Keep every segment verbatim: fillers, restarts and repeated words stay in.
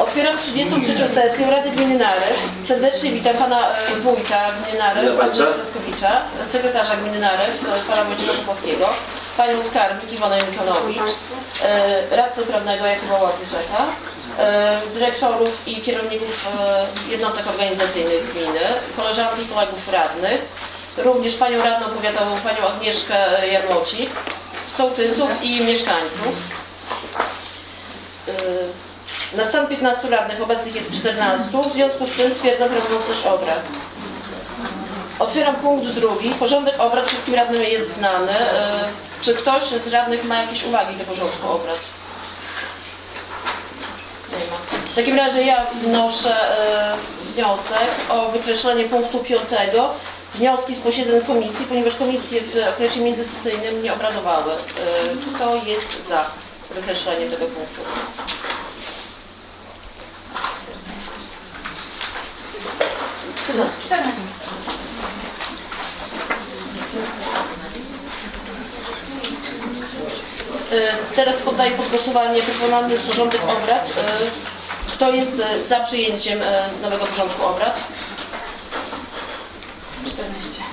Otwieram trzydziestą trzecią sesję Rady Gminy Narew. Serdecznie witam pana wójta gminy Narew, Andrzeja Kreskowicza, sekretarza gminy Narew, pana Wojciecha Kopowskiego, panią skarbnik Iwonę Mikonowicz, radcę prawnego Jakuba Ładniczaka, dyrektorów i kierowników jednostek organizacyjnych gminy, koleżanki i kolegów radnych, również panią radną powiatową, panią Agnieszkę Jarmocik, sołtysów i mieszkańców. Na stan piętnastu radnych, obecnych jest czternastu, w związku z tym stwierdzam prawomocność obrad. Otwieram punkt drugi. Porządek obrad wszystkim radnym jest znany. Czy ktoś z radnych ma jakieś uwagi do porządku obrad? Nie ma. W takim razie ja wnoszę wniosek o wykreślenie punktu piątego. Wnioski z posiedzeń komisji, ponieważ komisje w okresie międzysesyjnym nie obradowały. Kto jest za wykreśleniem tego punktu? czternaście. Teraz poddaję pod głosowanie proponowany porządek obrad. Kto jest za przyjęciem nowego porządku obrad? czternaście.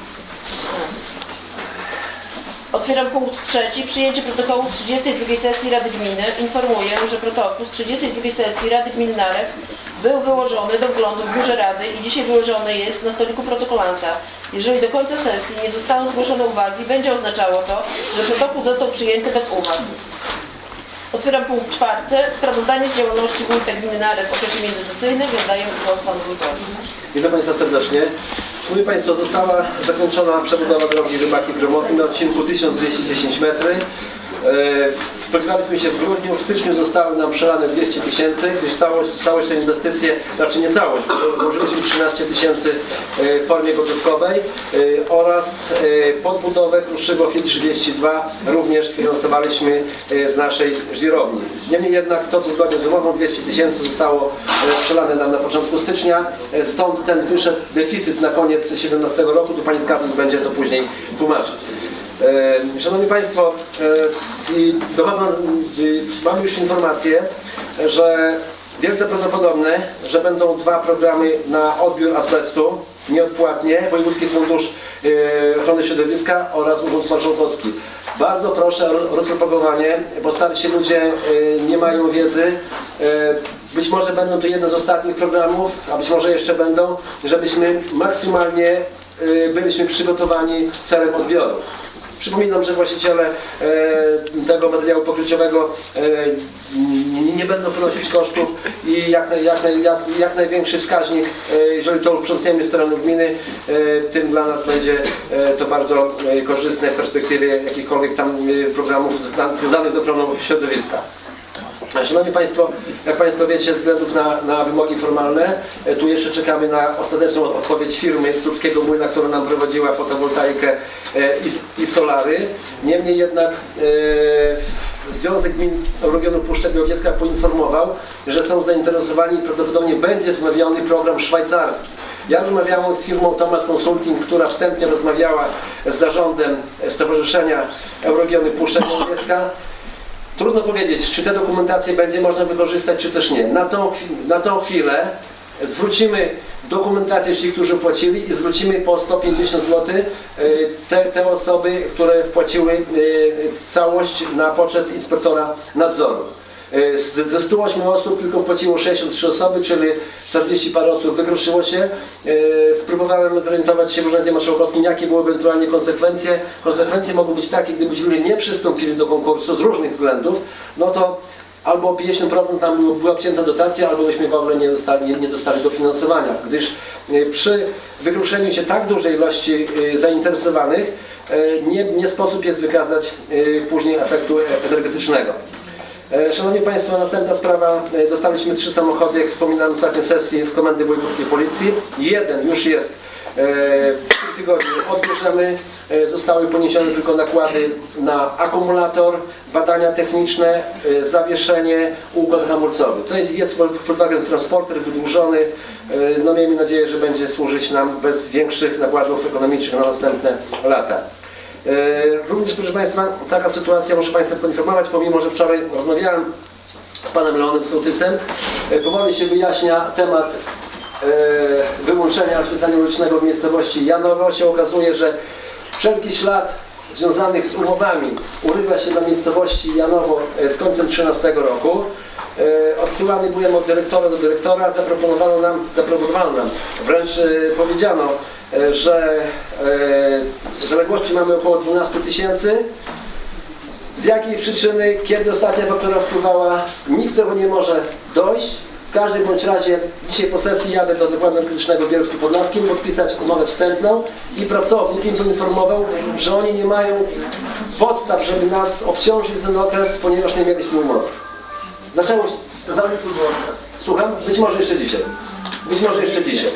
Otwieram punkt trzeci. Przyjęcie protokołu z trzydziestej drugiej sesji Rady Gminy. Informuję, że protokół z trzydziestej drugiej sesji Rady Gminy Narew był wyłożony do wglądu w biurze Rady i dzisiaj wyłożony jest na stoliku protokolanta. Jeżeli do końca sesji nie zostaną zgłoszone uwagi, będzie oznaczało to, że protokół został przyjęty bez uwag. Otwieram punkt czwarty. Sprawozdanie z działalności wójta gminy Narew w okresie międzysesyjnym. Oddaję głos panu wójtowi. Witam Państwa serdecznie. Szanowni Państwo, została zakończona przebudowa drogi Rybaki-Gromowki na odcinku tysiąc dwieście dziesięć metrów. Spodziewaliśmy się w grudniu, w styczniu zostały nam przelane dwieście tysięcy, gdyż całość, całość tej inwestycje, znaczy nie całość, bo włożyliśmy trzynaście tysięcy w formie gotówkowej oraz podbudowę Kruszczywo F I trzydzieści dwa również sfinansowaliśmy z naszej żwirowni. Niemniej jednak to, co zgodnie z umową, dwieście tysięcy zostało przelane nam na początku stycznia, stąd ten wyszedł deficyt na koniec dwa tysiące siedemnastego roku, tu Pani skarbnik będzie to później tłumaczyć. Szanowni Państwo, dochodzą, mamy już informację, że wielce prawdopodobne, że będą dwa programy na odbiór azbestu nieodpłatnie, Wojewódzki Fundusz Ochrony Środowiska oraz Urząd Marszałkowski. Bardzo proszę o rozpropagowanie, bo starsi ludzie nie mają wiedzy. Być może będą to jedne z ostatnich programów, a być może jeszcze będą, żebyśmy maksymalnie byliśmy przygotowani celem odbioru. Przypominam, że właściciele e, tego materiału pokryciowego e, nie, nie będą ponosić kosztów i jak, naj, jak, naj, jak, jak największy wskaźnik, e, jeżeli to uprzątniemy z terenu gminy, e, tym dla nas będzie e, to bardzo e, korzystne w perspektywie jakichkolwiek tam e, programów związanych z ochroną środowiska. Szanowni Państwo, jak Państwo wiecie, ze względów na, na wymogi formalne, tu jeszcze czekamy na ostateczną odpowiedź firmy z Trubskiego Młyna, która nam prowadziła fotowoltaikę i, i solary. Niemniej jednak e, Związek Gmin Regionu Puszczy Białowieska poinformował, że są zainteresowani i prawdopodobnie będzie wznowiony program szwajcarski. Ja rozmawiałem z firmą Thomas Consulting, która wstępnie rozmawiała z zarządem Stowarzyszenia Euroregiony Puszcza Białowieska. Trudno powiedzieć, czy tę dokumentację będzie można wykorzystać, czy też nie. Na tą, na tą chwilę zwrócimy dokumentację ci, którzy płacili i zwrócimy po sto pięćdziesiąt złotych te, te osoby, które wpłaciły całość na poczet inspektora nadzoru. Ze stu ośmiu osób tylko wpłaciło sześćdziesiąt trzy osoby, czyli czterdzieści parę osób wykruszyło się. Spróbowałem zorientować się w Urzędzie Marszałkowskim, jakie byłyby ewentualnie konsekwencje. Konsekwencje mogą być takie, gdyby ci ludzie nie przystąpili do konkursu z różnych względów, no to albo o pięćdziesiąt procent tam była obcięta dotacja, albo byśmy w ogóle nie dostali, nie, nie dostali dofinansowania, gdyż przy wykruszeniu się tak dużej ilości zainteresowanych nie, nie sposób jest wykazać później efektu energetycznego. Szanowni Państwo, następna sprawa. Dostaliśmy trzy samochody, jak wspominałem w ostatniej sesji, z Komendy Wojewódzkiej Policji. Jeden już jest w tym tygodniu odbierzemy. Zostały poniesione tylko nakłady na akumulator, badania techniczne, zawieszenie, układ hamulcowy. To jest, jest Volkswagen Transporter wydłużony. No, miejmy nadzieję, że będzie służyć nam bez większych nakładów ekonomicznych na następne lata. Również, proszę Państwa, taka sytuacja, muszę Państwa poinformować, pomimo że wczoraj rozmawiałem z panem Leonem Sołtysem. Powoli się wyjaśnia temat wyłączenia oświetlenia ulicznego w miejscowości Janowo. Się okazuje, że wszelki ślad związanych z umowami urywa się na miejscowości Janowo z końcem trzynastego roku. Odsyłany byłem od dyrektora do dyrektora, zaproponowano nam, zaproponowano nam, wręcz powiedziano, że zaległości mamy około dwanaście tysięcy. Z jakiej przyczyny, kiedy ostatnia faktura wpływała, nikt tego nie może dojść. W każdym bądź razie dzisiaj po sesji jadę do Zakładu Energetycznego w Bielsku Podlaskim podpisać umowę wstępną i pracownik im poinformował, że oni nie mają podstaw, żeby nas obciążyć ten okres, ponieważ nie mieliśmy umowy. Zaczęło się... Za... Słucham? Być może jeszcze dzisiaj. Być może jeszcze dzisiaj.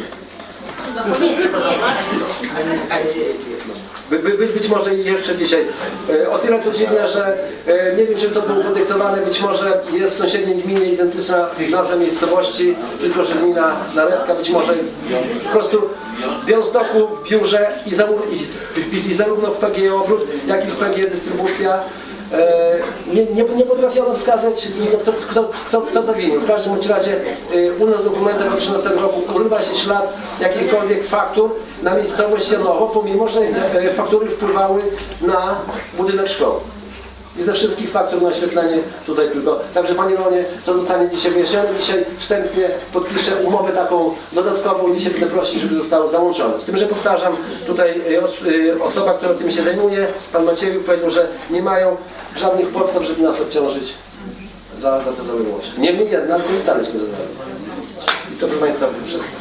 By, by, by, być może jeszcze dzisiaj. O tyle to dziwne, że nie wiem, czy to było podyktowane, być może jest w sąsiedniej gminie identyczna nazwa miejscowości, tylko że gmina Narewka, być może po prostu w Białymstoku, w biurze i, za, i, i, i zarówno w P G E obrót, jak i w P G E dystrybucja nie, nie, nie potrafiono wskazać, kto, kto, kto, kto zawinił. W każdym razie u nas w dokumentach od trzynastego roku urywa się ślad jakichkolwiek faktur na miejscowość Janowo, pomimo że faktury wpływały na budynek szkoły. I ze wszystkich faktur na oświetlenie tutaj tylko. Także Panie Leonie, to zostanie dzisiaj wyjaśnione. Dzisiaj wstępnie podpiszę umowę taką dodatkową i dzisiaj będę prosić, żeby zostało załączone. Z tym, że powtarzam, tutaj osoba, która tym się zajmuje, Pan Macieju powiedział, że nie mają żadnych podstaw, żeby nas obciążyć za, za te zaległości. Niemniej jednak, ale komentarze się zadali. I to proszę Państwa wszystko.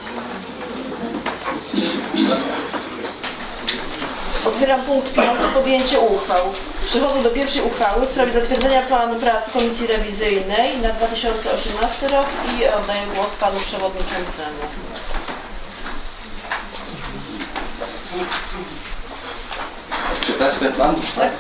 Otwieram punkt piąty, podjęcie uchwał. Przechodzę do pierwszej uchwały w sprawie zatwierdzenia planu pracy Komisji Rewizyjnej na dwa tysiące osiemnasty rok i oddaję głos Panu Przewodniczącemu. Czytać ten plan? Tak?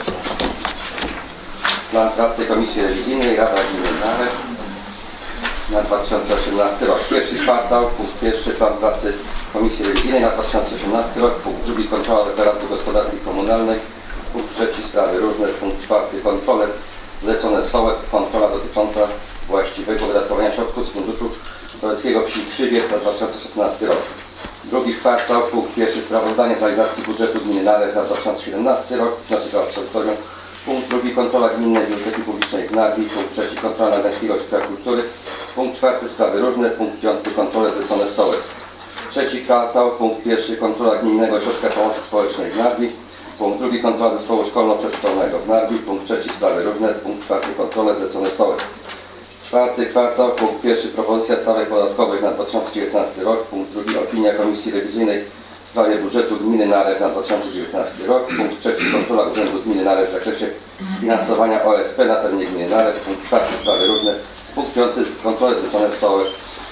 Plan pracy Komisji Rewizyjnej Rada Gminy Narek na dwa tysiące osiemnasty rok. Pierwszy kwartał, punkt pierwszy, plan pracy Komisji Rewizyjnej na dwa tysiące osiemnasty rok, punkt drugi, kontrola referatu gospodarki komunalnej, punkt trzeci, sprawy różne, punkt czwarty, kontrole zlecone sołec, kontrola dotycząca właściwego wydatkowania środków z Funduszu Sołeckiego Wsi Krzywiec za dwa tysiące szesnasty rok. Drugi kwartał, punkt pierwszy, sprawozdanie z realizacji budżetu gminy Narek za dwa tysiące siedemnasty rok, wniosek o absolutorium. Punkt drugi, kontrola Gminnej Biblioteki Publicznej w Narwi. Punkt trzeci, kontrola Narwiańskiego Ośrodka Kultury. Punkt czwarty, sprawy różne. Punkt piąty, kontrole zlecone sołec. Trzeci kwartał, punkt pierwszy, kontrola Gminnego Ośrodka Pomocy Społecznej w Narwi. Punkt drugi, kontrola Zespołu Szkolno-Przedszkolnego w Narwi. Punkt trzeci, sprawy różne. Punkt czwarty, kontrole zlecone sołec. Czwarty kwartał, punkt pierwszy, propozycja stawek podatkowych na dwa tysiące dziewiętnasty rok. Punkt drugi, opinia Komisji Rewizyjnej w sprawie budżetu gminy Narek na dwa tysiące dziewiętnasty rok. Punkt trzeci, kontrola Urzędu Gminy Narek w zakresie finansowania O S P na terenie gminy Narek. Punkt czwarty, sprawy różne. Punkt piąty, kontrole zlecone sołec.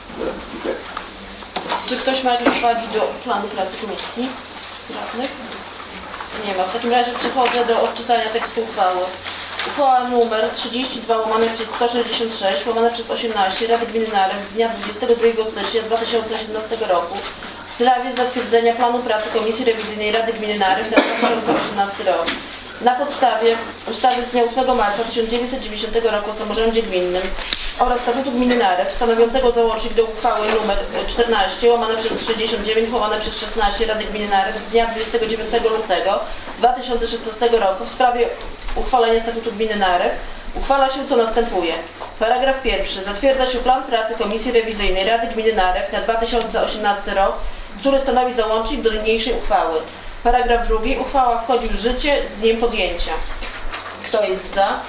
Czy ktoś ma jakieś uwagi do planu pracy Komisji Radnych? Nie ma. W takim razie przechodzę do odczytania tekstu uchwały. Uchwała numer trzydzieści dwa łamane przez sto sześćdziesiąt sześć łamane przez osiemnaście Rady Gminy Narek z dnia dwudziestego drugiego stycznia dwa tysiące osiemnastego roku w sprawie zatwierdzenia planu pracy Komisji Rewizyjnej Rady Gminy Narek na dwa tysiące osiemnasty rok. Na podstawie ustawy z dnia ósmego marca tysiąc dziewięćset dziewięćdziesiątego roku o samorządzie gminnym oraz statutu gminy Narek stanowiącego załącznik do uchwały nr czternaście łamane przez sześćdziesiąt dziewięć łamane przez szesnaście Rady Gminy Narek z dnia dwudziestego dziewiątego lutego dwa tysiące szesnastego roku w sprawie uchwalenia statutu gminy Narek uchwala się co następuje. Paragraf pierwszy. Zatwierdza się plan pracy Komisji Rewizyjnej Rady Gminy Narek na dwa tysiące osiemnasty rok, który stanowi załącznik do niniejszej uchwały. Paragraf drugi. Uchwała wchodzi w życie z dniem podjęcia. Kto jest za?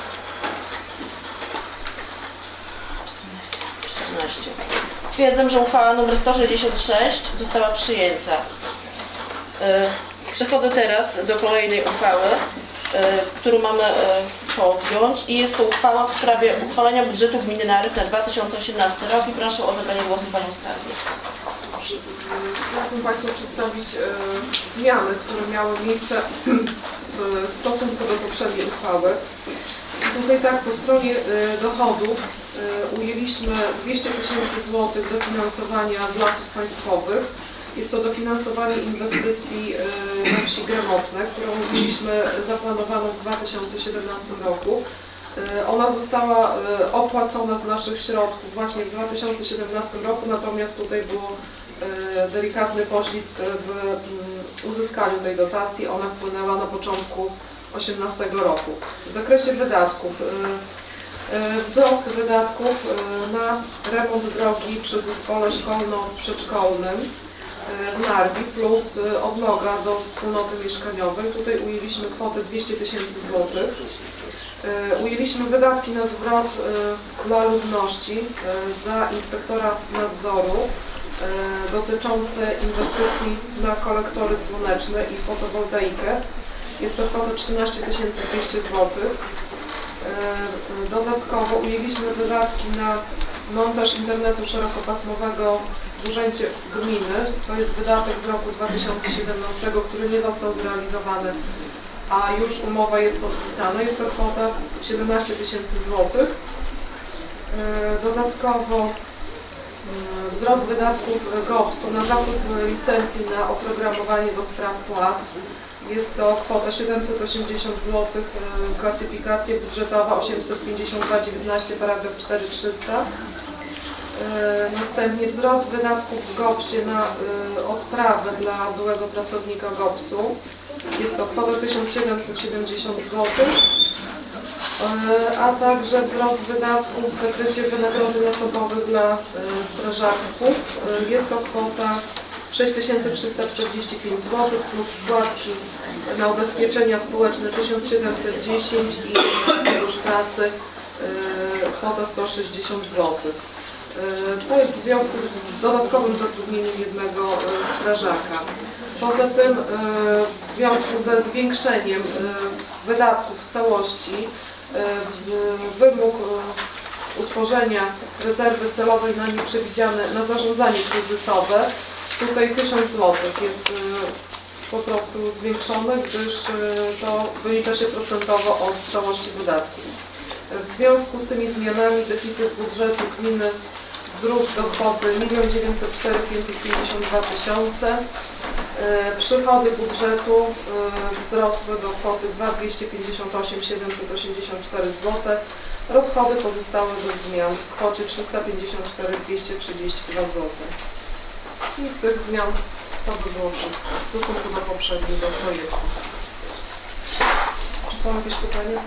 czternaście. Stwierdzam, że uchwała nr sto sześćdziesiąt sześć została przyjęta. Przechodzę teraz do kolejnej uchwały, którą mamy podjąć i jest to uchwała w sprawie uchwalenia budżetu gminy Narek na dwa tysiące osiemnasty rok i proszę o zabranie głosu Panią Skarbnik. Chciałabym Państwu przedstawić e, zmiany, które miały miejsce w stosunku do poprzedniej uchwały. Tutaj tak, po stronie e, dochodów e, ujęliśmy dwieście tysięcy złotych dofinansowania z Lasów Państwowych. Jest to dofinansowanie inwestycji e, na wsi Gremotne, którą mieliśmy zaplanowaną w dwa tysiące siedemnastym roku. Ona została opłacona z naszych środków właśnie w dwa tysiące siedemnastym roku, natomiast tutaj było delikatny poślizg w uzyskaniu tej dotacji. Ona wpłynęła na początku dwa tysiące osiemnastego roku. W zakresie wydatków. Wzrost wydatków na remont drogi przy zespole szkolno-przedszkolnym w Narwi plus odnoga do wspólnoty mieszkaniowej. Tutaj ujęliśmy kwotę dwieście tysięcy złotych. Ujęliśmy wydatki na zwrot dla ludności za inspektora nadzoru dotyczące inwestycji na kolektory słoneczne i fotowoltaikę. Jest to kwota trzynaście tysięcy dwieście złotych. Dodatkowo ujęliśmy wydatki na montaż internetu szerokopasmowego w Urzędzie Gminy. To jest wydatek z roku dwa tysiące siedemnastego, który nie został zrealizowany, a już umowa jest podpisana. Jest to kwota siedemnaście tysięcy złotych. Dodatkowo wzrost wydatków gopsu na zakup licencji na oprogramowanie do spraw płac. Jest to kwota siedemset osiemdziesiąt złotych, klasyfikacja budżetowa osiemset pięćdziesiąt dwa dziewiętnaście, paragraf cztery tysiące trzysta. Następnie wzrost wydatków w gopsie na odprawę dla byłego pracownika gopsu. Jest to kwota tysiąc siedemset siedemdziesiąt złotych. A także wzrost wydatków w zakresie wynagrodzeń osobowych dla strażaków. Jest to kwota sześć tysięcy trzysta czterdzieści pięć złotych plus składki na ubezpieczenia społeczne tysiąc siedemset dziesięć i fundusz pracy kwota sto sześćdziesiąt złotych. To jest w związku z dodatkowym zatrudnieniem jednego strażaka. Poza tym w związku ze zwiększeniem wydatków w całości wymóg utworzenia rezerwy celowej na nieprzewidziane, na zarządzanie kryzysowe, tutaj tysiąc złotych jest po prostu zwiększone, gdyż to wylicza się procentowo od całości wydatków. W związku z tymi zmianami deficyt budżetu gminy wzrósł do kwoty milion dziewięćset cztery tysiące pięćset pięćdziesiąt dwa tysiące. Przychody budżetu wzrosły do kwoty dwa miliony dwieście pięćdziesiąt osiem tysięcy siedemset osiemdziesiąt cztery złote. Rozchody pozostały bez zmian w kwocie trzysta pięćdziesiąt cztery tysiące dwieście trzydzieści dwa złote. I z tych zmian to by było wszystko w stosunku do poprzedniego projektu. Czy są jakieś pytania?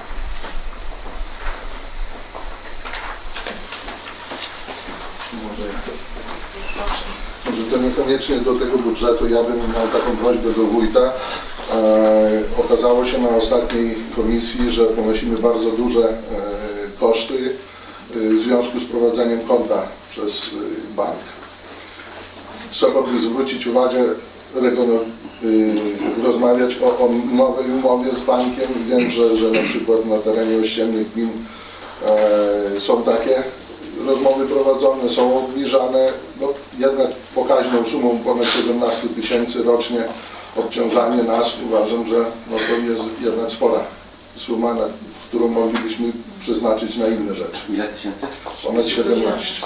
Może, może to niekoniecznie do tego budżetu, ja bym miał taką prośbę do wójta. E, okazało się na ostatniej komisji, że ponosimy bardzo duże e, koszty e, w związku z prowadzeniem konta przez e, bank. Trzeba by zwrócić uwagę, regulo, y, rozmawiać o, o nowej umowie z bankiem. Wiem, że, że na przykład na terenie ościennych gmin e, są takie rozmowy prowadzone, są obniżane, no, jednak pokaźną sumą ponad siedemnaście tysięcy rocznie obciążanie nas. Uważam, że no, to jest jednak spora suma, na, którą moglibyśmy przeznaczyć na inne rzeczy. Ile tysięcy? Ponad siedemnaście.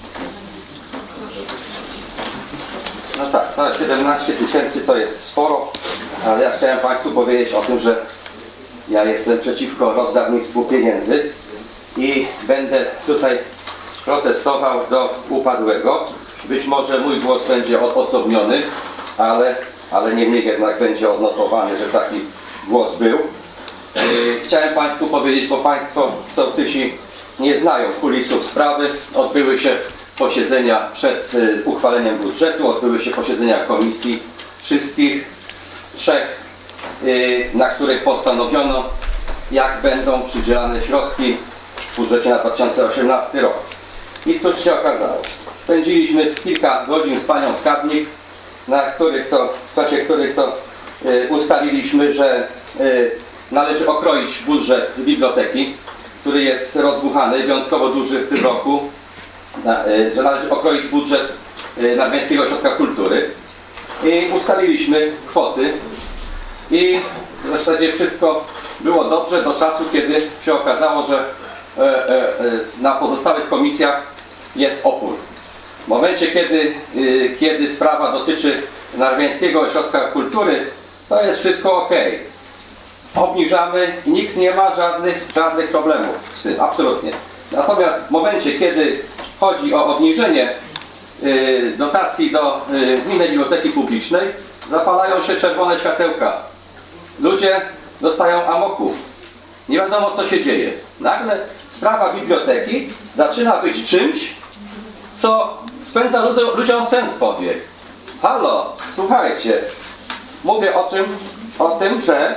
No tak, to siedemnaście tysięcy to jest sporo, ale ja chciałem Państwu powiedzieć o tym, że ja jestem przeciwko rozdawnictwu pieniędzy i będę tutaj protestował do upadłego. Być może mój głos będzie odosobniony, ale, ale niemniej jednak będzie odnotowany, że taki głos był. Chciałem Państwu powiedzieć, bo Państwo sołtysi nie znają kulisów sprawy. Odbyły się posiedzenia przed uchwaleniem budżetu, odbyły się posiedzenia komisji wszystkich trzech, na których postanowiono, jak będą przydzielane środki w budżecie na dwa tysiące osiemnasty rok. I cóż się okazało? Spędziliśmy kilka godzin z panią skarbnik, na których to, w czasie których to ustaliliśmy, że należy okroić budżet biblioteki, który jest rozbuchany, wyjątkowo duży w tym roku, że należy okroić budżet Narwiańskiego Ośrodka Kultury i ustaliliśmy kwoty i w zasadzie wszystko było dobrze do czasu, kiedy się okazało, że na pozostałych komisjach jest opór. W momencie, kiedy, kiedy sprawa dotyczy Narwiańskiego Ośrodka Kultury, to jest wszystko ok. obniżamy, nikt nie ma żadnych, żadnych problemów z tym, absolutnie. Natomiast w momencie, kiedy chodzi o obniżenie y, dotacji do y, Gminnej Biblioteki Publicznej, zapalają się czerwone światełka. Ludzie dostają amoków. Nie wiadomo, co się dzieje. Nagle sprawa biblioteki zaczyna być czymś, co spędza ludziom, ludziom sens powiek. Halo, słuchajcie, mówię o czym, o tym, że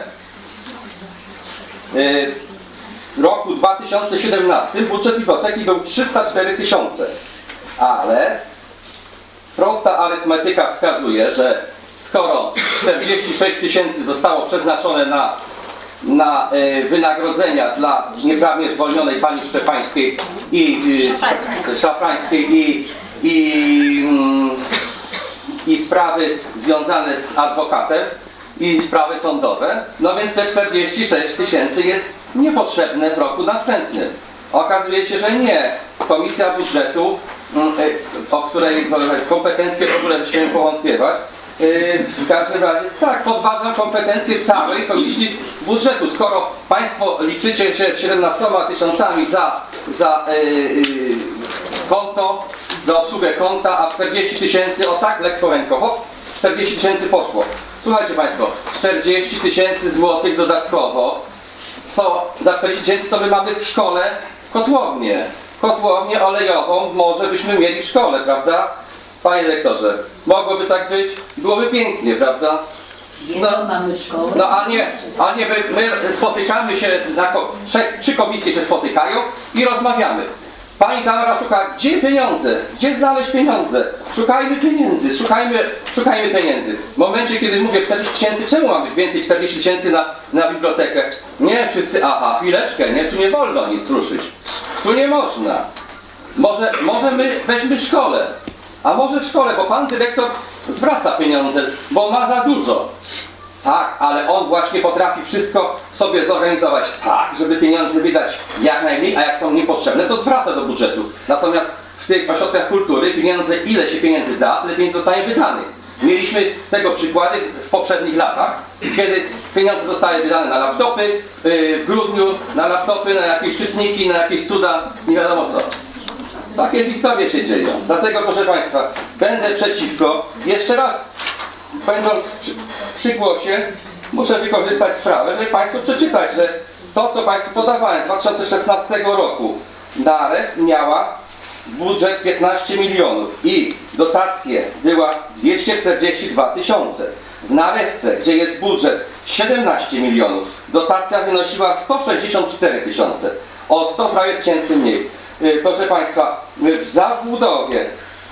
yy, w roku dwa tysiące siedemnastym budżet biblioteki był trzysta cztery tysiące, ale prosta arytmetyka wskazuje, że skoro czterdzieści sześć tysięcy zostało przeznaczone na, na y, wynagrodzenia dla nieprawnie zwolnionej pani Szczepańskiej i y, Szafrańskiej i, i, y, i sprawy związane z adwokatem i sprawy sądowe, no więc te czterdzieści sześć tysięcy jest niepotrzebne w roku następnym. Okazuje się, że nie. Komisja budżetu, o której kompetencje w ogóle śmiem powątpiewać, w każdym razie, tak, podważam kompetencje całej Komisji Budżetu. Skoro Państwo liczycie się z siedemnastoma tysiącami za, za yy, konto, za obsługę konta, a czterdzieści tysięcy o tak lekkorękowo, czterdzieści tysięcy poszło. Słuchajcie Państwo, czterdzieści tysięcy złotych dodatkowo, to za czterdzieści tysięcy to my mamy w szkole kotłownię. Kotłownię olejową może byśmy mieli w szkole, prawda? Panie dyrektorze, mogłoby tak być? Byłoby pięknie, prawda? No, no a nie, a nie my, my spotykamy się, na, trzy, trzy komisje się spotykają i rozmawiamy. Pani Tamara szuka, gdzie pieniądze? Gdzie znaleźć pieniądze? Szukajmy pieniędzy, szukajmy, szukajmy pieniędzy. W momencie, kiedy mówię czterdzieści tysięcy, czemu ma być więcej czterdzieści tysięcy na, na bibliotekę? Nie, wszyscy, aha, chwileczkę, nie, tu nie wolno nic ruszyć. Tu nie można. Może, może my weźmy szkołę. A może w szkole, bo pan dyrektor zwraca pieniądze, bo ma za dużo. Tak, ale on właśnie potrafi wszystko sobie zorganizować tak, żeby pieniądze wydać jak najmniej, a jak są niepotrzebne, to zwraca do budżetu. Natomiast w tych ośrodkach kultury pieniądze, ile się pieniędzy da, tyle pieniędzy zostanie wydanych. Mieliśmy tego przykłady w poprzednich latach, kiedy pieniądze zostały wydane na laptopy, w grudniu na laptopy, na jakieś czytniki, na jakieś cuda, nie wiadomo co. Takie historie się dzieją. Dlatego, proszę Państwa, będę przeciwko. Jeszcze raz, będąc przy, przy głosie, muszę wykorzystać sprawę, żeby Państwu przeczytać, że to, co Państwu podawałem z dwa tysiące szesnastego roku, Narew miała budżet piętnaście milionów i dotacje była dwieście czterdzieści dwa tysiące. W Narewce, gdzie jest budżet siedemnaście milionów, dotacja wynosiła sto sześćdziesiąt cztery tysiące. O sto prawie tysięcy mniej. Proszę Państwa, w zabudowie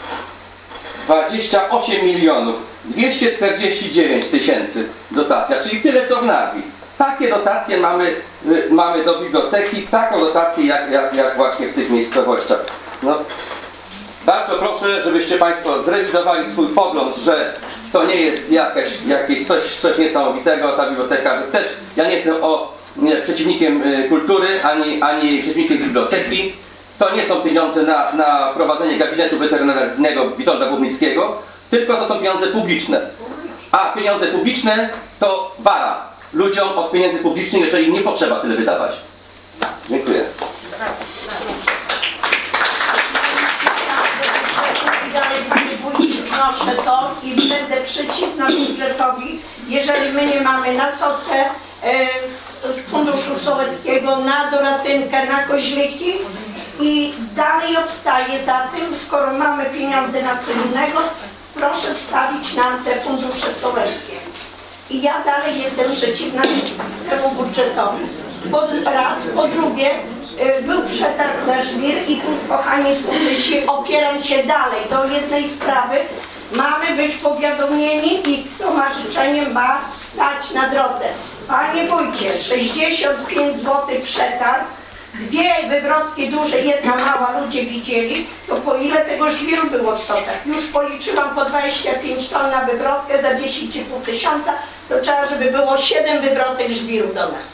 dwadzieścia osiem milionów dwieście czterdzieści dziewięć tysięcy dotacja, czyli tyle co w Narwi. Takie dotacje mamy, mamy do biblioteki, taką dotację jak, jak, jak właśnie w tych miejscowościach. No, bardzo proszę, żebyście Państwo zrewidowali swój pogląd, że to nie jest jakieś, jakieś coś, coś niesamowitego, ta biblioteka, że też ja nie jestem o, nie, przeciwnikiem kultury, ani, ani przeciwnikiem biblioteki. To nie są pieniądze na, na prowadzenie gabinetu weterynaryjnego Witolda Głownickiego, tylko to są pieniądze publiczne. A pieniądze publiczne to wara ludziom od pieniędzy publicznych, jeżeli nie potrzeba tyle wydawać. Dziękuję. Wnoszę to i będę przeciwna budżetowi, jeżeli my nie mamy na soce z Funduszu Sołeckiego, na Doratynkę, na Koźliki i dalej obstaję za tym, skoro mamy pieniądze na co innego, proszę wstawić nam te fundusze sołeckie. I ja dalej jestem przeciwna temu budżetowi. Po raz, po drugie, był przetarg na żwir i tu, kochani słuchacze, opieram się dalej do jednej sprawy. Mamy być powiadomieni i kto ma życzenie, ma stać na drodze. Panie wójcie, sześćdziesiąt pięć złotych przetarg, dwie wywrotki duże, jedna mała, ludzie widzieli, to po ile tego żwiru było w sotach? Już policzyłam po dwadzieścia pięć ton na wywrotkę za dziesięć i pół tysiąca, to trzeba, żeby było siedem wywrotek żwiru do nas.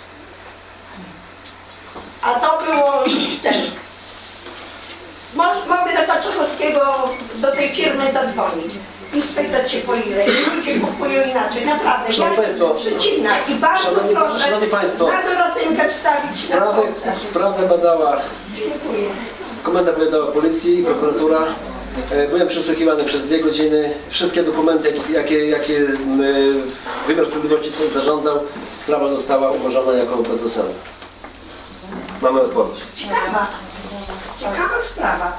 A to było ten. Moż, mogę do Kaczorowskiego, do tej firmy zadzwonić. inspektor się po ile, ludzie kupują inaczej, naprawdę. Szanowni Ja Państwo, jestem przeciwna i bardzo Szanowni- proszę Szanowni Państwo, na Dorotynkę wstawić na Sprawę, konta. sprawę badała Dziękuję. Komenda Powiatowa Policji, prokuratura. E, Byłem przesłuchiwany przez dwie godziny. Wszystkie dokumenty, jakie, jakie, jakie m, wymiar sprawiedliwości sąd zażądał, sprawa została uważana jako bezzasadna. Mamy odpowiedź. Ciekawa, ciekawa sprawa.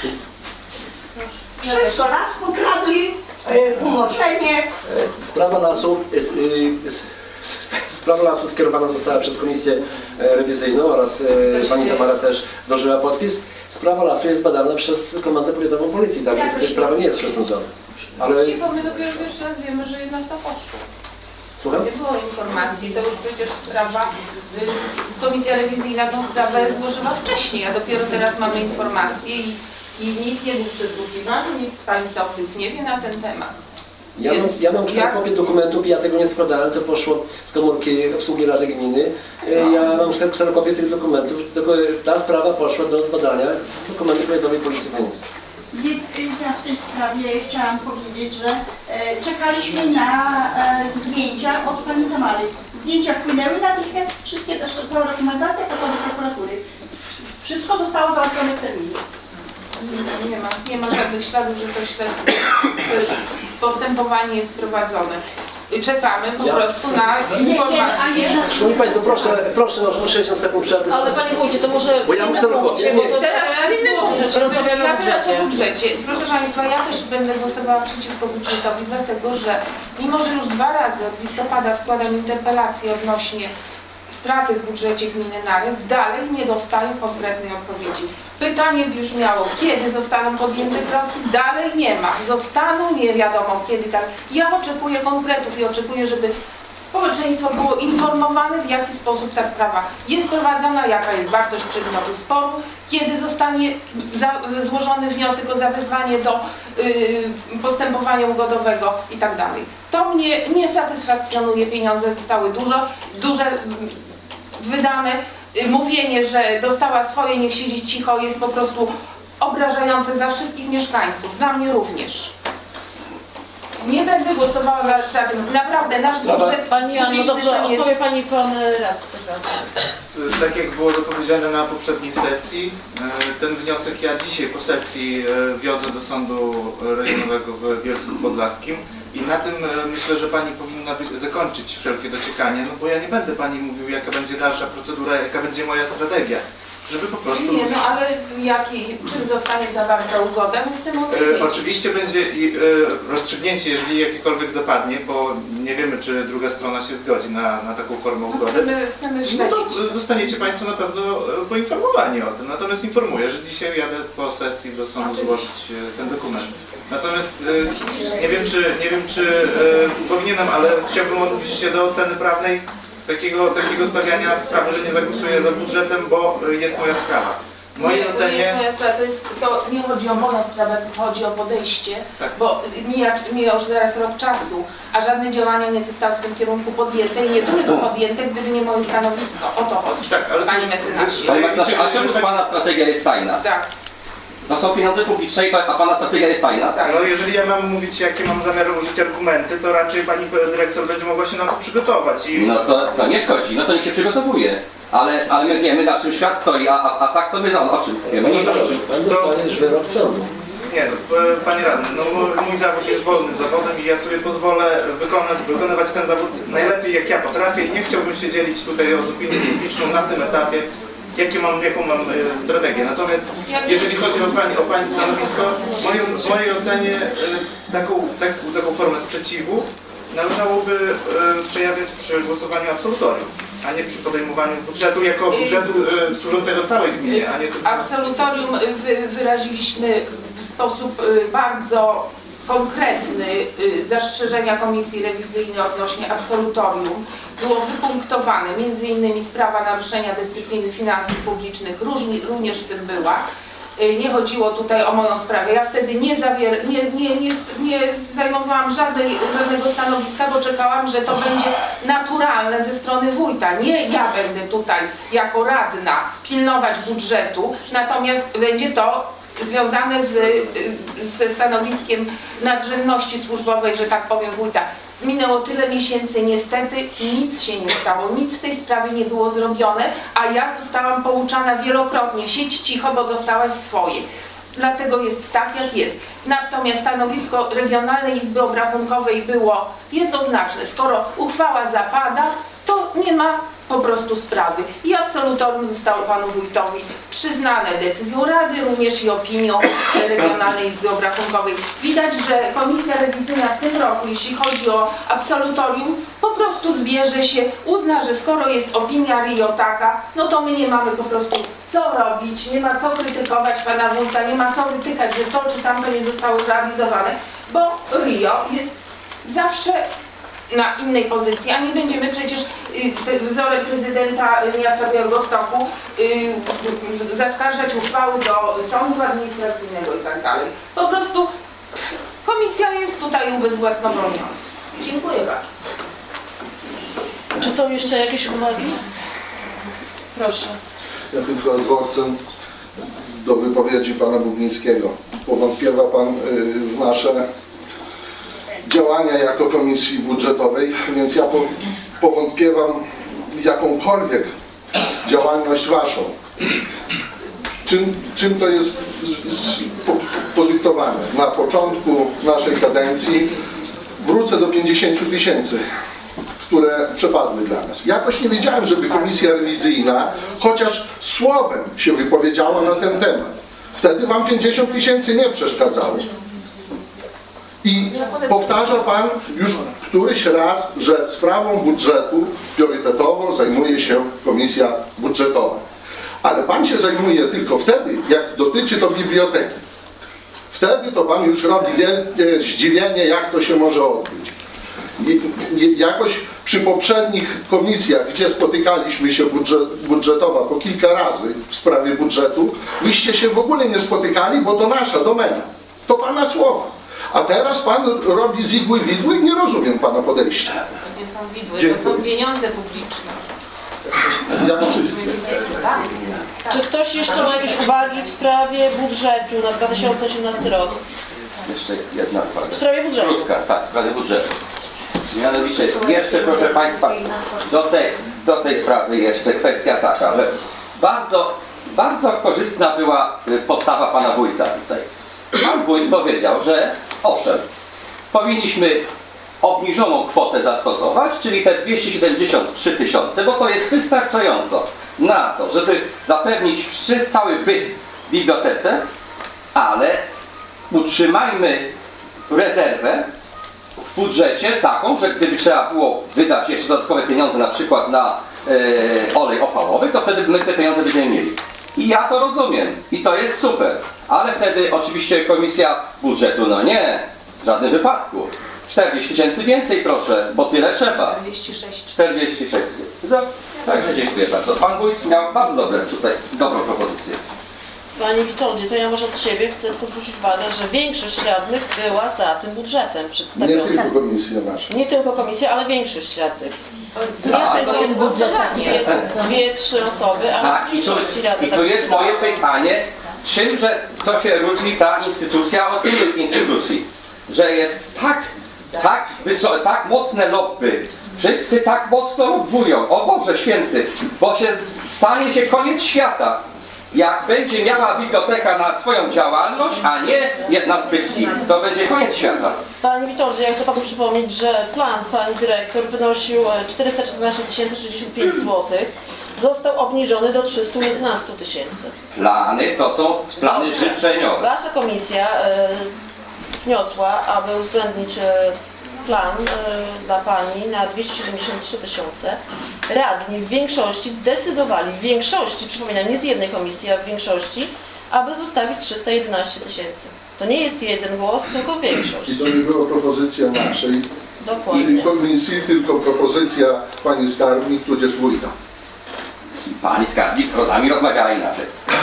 Wszystko, las pokradli, y, umorzenie. E, Sprawa lasu, jest, y, jest, sprawa lasu skierowana została przez komisję e, rewizyjną oraz e, pani Tamara też złożyła podpis. Sprawa lasu jest badana przez Komendę Powiatową Policji, tak? Ta sprawa nie jest przesądzona. Ale... Bo my dopiero pierwszy raz wiemy, że jednak to poszło. Słucham? Nie było informacji, to już przecież sprawa, y, komisja rewizyjna tą sprawę złożyła wcześniej, a dopiero teraz mamy informacje i, i nikt nie był przesłuchiwany, nic pani sołtys nie wie na ten temat. Ja mam, Więc ja mam jak- kserokopię dokumentów i ja tego nie składałem, to poszło z komórki obsługi Rady Gminy. E, Ja mam kserokopię tych dokumentów, tylko ta sprawa poszła do zbadania do Komendy Powiatowej Policji w Chojnicy. Ja w tej sprawie chciałam powiedzieć, że e, czekaliśmy na e, zdjęcia od pani Tamary. Zdjęcia wpłynęły natychmiast, wszystkie, cała dokumentacja poszła do prokuratury. Wszystko zostało załatwione w terminie. Nie, nie ma, nie ma żadnych śladów, że to śledztwo, że postępowanie jest prowadzone. Czekamy po Ja- prostu na informacje. Szanowni Państwo, proszę, proszę o sześćdziesiąt sekund przerwy. Ale Panie Wójcie, to może Bo ja w muszę innym robić. punkcie, Nie, bo to Teraz w innym punkcie, rozmawiamy ja o teraz budżecie. o budżecie. Proszę Państwa, ja też będę głosowała przeciwko budżetowi, dlatego że mimo, że już dwa razy od listopada składam interpelację odnośnie straty w budżecie gminy Narew, dalej nie dostaję konkretnej odpowiedzi. Pytanie brzmiało, kiedy zostaną podjęte kroki? Dalej nie ma. Zostaną, nie wiadomo kiedy tak. Ja oczekuję konkretów i oczekuję, żeby społeczeństwo było informowane, w jaki sposób ta sprawa jest prowadzona, jaka jest wartość przedmiotu sporu, kiedy zostanie za, złożony wniosek o zawezwanie do y, postępowania ugodowego i tak dalej. To mnie nie satysfakcjonuje, pieniądze zostały dużo, duże y, wydane. Y, mówienie, że dostała swoje, niech siedzi cicho, jest po prostu obrażające dla wszystkich mieszkańców, dla mnie również. Nie będę głosowała za tym. Naprawdę nasz budżet Pani Anno, publiczny dobrze, to jest... odpowie Pani Pan radcy. Tak jak było zapowiedziane na poprzedniej sesji, ten wniosek ja dzisiaj po sesji wiozę do Sądu Rejonowego w Bielsku Podlaskim i na tym myślę, że Pani powinna być, zakończyć wszelkie dociekanie, no bo ja nie będę Pani mówił, jaka będzie dalsza procedura, jaka będzie moja strategia, żeby po prostu... Nie, no ale jaki, czym zostanie zawarta ugoda, my chcemy o tym E, wiedzieć. oczywiście będzie i, e, rozstrzygnięcie, jeżeli jakiekolwiek zapadnie, bo nie wiemy, czy druga strona się zgodzi na, na taką formę No, ugody. chcemy, chcemy No śledzić. to zostaniecie Państwo na pewno e, poinformowani o tym. Natomiast informuję, że dzisiaj jadę po sesji do sądu Oczywiście. złożyć e, ten dokument. Natomiast e, nie wiem, czy, nie wiem, czy e, powinienem, ale chciałbym odnieść się do oceny prawnej takiego, takiego stawiania sprawy, że nie zagłosuję za budżetem, bo e, jest moja sprawa. W mojej Nie, to nie ocenie... jest moja sprawa, to, jest, to nie chodzi o moją sprawę, tylko chodzi o podejście, Tak. bo mija, mija już zaraz rok czasu, a żadne działania nie zostały w tym kierunku podjęte i nie byłyby podjęte, gdyby nie moje stanowisko. O to chodzi, Tak, ale... panie mecenasie. Panie mecenasie, a czemu Pana strategia jest tajna? Tak. No są pieniądze publiczne, i to- a Pana strategia jest tajna? Tak. No jeżeli ja mam mówić, jakie mam zamiar użyć argumenty, to raczej pani dyrektor będzie mogła się na to przygotować. I... No to, to nie szkodzi, no to niech się przygotowuje. Ale, ale my wiemy, na czym świat stoi, a, a, a tak to my no, o czym wiemy. Panie Nie Dobrze, Pan dostanie już wyrok sądu. Nie, no, e, panie radny, no mój- mój zawód jest wolnym zawodem i ja sobie pozwolę wykonać, wykonywać ten zawód najlepiej jak ja potrafię i nie chciałbym się dzielić tutaj z opinią publiczną na tym etapie, jakie mam, jaką mam e, strategię. Natomiast jeżeli chodzi o pani, o pani stanowisko, w mojej, w mojej ocenie e, taką, tak, taką formę sprzeciwu należałoby e, przejawiać przy głosowaniu absolutorium, a nie przy podejmowaniu budżetu jako budżetu e, służącego całej gminie, a nie tylko... Absolutorium wy, wyraziliśmy w sposób y, bardzo konkretny y, zastrzeżenia Komisji Rewizyjnej odnośnie absolutorium. Było wypunktowane między innymi sprawa naruszenia dyscypliny finansów publicznych, różni, również w tym była. Y, Nie chodziło tutaj o moją sprawę. Ja wtedy nie, zawier nie, nie, nie, nie zajmowałam żadnej, żadnego stanowiska, bo czekałam, że to będzie naturalne ze strony wójta. Nie ja będę tutaj jako radna pilnować budżetu, natomiast będzie to związane z, ze stanowiskiem nadrzędności służbowej, że tak powiem, wójta. Minęło tyle miesięcy, niestety nic się nie stało, nic w tej sprawie nie było zrobione, a ja zostałam pouczana wielokrotnie, siedź cicho, bo dostałaś swoje. Dlatego jest tak, jak jest. Natomiast stanowisko Regionalnej Izby Obrachunkowej było jednoznaczne. Skoro uchwała zapada, to nie ma po prostu sprawy. I absolutorium zostało panu wójtowi przyznane decyzją Rady, również i opinią Regionalnej Izby Obrachunkowej. Widać, że komisja rewizyjna w tym roku, jeśli chodzi o absolutorium, po prostu zbierze się, uzna, że skoro jest opinia R I O taka, no to my nie mamy po prostu co robić, nie ma co krytykować pana wójta, nie ma co wytykać, że to czy tamto nie zostało zrealizowane, bo R I O jest zawsze na innej pozycji, a nie będziemy przecież y, wzorem prezydenta miasta Białegostoku y, zaskarżać uchwały do sądu administracyjnego i tak dalej. Po prostu komisja jest tutaj ubezwłasnowolniona. Dziękuję bardzo. Czy są jeszcze jakieś uwagi? Proszę. Ja tylko adworcem do wypowiedzi pana Bubnickiego. Powątpiewa pan w nasze działania jako Komisji Budżetowej, więc ja po, powątpiewam w jakąkolwiek działalność waszą. Czym, czym to jest podyktowane? Na początku naszej kadencji wrócę do pięćdziesięciu tysięcy, które przepadły dla nas. Jakoś nie wiedziałem, żeby komisja rewizyjna chociaż słowem się wypowiedziała na ten temat. Wtedy wam pięćdziesiąt tysięcy nie przeszkadzało. I powtarza pan już któryś raz, że sprawą budżetu priorytetowo zajmuje się komisja budżetowa. Ale pan się zajmuje tylko wtedy, jak dotyczy to biblioteki. Wtedy to pan już robi wielkie zdziwienie, jak to się może odbyć. I, i, jakoś przy poprzednich komisjach, gdzie spotykaliśmy się budżet, budżetowa po kilka razy w sprawie budżetu, wyście się w ogóle nie spotykali, bo to nasza domena. To pana słowa. A teraz pan robi z igły widły? Nie rozumiem pana podejścia. To nie są widły, Dziękuję. to są pieniądze publiczne. Ja wszystko. Czy ktoś jeszcze ma jakieś uwagi w sprawie budżetu na dwa tysiące osiemnasty rok? Jeszcze jedna uwaga. W sprawie budżetu. Krótka, tak, w sprawie budżetu. Mianowicie, jeszcze proszę państwa, do tej, do tej sprawy jeszcze kwestia taka, że bardzo, bardzo korzystna była postawa pana wójta tutaj. Pan wójt powiedział, że owszem, powinniśmy obniżoną kwotę zastosować, czyli te dwieście siedemdziesiąt trzy tysiące, bo to jest wystarczająco na to, żeby zapewnić przez cały byt w bibliotece, ale utrzymajmy rezerwę w budżecie taką, że gdyby trzeba było wydać jeszcze dodatkowe pieniądze na przykład na e, olej opałowy, to wtedy my te pieniądze będziemy mieli. I ja to rozumiem i to jest super, ale wtedy oczywiście komisja budżetu, no nie, w żadnym wypadku. czterdzieści tysięcy więcej proszę, bo tyle trzeba. czterdzieści sześć. czterdzieści sześć. No, także dziękuję bardzo. Pan wójt miał bardzo dobre tutaj, dobrą propozycję. Panie Witoldzie, to ja może od siebie chcę tylko zwrócić uwagę, że większość radnych była za tym budżetem Nie przedstawionym. tylko komisja nasza. Nie tylko komisja, ale większość radnych. Nie Tak. tego jest budżetowanie. Dwie, dwie, trzy osoby, ale Tak, i tu, większości radnych. i tu tak jest moje pytanie, czymże to się różni ta instytucja od innych instytucji? Że jest tak, tak, wysoko, tak mocne lobby, wszyscy tak mocno lobbują, o Boże Święty, bo się stanie się koniec świata. Jak będzie miała biblioteka na swoją działalność, a nie jedna z zbytki, to będzie koniec świata. Panie Witoldzie, ja chcę panu przypomnieć, że plan pani dyrektor wynosił czterysta czternaście tysięcy sześćdziesiąt pięć złotych. Został obniżony do trzystu jedenaście tysięcy. Plany to są plany Dobrze. życzeniowe. Wasza komisja e, wniosła, aby uwzględnić e, plan e, dla pani na dwieście siedemdziesiąt trzy tysiące. Radni w większości zdecydowali, w większości, przypominam, nie z jednej komisji, a w większości, aby zostawić trzysta jedenaście tysięcy. To nie jest jeden głos, tylko większość. I to nie była propozycja naszej Dokładnie. komisji, tylko propozycja pani skarbnik, tudzież wójta. Pani skarbnik z rodami rozmawiała inaczej.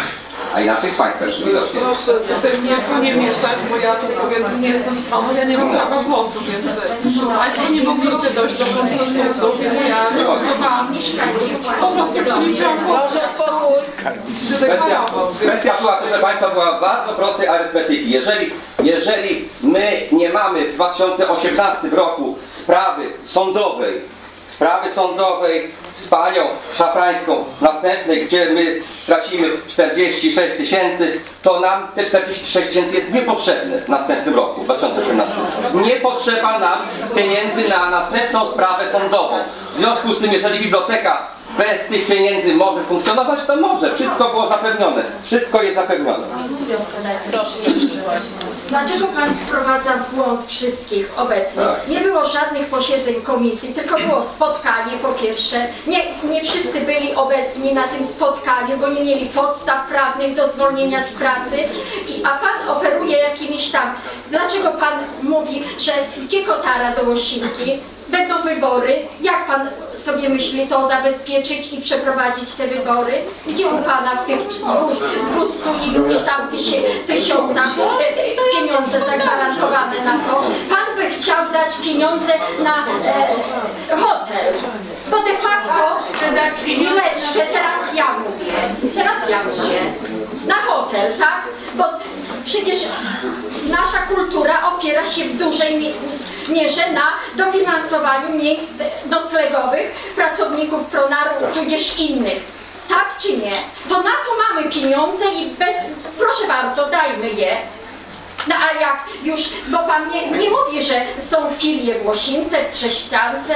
a inaczej z państwem widocznie. Proszę tutaj mnie nie mieszać, bo ja tu powiedzmy nie jestem stroną, ja nie mam prawa głosu, więc Państwo nie mogliście dojść do konsensusu, więc ja zastosowałam, po prostu przeliczyłam głos. Proszę o spokój. Kwestia, kwestia była, proszę Państwa, była bardzo prostej arytmetyki. Jeżeli, jeżeli my nie mamy w dwa tysiące osiemnastym roku sprawy sądowej, sprawy sądowej z panią Szafrańską następnej, gdzie my stracimy czterdzieści sześć tysięcy, to nam te czterdzieści sześć tysięcy jest niepotrzebne w następnym roku, w dwa tysiące osiemnastym. Nie potrzeba nam pieniędzy na następną sprawę sądową. W związku z tym, jeżeli biblioteka bez tych pieniędzy może funkcjonować, to może. Wszystko było zapewnione. Wszystko jest zapewnione. Proszę. Dlaczego Pan wprowadza w błąd wszystkich obecnych? Tak. Nie było żadnych posiedzeń komisji, tylko było spotkanie po pierwsze. Nie, nie wszyscy byli obecni na tym spotkaniu, bo nie mieli podstaw prawnych do zwolnienia z pracy. I, a Pan operuje jakimiś tam... Dlaczego Pan mówi, że gdzie kotara do Łosinki? Będą wybory. Jak Pan sobie myśli to zabezpieczyć i przeprowadzić te wybory? Gdzie u Pana w tych dwustu iluś tam tysiącach pieniądze zagwarantowane na to? Pan by chciał dać pieniądze na e, hotel. Bo de facto, chwileczkę, teraz ja mówię, teraz ja mówię, na hotel, tak? Bo przecież nasza kultura opiera się w dużej mierze na dofinansowaniu miejsc noclegowych pracowników Pronaru, tudzież innych. Tak czy nie? To na to mamy pieniądze i bez... Proszę bardzo, dajmy je. No a jak już, bo Pan nie, nie mówi, że są filie w Łosince, w Trześciance.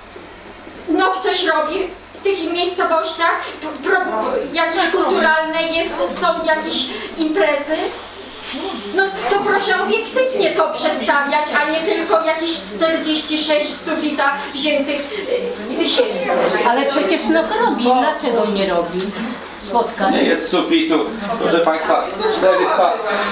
No ktoś robi w tych miejscowościach, pro, jakieś kulturalne jest, są jakieś imprezy. No to proszę obiektywnie to przedstawiać, a nie tylko jakieś czterdzieści sześć z sufita wziętych y, tysięcy. Ale przecież no robi, dlaczego nie robi spotkań? Nie jest sufitu, proszę Państwa, czterysta,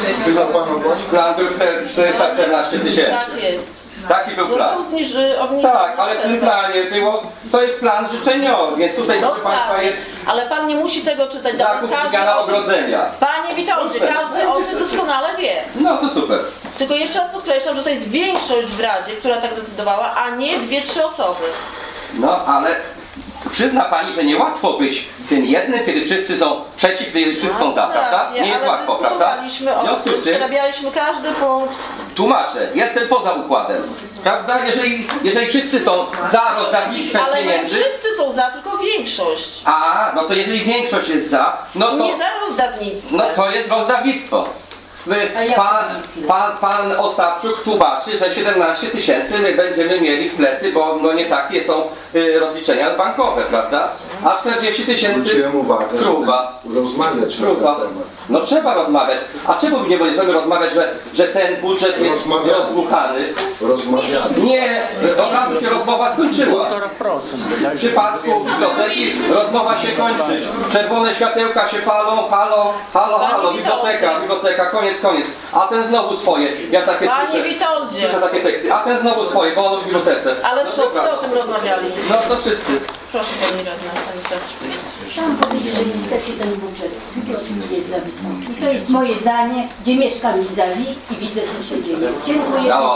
plan był czterysta czternaście tysięcy. Tak jest. Taki był plan. Został zniży, obniżony. Tak, ale w tym planie było, to jest plan życzeniowy, więc tutaj, proszę Państwa, jest ale Pan nie musi tego czytać. Zaraz zakup każdy wymiana o tym- ogrodzenia. Panie Witoldzie, każdy o tym doskonale wie. No to super. Tylko jeszcze raz podkreślam, że to jest większość w Radzie, która tak zdecydowała, a nie dwie, trzy osoby. No, ale przyzna Pani, że niełatwo być tym jednym, kiedy wszyscy są przeciw, kiedy wszyscy są za, prawda? Nie jest łatwo, prawda? Dyskutowaliśmy o związku tym, z tym przerabialiśmy każdy punkt. tłumaczę, jestem poza układem, prawda? Jeżeli, jeżeli wszyscy są za rozdawnictwem Ale nie pieniędzy, wszyscy są za, tylko większość. a no to jeżeli większość jest za, no to, Nie za rozdawnictwo. no to jest rozdawnictwo. My, pan, pan, pan Ostapczuk tłumaczy, że siedemnaście tysięcy my będziemy mieli w plecy, bo no nie takie są y, rozliczenia bankowe, prawda? A czterdzieści tysięcy Zwróciłem uwagę, próba. żeby rozmawiać na ten Próba. temat. No trzeba rozmawiać. A czemu nie możemy rozmawiać, że, że ten budżet jest Rozmawiamy. rozbuchany? Rozmawiamy. Nie, od razu się rozmowa skończyła. W przypadku biblioteki rozmowa się kończy. Czerwone światełka się palą, halo, halo, halo, biblioteka, biblioteka, koniec, koniec. A ten znowu swoje. Ja takie Panie słyszę, Witoldzie. słyszę takie teksty. A ten znowu swoje, bo on w bibliotece. Ale No wszyscy dobra. o tym rozmawiali. No to wszyscy. Proszę Pani Radna, Pani Stastrzyk. Chciałam powiedzieć, że niestety ten budżet jest za wysoki. I to jest moje zdanie, gdzie mieszkam w Zawi i widzę, co się dzieje. Dziękuję. Brawo.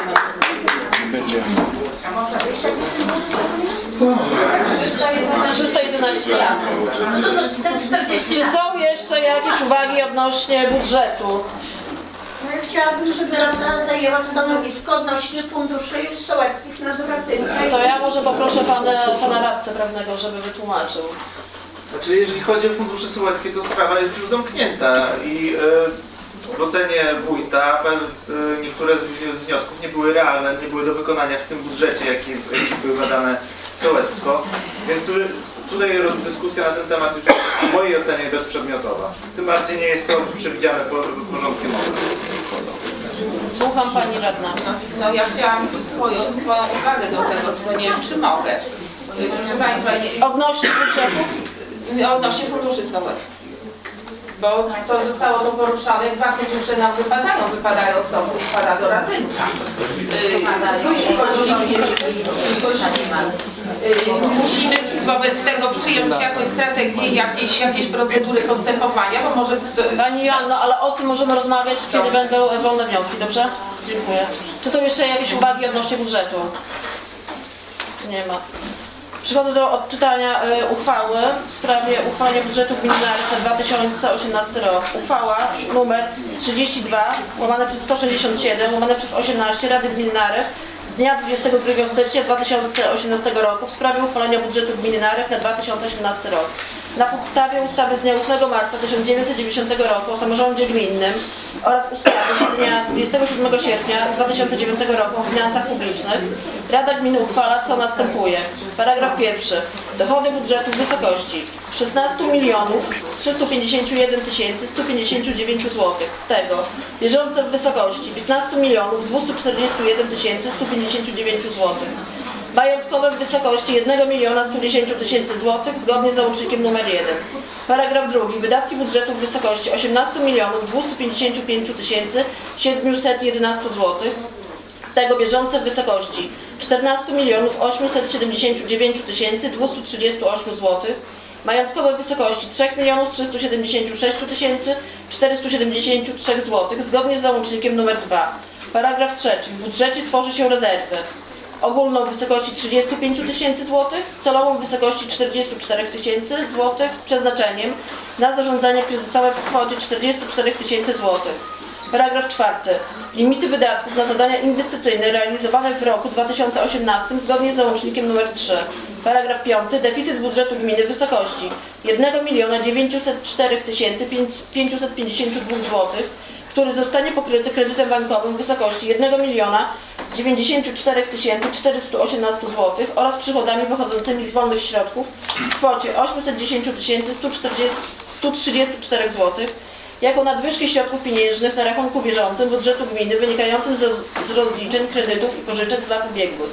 trzysta jedenaście tysięcy. Czy są jeszcze jakieś uwagi odnośnie budżetu? No ja chciałabym, żeby Rada zajęła stanowisko odnośnie funduszy sołeckich na Zoratynkę. To ja może poproszę pana, pana radcę prawnego, żeby wytłumaczył. Znaczy, jeżeli chodzi o fundusze sołeckie, to sprawa jest już zamknięta i e, w ocenie wójta e, niektóre z, z wniosków nie były realne, nie były do wykonania w tym budżecie, jaki, jaki były badane sołectwo. Więc tu, tutaj dyskusja na ten temat już w mojej ocenie bezprzedmiotowa. Tym bardziej nie jest to przewidziane po, porządkiem obrad. Słucham Pani Radna. No ja chciałam swoją, swoją uwagę do tego, tylko nie wiem, czy mogę. Proszę Państwa, nie, Odnośnie budżetu? odnośnie funduszy sołeckich. bo to zostało to poruszane, dwa fundusze nam wypadają, wypadają są, wypada do ratynka. Musimy wobec tego przyjąć jakąś strategię, jakieś, jakieś procedury postępowania, bo może... Pani Joanno, ale o tym możemy rozmawiać, kiedy będą wolne wnioski, dobrze? Dziękuję. Czy są jeszcze jakieś uwagi odnośnie budżetu? Nie ma. Przechodzę do odczytania y, uchwały w sprawie uchwalenia budżetu gminy Narew na dwa tysiące osiemnasty rok. Uchwała numer trzydzieści dwa łamane przez sto sześćdziesiąt siedem łamane przez osiemnaście Rady Gminy Narew z dnia dwudziestego drugiego stycznia dwa tysiące osiemnastego roku w sprawie uchwalenia budżetu gminy Narew na dwa tysiące osiemnasty rok. Na podstawie ustawy z dnia ósmego marca tysiąc dziewięćset dziewięćdziesiątego roku o samorządzie gminnym oraz ustawy z dnia dwudziestego siódmego sierpnia dwa tysiące dziewiątego roku o finansach publicznych Rada Gminy uchwala, co następuje. Paragraf pierwszy. Dochody budżetu w wysokości szesnaście milionów trzysta pięćdziesiąt jeden tysięcy sto pięćdziesiąt dziewięć złotych. Z tego bieżące w wysokości piętnaście milionów dwieście czterdzieści jeden tysięcy sto pięćdziesiąt dziewięć złotych. Majątkowe w wysokości jeden milion sto dziesięć tysięcy złotych zgodnie z załącznikiem numer jeden. Paragraf drugi. Wydatki budżetu w wysokości osiemnaście milionów dwieście pięćdziesiąt pięć tysięcy siedemset jedenaście złotych. Z tego bieżące w wysokości czternaście milionów osiemset siedemdziesiąt dziewięć tysięcy dwieście trzydzieści osiem złotych. Majątkowe w wysokości trzy miliony trzysta siedemdziesiąt sześć tysięcy czterysta siedemdziesiąt trzy złotych zgodnie z załącznikiem numer dwa. Paragraf trzeci. W budżecie tworzy się rezerwę ogólną w wysokości trzydzieści pięć tysięcy złotych, celową w wysokości czterdzieści cztery tysięcy złotych z przeznaczeniem na zarządzanie kryzysowe w kwocie czterdzieści cztery tysięcy złotych. Paragraf czwarty. Limity wydatków na zadania inwestycyjne realizowane w roku dwa tysiące osiemnastym zgodnie z załącznikiem numer trzy. Paragraf piąty. Deficyt budżetu gminy w wysokości jeden milion dziewięćset cztery tysiące pięćset pięćdziesiąt dwa złotych, który zostanie pokryty kredytem bankowym w wysokości jeden milion dziewięćdziesiąt cztery tysiące czterysta osiemnaście złotych oraz przychodami pochodzącymi z wolnych środków w kwocie osiemset dziesięć tysięcy sto trzydzieści cztery złotych jako nadwyżki środków pieniężnych na rachunku bieżącym budżetu gminy wynikającym z rozliczeń, kredytów i pożyczek z lat ubiegłych.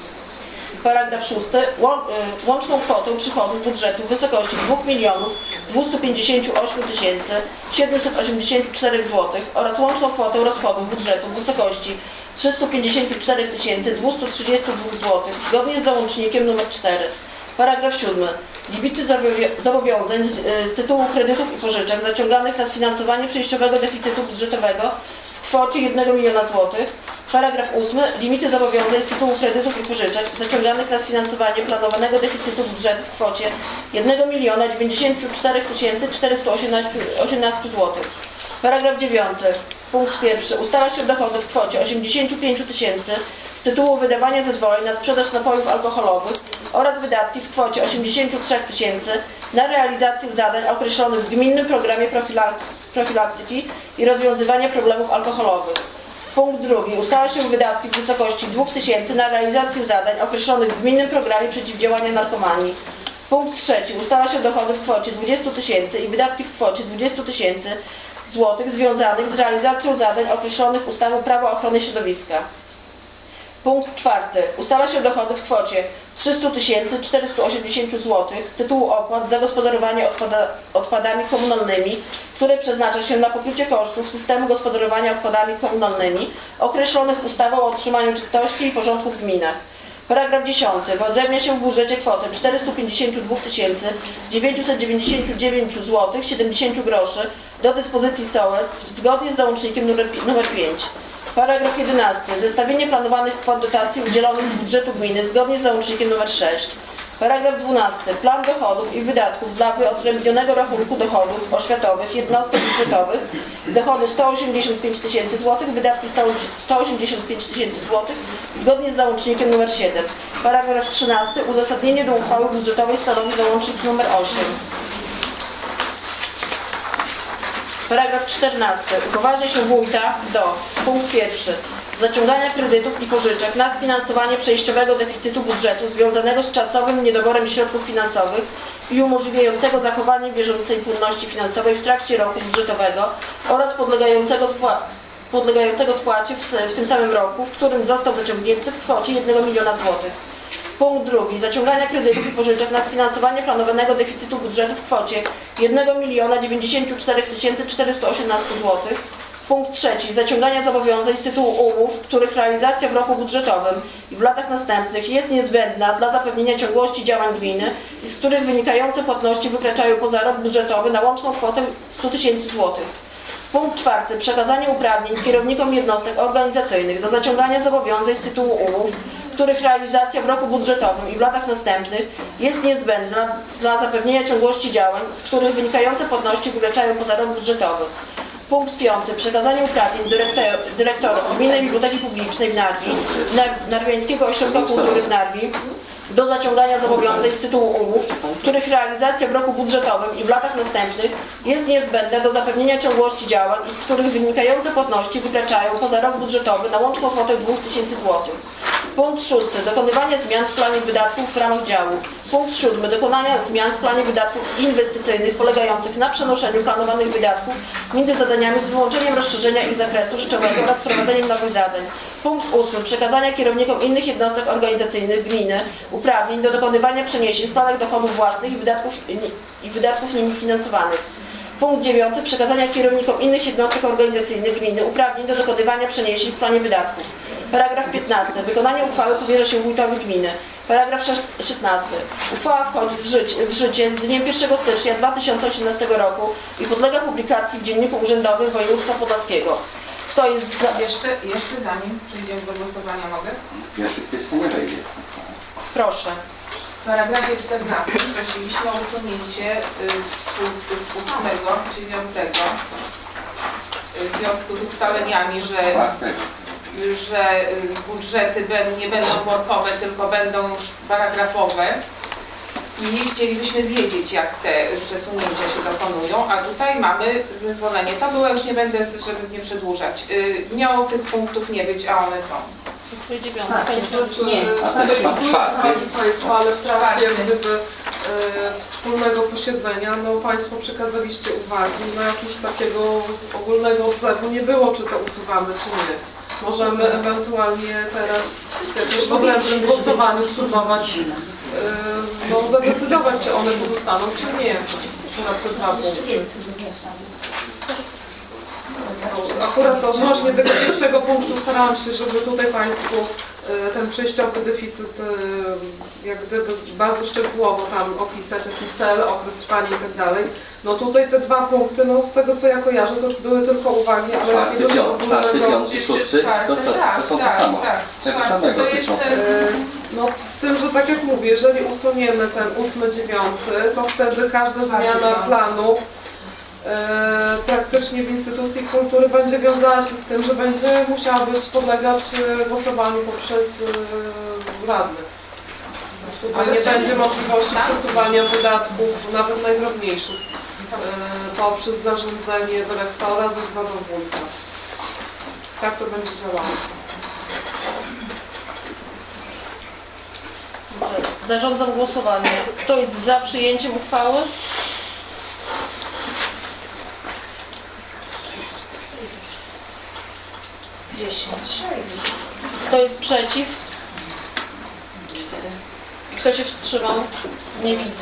Paragraf szósty. Łączną kwotę przychodów budżetu w wysokości dwa miliony dwieście pięćdziesiąt osiem tysięcy siedemset osiemdziesiąt cztery złotych oraz łączną kwotę rozchodów budżetu w wysokości trzysta pięćdziesiąt cztery tysiące dwieście trzydzieści dwa złotych zgodnie z załącznikiem numer cztery. Paragraf siódmy. Limity zobowiązań z, z tytułu kredytów i pożyczek zaciąganych na sfinansowanie przejściowego deficytu budżetowego w kwocie jeden milion złotych. Paragraf ósmy. Limity zobowiązań z tytułu kredytów i pożyczek zaciąganych na sfinansowanie planowanego deficytu budżetu w kwocie jeden milion dziewięćdziesiąt cztery tysiące czterysta osiemnaście złotych. Paragraf dziewiąty. Punkt pierwszy. Ustala się dochody w kwocie osiemdziesiąt pięć tysięcy z tytułu wydawania zezwoleń na sprzedaż napojów alkoholowych oraz wydatki w kwocie osiemdziesiąt trzy tysięcy na realizację zadań określonych w gminnym programie profilaktyki i rozwiązywania problemów alkoholowych. Punkt drugi. Ustala się wydatki w wysokości dwa tysiące na realizację zadań określonych w gminnym programie przeciwdziałania narkomanii. Punkt trzeci. Ustala się dochody w kwocie dwadzieścia tysięcy i wydatki w kwocie dwadzieścia tysięcy złotych związanych z realizacją zadań określonych ustawą Prawo ochrony środowiska. Punkt czwarty. Ustala się dochody w kwocie trzysta tysięcy czterysta osiemdziesiąt złotych z tytułu opłat za gospodarowanie odpada, odpadami komunalnymi, które przeznacza się na pokrycie kosztów systemu gospodarowania odpadami komunalnymi określonych ustawą o utrzymaniu czystości i porządku w gminach. Paragraf dziesiąty. Wyodrębnia się w budżecie kwotę czterysta pięćdziesiąt dwa tysiące dziewięćset dziewięćdziesiąt dziewięć złotych siedemdziesiąt groszy do dyspozycji sołectw zgodnie z załącznikiem numer pięć. Paragraf jedenasty. Zestawienie planowanych kwot dotacji udzielonych z budżetu gminy zgodnie z załącznikiem numer sześć. Paragraf dwunasty. Plan dochodów i wydatków dla wyodrębnionego rachunku dochodów oświatowych jednostek budżetowych. Dochody sto osiemdziesiąt pięć tysięcy złotych, wydatki sto osiemdziesiąt pięć tysięcy złotych zgodnie z załącznikiem numer siedem. Paragraf trzynasty. Uzasadnienie do uchwały budżetowej stanowi załącznik numer osiem. Paragraf czternasty. Upoważnia się wójta do punkt pierwszy. Zaciągania kredytów i pożyczek na sfinansowanie przejściowego deficytu budżetu związanego z czasowym niedoborem środków finansowych i umożliwiającego zachowanie bieżącej płynności finansowej w trakcie roku budżetowego oraz podlegającego, spła podlegającego spłacie w, w tym samym roku, w którym został zaciągnięty w kwocie jeden miliona złotych. Punkt drugi. Zaciągania kredytów i pożyczek na sfinansowanie planowanego deficytu budżetu w kwocie jeden milion dziewięćdziesiąt cztery tysiące czterysta osiemnaście złotych. Punkt trzeci. Zaciągania zobowiązań z tytułu umów, których realizacja w roku budżetowym i w latach następnych jest niezbędna dla zapewnienia ciągłości działań gminy i z których wynikające płatności wykraczają poza rok budżetowy na łączną kwotę sto tysięcy złotych. Punkt czwarty. Przekazanie uprawnień kierownikom jednostek organizacyjnych do zaciągania zobowiązań z tytułu umów, których realizacja w roku budżetowym i w latach następnych jest niezbędna dla zapewnienia ciągłości działań, z których wynikające płatności wykraczają poza rok budżetowy. Punkt piąty. Przekazanie uprawnień dyrektorom Gminnej Biblioteki Publicznej w Narwi, Narwiańskiego Ośrodka Kultury w Narwi do zaciągania zobowiązań z tytułu umów, których realizacja w roku budżetowym i w latach następnych jest niezbędna do zapewnienia ciągłości działań i z których wynikające płatności wykraczają poza rok budżetowy na łączną kwotę dwa tysiące złotych. Punkt szósty. Dokonywanie zmian w planie wydatków w ramach działu. Punkt siódmy. Dokonania zmian w planie wydatków inwestycyjnych polegających na przenoszeniu planowanych wydatków między zadaniami z wyłączeniem rozszerzenia ich zakresu rzeczowego oraz wprowadzeniem nowych zadań. Punkt ósmy. Przekazania kierownikom innych jednostek organizacyjnych gminy uprawnień do dokonywania przeniesień w planach dochodów własnych i wydatków, i wydatków nimi finansowanych. Punkt dziewiąty. Przekazania kierownikom innych jednostek organizacyjnych gminy uprawnień do dokonywania przeniesień w planie wydatków. Paragraf piętnasty. Wykonanie uchwały powierza się wójtowi gminy. Paragraf szesnasty. Uchwała wchodzi w życie, w życie z dniem pierwszego stycznia dwa tysiące osiemnastego roku i podlega publikacji w Dzienniku Urzędowym Województwa Podlaskiego. Kto jest za... Jeszcze, jeszcze zanim przejdziemy do głosowania, mogę? Pierwszy stycznia nie wejdzie. Proszę. W paragrafie czternastym prosiliśmy o usunięcie punktów ósmego, dziewiątego w związku z ustaleniami, że, że budżety nie będą workowe, tylko będą już paragrafowe i chcielibyśmy wiedzieć, jak te przesunięcia się dokonują, a tutaj mamy zezwolenie. To było, już nie będę, żeby nie przedłużać. Miało tych punktów nie być, a one są. Nie, Państwo, ale w trakcie jak gdyby e, wspólnego posiedzenia, no Państwo przekazaliście uwagi, no jakiegoś takiego ogólnego odzewu nie było, czy to usuwamy, czy nie. Możemy ewentualnie teraz jakieś w odrębnym głosowaniu spróbować e, no, zadecydować, czy one pozostaną, czy nie. Na te dwa punkty. Akurat odnośnie tego pierwszego punktu starałam się, żeby tutaj Państwu ten przejściowy deficyt jak gdyby bardzo szczegółowo tam opisać, jaki cel, okres trwania i tak dalej. No tutaj te dwa punkty, no z tego co ja kojarzę, to były tylko uwagi, ale czwarty, jakiegoś piąty, czwarty, piąty, szósty, to co? To są to samo. Tego samego dotyczą. No z tym, że tak jak mówię, jeżeli usuniemy ten ósmy, dziewiąty, to wtedy każda zmiana planu E, praktycznie w instytucji kultury będzie wiązała się z tym, że będzie musiała być podlegać głosowaniu poprzez e, radnych. Tutaj nie będzie możliwości przesuwania wydatków, nawet najdrobniejszych, e, poprzez zarządzenie dyrektora ze zgodą wójta. Tak to będzie działało. Zarządzam głosowanie. Kto jest za przyjęciem uchwały? dziesięć. Kto jest przeciw? cztery. Kto się wstrzymał? Nie widzę.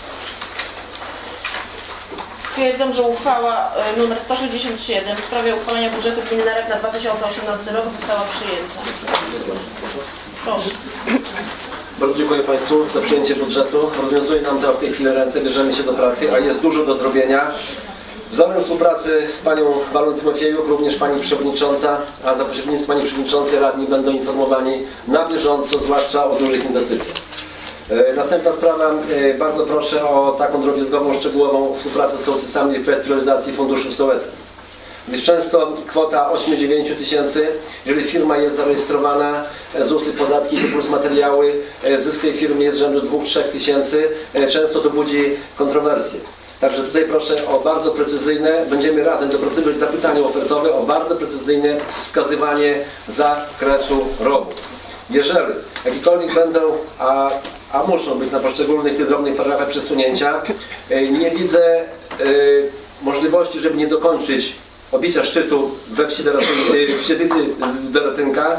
Stwierdzam, że uchwała nr sto sześćdziesiąt siedem w sprawie uchwalenia budżetu gminy Narek na dwa tysiące osiemnasty rok została przyjęta. Proszę. Bardzo dziękuję Państwu za przyjęcie budżetu. Rozwiązuje nam to w tej chwili ręce, bierzemy się do pracy, a jest dużo do zrobienia. Wzorem współpracy z Panią Walą Tymofiejuk, również Pani Przewodnicząca, a za pośrednictwem Pani Przewodniczącej radni będą informowani na bieżąco, zwłaszcza o dużych inwestycjach. E, następna sprawa, e, bardzo proszę o taką drobiazgową, szczegółową współpracę z sołtysami w kwestii realizacji funduszów sołeckich. Gdyż często kwota osiem do dziewięciu tysięcy, jeżeli firma jest zarejestrowana, ZUS-y, podatki plus materiały, e, zysk tej firmy jest rzędu dwóch do trzech tysięcy, e, często to budzi kontrowersje. Także tutaj proszę o bardzo precyzyjne, będziemy razem dopracowywać zapytanie ofertowe, o bardzo precyzyjne wskazywanie zakresu rowu. Jeżeli jakiekolwiek będą, a, a muszą być na poszczególnych tych drobnych paragrafach przesunięcia, nie widzę y, możliwości, żeby nie dokończyć obicia szczytu we wsi Dorotynka,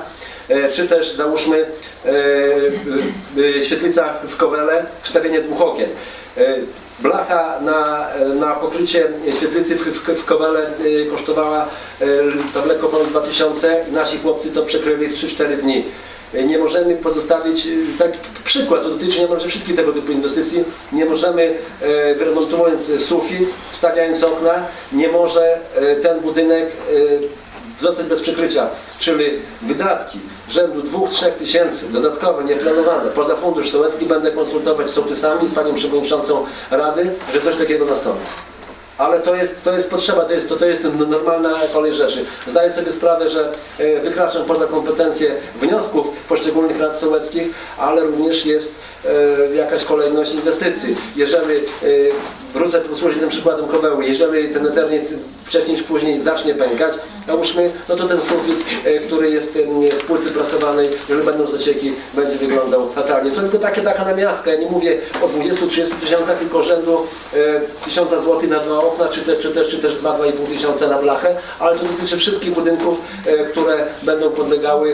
czy też załóżmy świetlica w Kowele, wstawienie dwóch okien. Blacha na, na pokrycie świetlicy w, w, w Kowele kosztowała tam lekko ponad dwa tysiące i nasi chłopcy to przekryli w trzy cztery dni. Nie możemy pozostawić, tak przykład, to dotyczy niemalże wszystkich tego typu inwestycji, nie możemy, wyremontując sufit, wstawiając okna, nie może ten budynek zostać bez przykrycia, czyli wydatki rzędu dwóch trzech tysięcy, dodatkowe, nieplanowane, poza fundusz sołecki będę konsultować z sołtysami, z panią przewodniczącą Rady, że coś takiego nastąpi. Ale to jest, to jest potrzeba, to jest, to, to jest normalna kolej rzeczy. Zdaję sobie sprawę, że wykraczam poza kompetencje wniosków poszczególnych rad sołeckich, ale również jest e, jakaś kolejność inwestycji. Jeżeli, e, wrócę posłużyć tym przykładem Koweły, jeżeli ten eterniec wcześniej czy później zacznie pękać, załóżmy, no to ten sufit, e, który jest e, z płyty prasowanej, jeżeli będą zacieki, będzie wyglądał fatalnie. To tylko takie, taka namiastka. Ja nie mówię o dwudziestu trzydziestu tysiącach, tylko rzędu e, tysiąca złotych na dwa okna, czy też, czy też, czy też dwa do dwóch i pół tysiąca na blachę, ale to dotyczy wszystkich budynków, e, które będą podlegały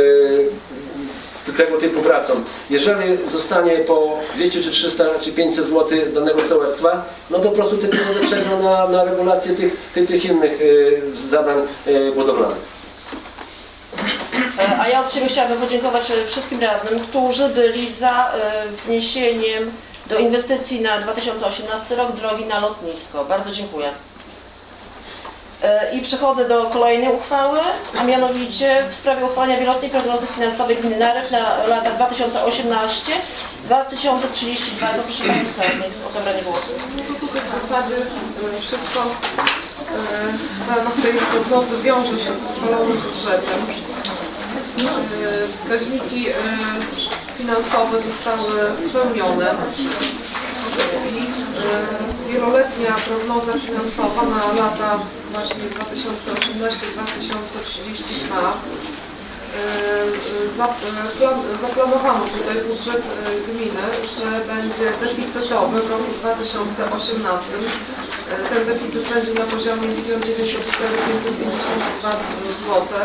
e, tego typu pracom. Jeżeli zostanie po dwieście czy trzysta czy pięćset złotych z danego sołectwa, no to po prostu te pieniądze przejdą na, na regulację tych, tych, tych innych e, zadań e, budowlanych. A ja od siebie chciałabym podziękować wszystkim radnym, którzy byli za wniesieniem do inwestycji na dwa tysiące osiemnasty rok drogi na lotnisko. Bardzo dziękuję. I przechodzę do kolejnej uchwały, a mianowicie w sprawie uchwalenia wieloletniej prognozy finansowej gminy Narew na lata dwa tysiące osiemnasty do dwa tysiące trzydziestego drugiego. Poproszę Panią Skarbnik o zabranie głosu. No to tutaj w zasadzie wszystko w ramach tej prognozy wiąże się z uchwalonym budżetem. Wskaźniki finansowe zostały spełnione i wieloletnia prognoza finansowa na lata właśnie dwa tysiące osiemnasty do dwa tysiące trzydziestego drugiego zaplanowano tutaj budżet gminy, że będzie deficytowy w roku dwa tysiące osiemnastym. Ten deficyt będzie na poziomie milion dziewięćset cztery tysiące pięćset pięćdziesiąt dwa złote.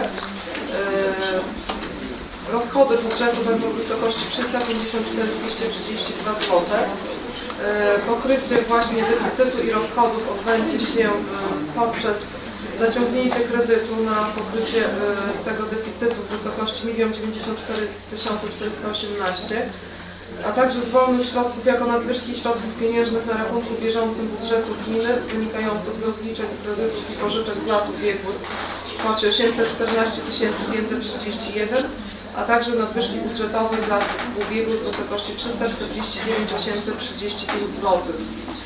Rozchody budżetu będą w wysokości trzysta pięćdziesiąt cztery tysiące dwieście trzydzieści dwa złote. Pokrycie właśnie deficytu i rozchodów odbędzie się poprzez zaciągnięcie kredytu na pokrycie tego deficytu w wysokości milion dziewięćdziesiąt cztery tysiące czterysta osiemnaście, a także z wolnych środków jako nadwyżki środków pieniężnych na rachunku bieżącym budżetu gminy wynikających z rozliczeń kredytów i pożyczek z lat ubiegłych w kwocie osiemset czternaście tysięcy pięćset trzydzieści jeden, a także nadwyżki budżetowe z lat ubiegłych w wysokości trzysta czterdzieści dziewięć tysięcy osiemset trzydzieści pięć złotych.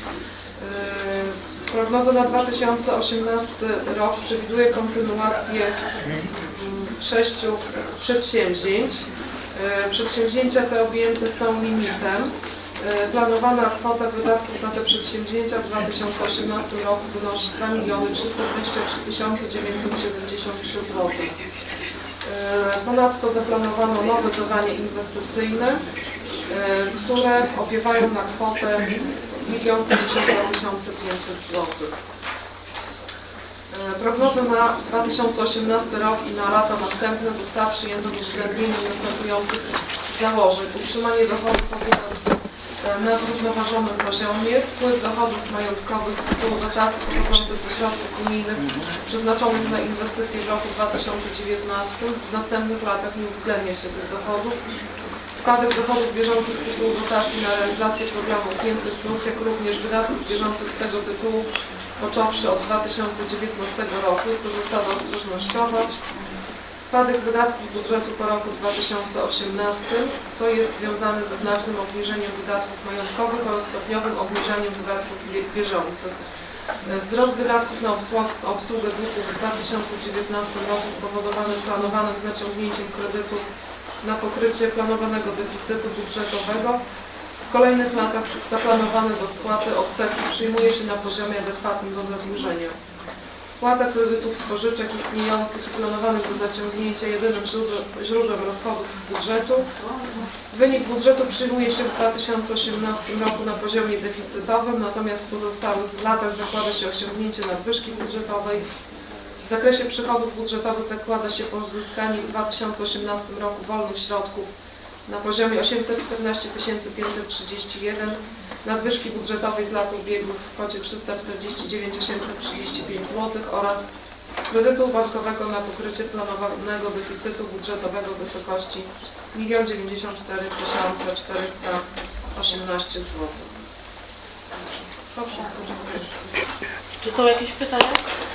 Prognoza na dwa tysiące osiemnasty rok przewiduje kontynuację sześciu przedsięwzięć. Przedsięwzięcia te objęte są limitem. Planowana kwota wydatków na te przedsięwzięcia w dwa tysiące osiemnastym roku wynosi dwa miliony trzysta dwadzieścia trzy tysiące dziewięćset siedemdziesiąt trzy złotych. Ponadto zaplanowano nowe zadanie inwestycyjne, które opiewają na kwotę milion pięćdziesiąt dwa tysiące pięćset złotych. Prognoza na dwa tysiące osiemnasty rok i na lata następne została przyjęta z uwzględnieniem następujących założeń. Utrzymanie dochodów powinno na zrównoważonym poziomie, wpływ dochodów majątkowych z tytułu dotacji pochodzących ze środków unijnych przeznaczonych na inwestycje w roku dwa tysiące dziewiętnastym. W następnych latach nie uwzględnia się tych dochodów. Spadek dochodów bieżących z tytułu dotacji na realizację programu pięćset plus, jak również wydatków bieżących z tego tytułu, począwszy od dwa tysiące dziewiętnastego roku, jest to zasada ostrożnościowa. Spadek wydatków budżetu po roku dwa tysiące osiemnastym, co jest związane ze znacznym obniżeniem wydatków majątkowych oraz stopniowym obniżeniem wydatków bieżących. Wzrost wydatków na obsługę długu w dwa tysiące dziewiętnastym roku spowodowany planowanym zaciągnięciem kredytu na pokrycie planowanego deficytu budżetowego. W kolejnych latach zaplanowane do spłaty odsetki przyjmuje się na poziomie adekwatnym do zadłużenia. Spłata kredytów i pożyczek istniejących i planowanych do zaciągnięcia jedynym źródłem, źródłem rozchodów budżetu. Wynik budżetu przyjmuje się w dwa tysiące osiemnastym roku na poziomie deficytowym, natomiast w pozostałych latach zakłada się osiągnięcie nadwyżki budżetowej. W zakresie przychodów budżetowych zakłada się pozyskanie w dwa tysiące osiemnastym roku wolnych środków na poziomie osiemset czternaście tysięcy pięćset trzydzieści jeden, nadwyżki budżetowej z lat ubiegłych w kwocie trzysta czterdzieści dziewięć tysięcy osiemset trzydzieści pięć złotych oraz kredytu bankowego na pokrycie planowanego deficytu budżetowego w wysokości milion dziewięćdziesiąt cztery tysiące czterysta osiemnaście złotych. To wszystko, dziękuję. Czy są jakieś pytania?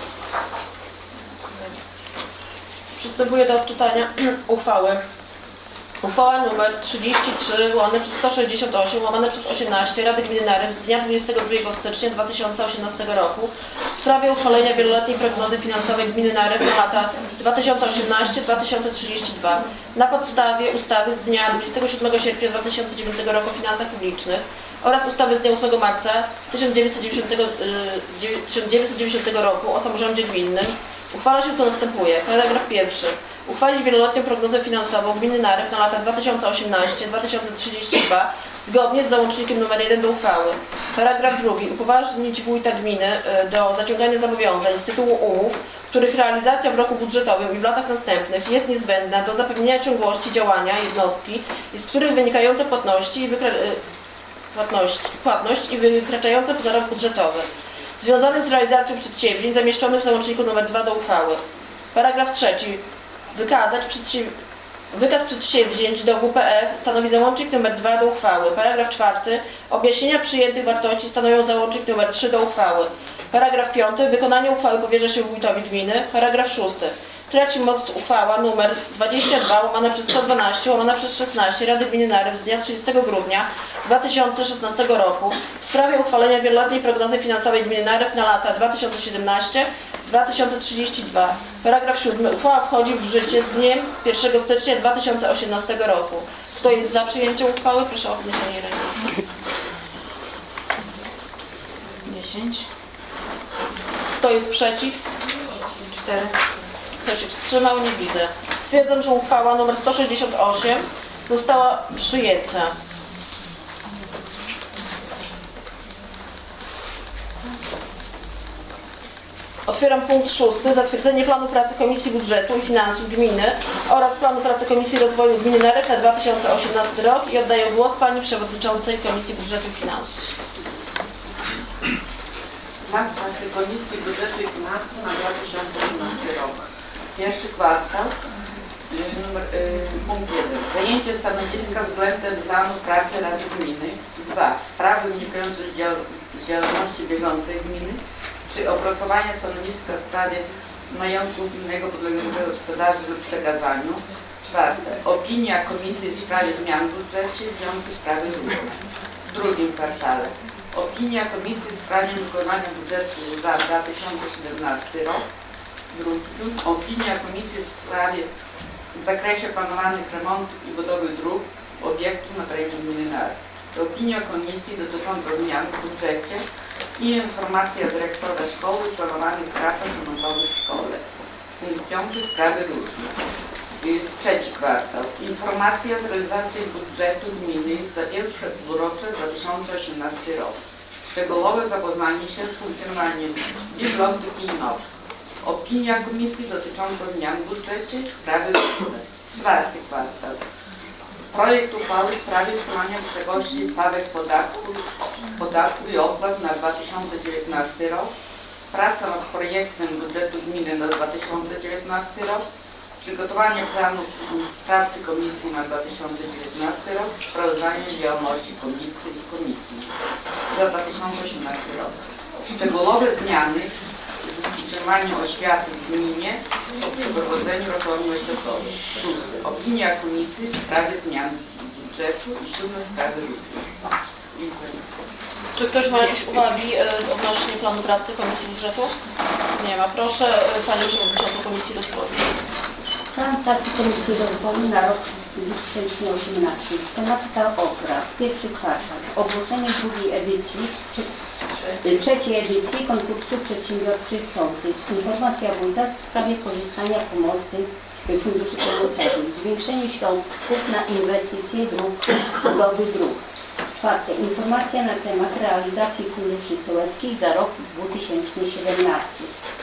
Przystępuję do odczytania uchwały. Uchwała nr trzydzieści trzy łamane przez sto sześćdziesiąt osiem łamane przez osiemnaście Rady Gminy Narew z dnia dwudziestego drugiego stycznia dwa tysiące osiemnastego roku w sprawie uchwalenia wieloletniej prognozy finansowej Gminy Narew na lata dwa tysiące osiemnasty do dwa tysiące trzydziestego drugiego na podstawie ustawy z dnia dwudziestego siódmego sierpnia dwa tysiące dziewiątego roku o finansach publicznych oraz ustawy z dnia ósmego marca tysiąc dziewięćset dziewięćdziesiątego roku o samorządzie gminnym. Uchwala się co następuje. Paragraf pierwszy. Uchwalić wieloletnią prognozę finansową Gminy Narew na lata dwa tysiące osiemnasty do dwa tysiące trzydziestego drugiego zgodnie z załącznikiem nr jeden do uchwały. Paragraf drugi. Upoważnić wójta gminy do zaciągania zobowiązań z tytułu umów, których realizacja w roku budżetowym i w latach następnych jest niezbędna do zapewnienia ciągłości działania jednostki i z których wynikające płatności i wykra... płatność, płatność i wykraczające poza rok budżetowy, związane z realizacją przedsięwzięć zamieszczonych w załączniku nr dwa do uchwały. Paragraf trzeci. Wykazać przedsięw... Wykaz przedsięwzięć do W P F stanowi załącznik nr dwa do uchwały. Paragraf czwarty. Objaśnienia przyjętych wartości stanowią załącznik nr trzy do uchwały. Paragraf piąty. Wykonanie uchwały powierza się wójtowi gminy. Paragraf szósty. Traci moc uchwała nr dwadzieścia dwa łamane przez sto dwanaście łamane przez szesnaście Rady Gminy Narew z dnia trzydziestego grudnia dwa tysiące szesnastego roku w sprawie uchwalenia wieloletniej prognozy finansowej Gminy Narew na lata dwa tysiące siedemnasty do dwa tysiące trzydziestego drugiego. Paragraf siódmy. Uchwała wchodzi w życie z dniem pierwszego stycznia dwa tysiące osiemnastego roku. Kto jest za przyjęciem uchwały? Proszę o podniesienie ręki. dziesięć. Kto jest przeciw? cztery. Kto się wstrzymał? Nie widzę. Stwierdzam, że uchwała nr sto sześćdziesiąt osiem została przyjęta. Otwieram punkt szósty. Zatwierdzenie planu pracy Komisji Budżetu i Finansów Gminy oraz planu pracy Komisji Rozwoju Gminy Narew na dwa tysiące osiemnasty rok i oddaję głos Pani Przewodniczącej Komisji Budżetu i Finansów. Plan pracy Komisji Budżetu i Finansów na dwa tysiące osiemnasty rok. Pierwszy kwartał, numer, y, punkt jeden. Zajęcie stanowiska względem planu pracy Rady Gminy. dwa. Sprawy wynikające z dział działalności bieżącej gminy, czy opracowanie stanowiska w sprawie majątku gminnego podległego sprzedaży lub przekazaniu. czwarte. Opinia Komisji w sprawie zmian w budżecie. Piąty. Sprawy drugie. W drugim kwartale. Opinia Komisji w sprawie wykonania budżetu za dwa tysiące siedemnasty rok. Drugi. Opinia Komisji w sprawie w zakresie planowanych remontów i budowy dróg obiektów na terenie gminy Narew. Opinia Komisji dotycząca zmian w budżecie i informacja dyrektora szkoły o planowanych pracach remontowych w szkole. Punkt piąty. Sprawy różne. Trzeci kwartał. Informacja z realizacji budżetu gminy za pierwsze półrocze dwa tysiące osiemnasty rok. Szczegółowe zapoznanie się z funkcjonowaniem biblioteki i not. Opinia Komisji dotycząca zmian w budżecie, sprawy różne. Czwarty kwartał. Projekt uchwały w sprawie ustalania wysokości stawek podatku, podatku i opłat na dwa tysiące dziewiętnasty rok. Praca nad projektem budżetu gminy na dwa tysiące dziewiętnasty rok. Przygotowanie planów pracy Komisji na dwa tysiące dziewiętnasty rok. Sprawdzanie działalności Komisji i Komisji za dwa tysiące osiemnasty rok. Szczegółowe zmiany w funkcjonowaniu oświaty w gminie o przeprowadzeniu reformy oświatowej. Szóste. Opinia Komisji w sprawie zmian budżetu i siódme. Sprawy różne. Dziękuję. Czy ktoś ma jakieś uwagi odnośnie planu pracy Komisji Budżetu? Nie ma. Proszę Panią Przewodniczącą Komisji Rozwoju. Plan pracy Komisji Rozwoju na rok dwa tysiące osiemnasty. Tematyka opraw. Pierwszy kwartał. Ogłoszenie drugiej edycji, czy, trzeciej edycji konkursu przedsiębiorczych Sołtys. Informacja wójta w sprawie korzystania pomocy funduszy pomocowych. Zwiększenie środków na inwestycje dróg, budowy dróg. Czwarte. Informacja na temat realizacji funduszy sołeckich za rok dwa tysiące siedemnasty.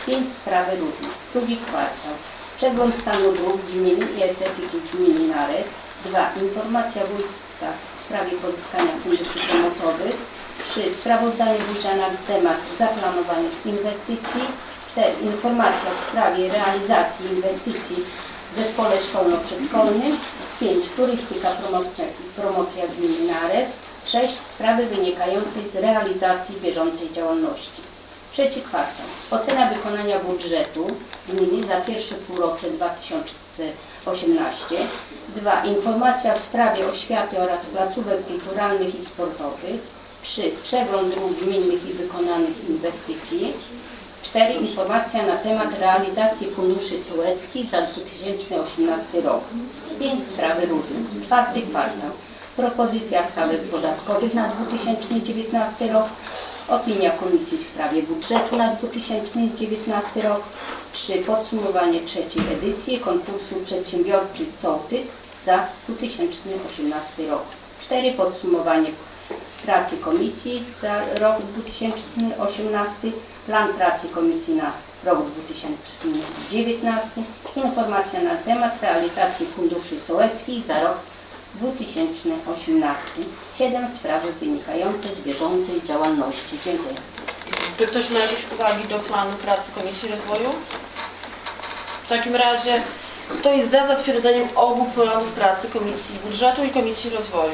pięć sprawy różne. Drugi kwartał. Przegląd stanu dróg gminy i estetyki gminy Narek. dwa. Informacja wójta w sprawie pozyskania funduszy pomocowych. trzy. Sprawozdanie wójta na temat zaplanowanych inwestycji. cztery. Informacja w sprawie realizacji inwestycji w zespole szkolno-przedszkolnym. pięć. Turystyka promocja, promocja gminy Narek. sześć. Sprawy wynikające z realizacji bieżącej działalności. Trzeci kwartał. Ocena wykonania budżetu gminy za pierwsze półrocze dwa tysiące osiemnaście. dwa. Informacja w sprawie oświaty oraz placówek kulturalnych i sportowych. trzy. Przegląd dróg gminnych i wykonanych inwestycji. cztery. Informacja na temat realizacji funduszy sołeckich za dwa tysiące osiemnasty rok. pięć. Sprawy różne. Czwarty kwartał. Propozycja stawek podatkowych na dwa tysiące dziewiętnasty rok. Opinia Komisji w sprawie budżetu na dwa tysiące dziewiętnasty rok. trzy. Podsumowanie trzeciej edycji konkursu Przedsiębiorczy Sołtys za dwa tysiące osiemnasty rok. cztery. Podsumowanie pracy Komisji za rok dwa tysiące osiemnasty. Plan pracy Komisji na rok dwa tysiące dziewiętnasty. Informacja na temat realizacji funduszy sołeckich za rok dwa tysiące osiemnasty. siedem. Sprawy wynikające z bieżącej działalności. Dziękuję. Czy ktoś ma jakieś uwagi do planu pracy Komisji Rozwoju? W takim razie, kto jest za zatwierdzeniem obu planów pracy Komisji Budżetu i Komisji Rozwoju?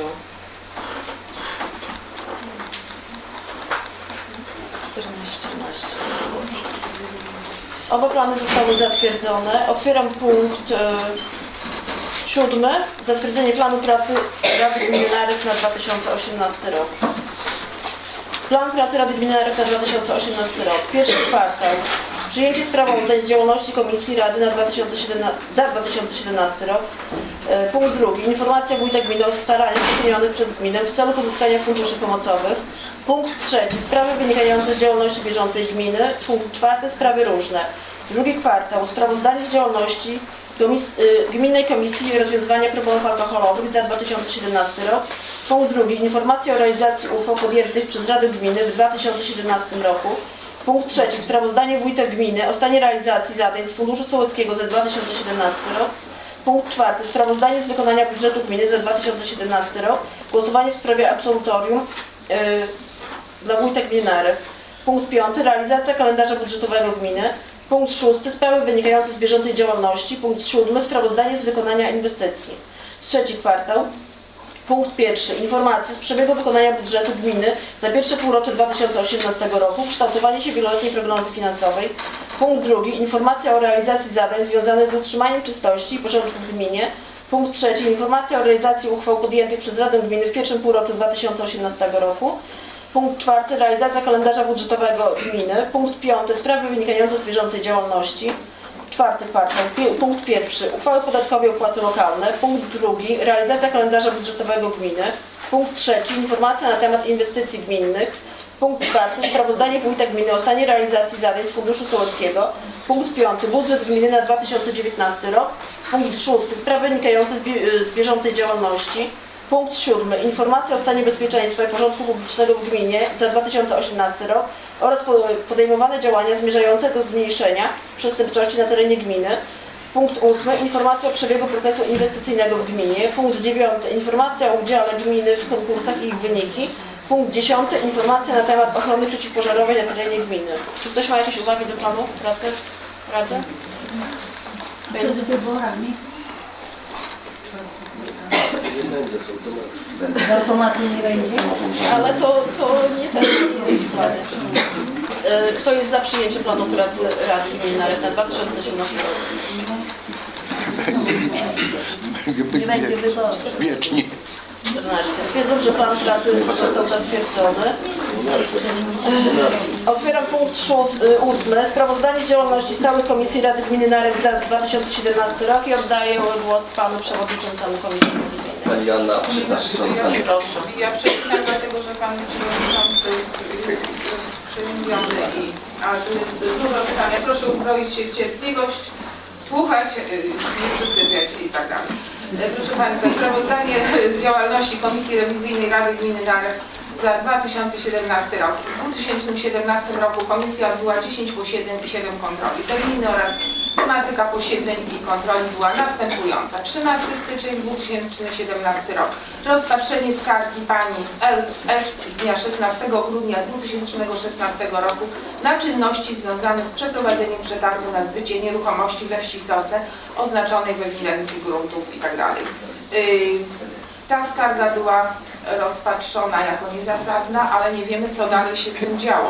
czternaście. Oba plany zostały zatwierdzone. Otwieram punkt e, siódmy. Zatwierdzenie planu pracy Rady Gminy Narek na dwa tysiące osiemnasty rok. Plan pracy Rady Gminy Narek na dwa tysiące osiemnasty rok. Pierwszy kwartał. Przyjęcie sprawozdań z działalności Komisji Rady na dwa tysiące siedemnasty, za dwa tysiące siedemnasty rok. E, punkt drugi. Informacja wójta gminy o staraniach poczynionych przez gminę w celu pozyskania funduszy pomocowych. Punkt trzeci. Sprawy wynikające z działalności bieżącej gminy. Punkt czwarty. Sprawy różne. Drugi kwartał. Sprawozdanie z działalności Komis y, Gminnej Komisji Rozwiązywania Problemów Alkoholowych za dwa tysiące siedemnasty rok. Punkt drugi. Informacja o realizacji uchwał podjętych przez Radę Gminy w dwa tysiące siedemnastym roku. Punkt trzeci. Sprawozdanie wójta gminy o stanie realizacji zadań z Funduszu Sołeckiego za dwa tysiące siedemnasty rok. Punkt czwarty. Sprawozdanie z wykonania budżetu gminy za dwa tysiące siedemnasty rok. Głosowanie w sprawie absolutorium y, dla wójta gminy Narek. Punkt piąty. Realizacja kalendarza budżetowego gminy. Punkt szósty. Sprawy wynikające z bieżącej działalności. Punkt siódmy. Sprawozdanie z wykonania inwestycji. Trzeci kwartał. Punkt pierwszy. Informacje z przebiegu wykonania budżetu gminy za pierwsze półrocze dwa tysiące osiemnastego roku. Kształtowanie się wieloletniej prognozy finansowej. Punkt drugi. Informacja o realizacji zadań związanych z utrzymaniem czystości i porządku w gminie. Punkt trzeci. Informacja o realizacji uchwał podjętych przez Radę Gminy w pierwszym półroczu dwa tysiące osiemnastego roku. Punkt czwarty. Realizacja kalendarza budżetowego gminy. Punkt piąty. Sprawy wynikające z bieżącej działalności. Czwarty kwartał. Punkt pierwszy. Uchwały podatkowe i opłaty lokalne. Punkt drugi. Realizacja kalendarza budżetowego gminy. Punkt trzeci. Informacja na temat inwestycji gminnych. Punkt czwarty. Sprawozdanie wójta gminy o stanie realizacji zadań z Funduszu Sołeckiego. Punkt piąty. Budżet gminy na dwa tysiące dziewiętnasty rok. Punkt szósty. Sprawy wynikające z, bie z bieżącej działalności. Punkt siódmy. Informacja o stanie bezpieczeństwa i porządku publicznego w gminie za dwa tysiące osiemnasty rok oraz podejmowane działania zmierzające do zmniejszenia przestępczości na terenie gminy. Punkt ósmy. Informacja o przebiegu procesu inwestycyjnego w gminie. Punkt dziewiąty. Informacja o udziale gminy w konkursach i ich wyniki. Punkt dziesiąty. Informacja na temat ochrony przeciwpożarowej na terenie gminy. Czy ktoś ma jakieś uwagi do planu pracy Rady? Co z wyborami? Z automatu nie będzie. Ale to, to nie też jest wkład. Kto jest za przyjęciem planu pracy Rady Gminy Narek na dwa tysiące osiemnasty rok? Nie będzie wyboru. Wiecznie. czternaście. Stwierdzam, że plan pracy został zatwierdzony. Otwieram punkt ósmy. Sprawozdanie z działalności stałych Komisji Rady Gminy Narek za dwa tysiące siedemnasty rok i oddaję głos panu przewodniczącemu Komisji Rewizyjnej. Pani Joanna, przepraszam. Proszę. Ja przeczytam dlatego, że pan przewodniczący jest przejmujący i a tu jest dużo czytania. Proszę uzbroić się w cierpliwość, słuchać, nie przysypiać i tak dalej. Proszę Państwa, sprawozdanie z działalności Komisji Rewizyjnej Rady Gminy Narek za dwa tysiące siedemnasty rok. W dwa tysiące siedemnastym roku komisja odbyła dziesięć posiedzeń i siedem kontroli. Terminy oraz tematyka posiedzeń i kontroli była następująca. trzynasty styczeń dwa tysiące siedemnasty rok. Rozpatrzenie skargi pani L S z dnia szesnastego grudnia dwa tysiące szesnastego roku na czynności związane z przeprowadzeniem przetargu na zbycie nieruchomości we wsi Soce oznaczonej w ewidencji gruntów itd. Yy, ta skarga była rozpatrzona jako niezasadna, ale nie wiemy, co dalej się z tym działo.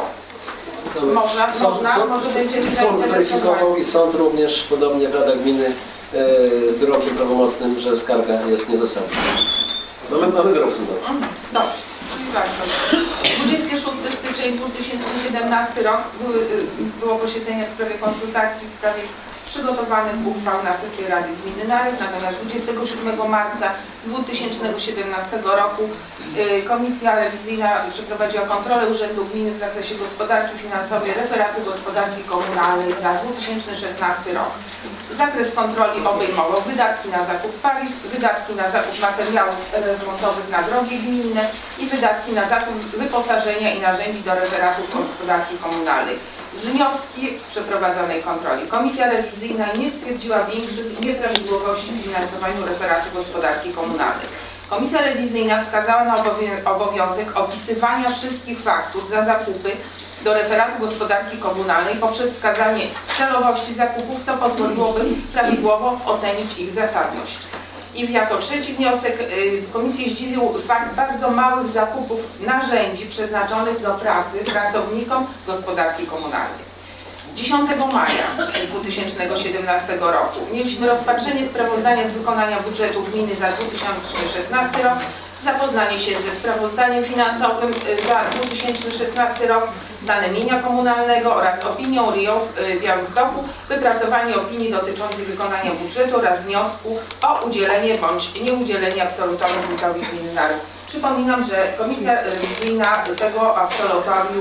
Można, Sąd, można, sąd, może będziemy sąd zweryfikował i sąd również, podobnie w Radach Gminy, e, wyrokiem prawomocnym, że skarga jest niezasadna. Mamy, mamy wyrok sądowy. Dobrze, czyli bardzo. dwudziestego szóstego stycznia dwa tysiące siedemnastego rok były, było posiedzenie w sprawie konsultacji, w sprawie przygotowanych uchwał na sesję Rady Gminy Narew, natomiast dwudziestego siódmego marca dwa tysiące siedemnastego roku y, Komisja Rewizyjna przeprowadziła kontrolę Urzędu Gminy w zakresie gospodarki finansowej, referatu gospodarki komunalnej za dwa tysiące szesnasty rok. Zakres kontroli obejmował wydatki na zakup paliw, wydatki na zakup materiałów remontowych na drogi gminne i wydatki na zakup wyposażenia i narzędzi do referatu gospodarki komunalnej. Wnioski z przeprowadzonej kontroli. Komisja rewizyjna nie stwierdziła większych nieprawidłowości w finansowaniu referatu gospodarki komunalnej. Komisja rewizyjna wskazała na obowiązek opisywania wszystkich faktur za zakupy do referatu gospodarki komunalnej poprzez wskazanie celowości zakupów, co pozwoliłoby prawidłowo ocenić ich zasadność. I jako trzeci wniosek Komisję zdziwił fakt bardzo małych zakupów narzędzi przeznaczonych do pracy pracownikom gospodarki komunalnej. dziesiątego maja dwa tysiące siedemnastego roku mieliśmy rozpatrzenie sprawozdania z wykonania budżetu gminy za dwa tysiące szesnasty rok, zapoznanie się ze sprawozdaniem finansowym za dwa tysiące szesnasty rok, stanem mienia komunalnego oraz opinią R I O w Białymstoku, wypracowanie opinii dotyczącej wykonania budżetu oraz wniosku o udzielenie bądź nieudzielenie absolutorium wójtowi gminy Narew. Przypominam, że Komisja Rewizyjna tego absolutorium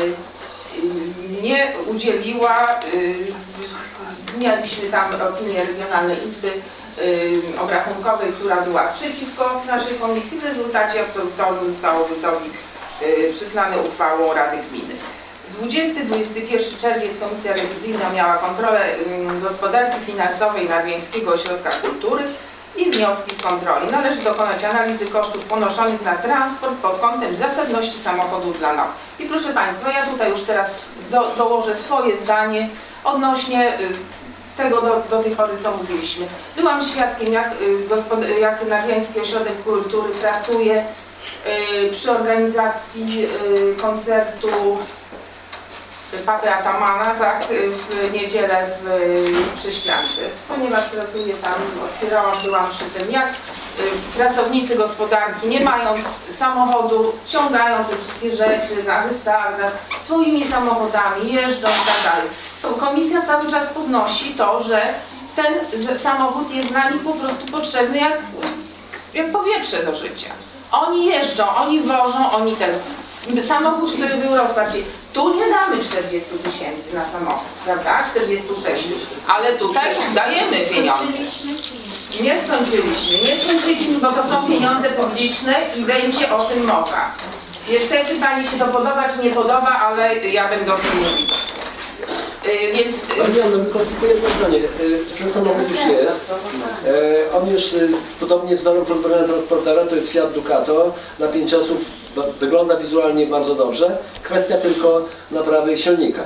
nie udzieliła. Mieliśmy tam opinię Regionalnej Izby Obrachunkowej, która była przeciwko naszej komisji. W rezultacie absolutorium zostało wójtowi przyznane uchwałą Rady Gminy. dwudziestego do dwudziestego pierwszego czerwiec Komisja Rewizyjna miała kontrolę gospodarki finansowej Narwiańskiego Ośrodka Kultury i wnioski z kontroli. Należy dokonać analizy kosztów ponoszonych na transport pod kątem zasadności samochodów dla nau. I proszę Państwa, ja tutaj już teraz do, dołożę swoje zdanie odnośnie tego do, do tej pory, co mówiliśmy. Byłam świadkiem, jak, jak Narwiański Ośrodek Kultury pracuje przy organizacji koncertu Papy Atamana, tak, w niedzielę w Krzyściance. Ponieważ pracuję tam, odkryłam, byłam przy tym, jak pracownicy gospodarki, nie mając samochodu, ciągają te wszystkie rzeczy na wystawę, swoimi samochodami, jeżdżą i tak dalej. To komisja cały czas podnosi to, że ten samochód jest dla nich po prostu potrzebny jak, jak powietrze do życia. Oni jeżdżą, oni wożą, oni ten samochód, który był rozpatrzony. Tu nie damy czterdziestu tysięcy na samochód, prawda? czterdziestu sześciu. Ale tutaj dajemy pieniądze. Nie skończyliśmy, nie skończyliśmy, bo to są pieniądze publiczne i będzie o tym mowa. Niestety Pani się to podoba czy nie podoba, ale ja będę o tym mówić. Yy, więc... Pani Anno, tylko jedno zdanie. Ten samochód już jest. On już, podobnie wzorem podbrania transportera, to jest Fiat Ducato na pięć osób. Wygląda wizualnie bardzo dobrze. Kwestia tylko naprawy silnika.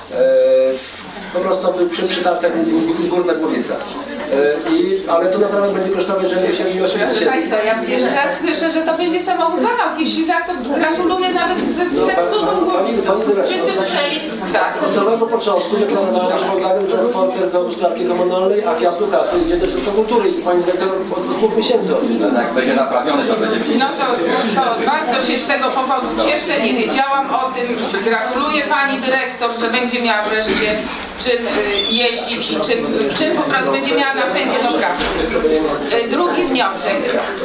Po prostu był przy przydatach górna głowica. I, ale to naprawdę będzie kosztować, żeby siedem osiem tysięcy. Państwa, ja pierwszy raz słyszę, że to będzie samochód dla nauki. Jeśli tak, to gratuluję nawet ze zepsutą głowicą. Wszyscy słyszeli? Tak. Od samego początku deklarowałem, że Volkswagen transporter do gospodarki komunalnej, a Fiat Ducato idzie do Środka Kultury i pani dyrektor od dwóch miesięcy o tym. No, jak będzie naprawiony, to będzie No to, to bardzo się z tego powodu cieszę, nie wiedziałam o tym. Gratuluję Pani Dyrektor, że będzie miała wreszcie czym jeździć i czym, czym po prostu będzie miała narzędzie do pracy. Drugi wniosek.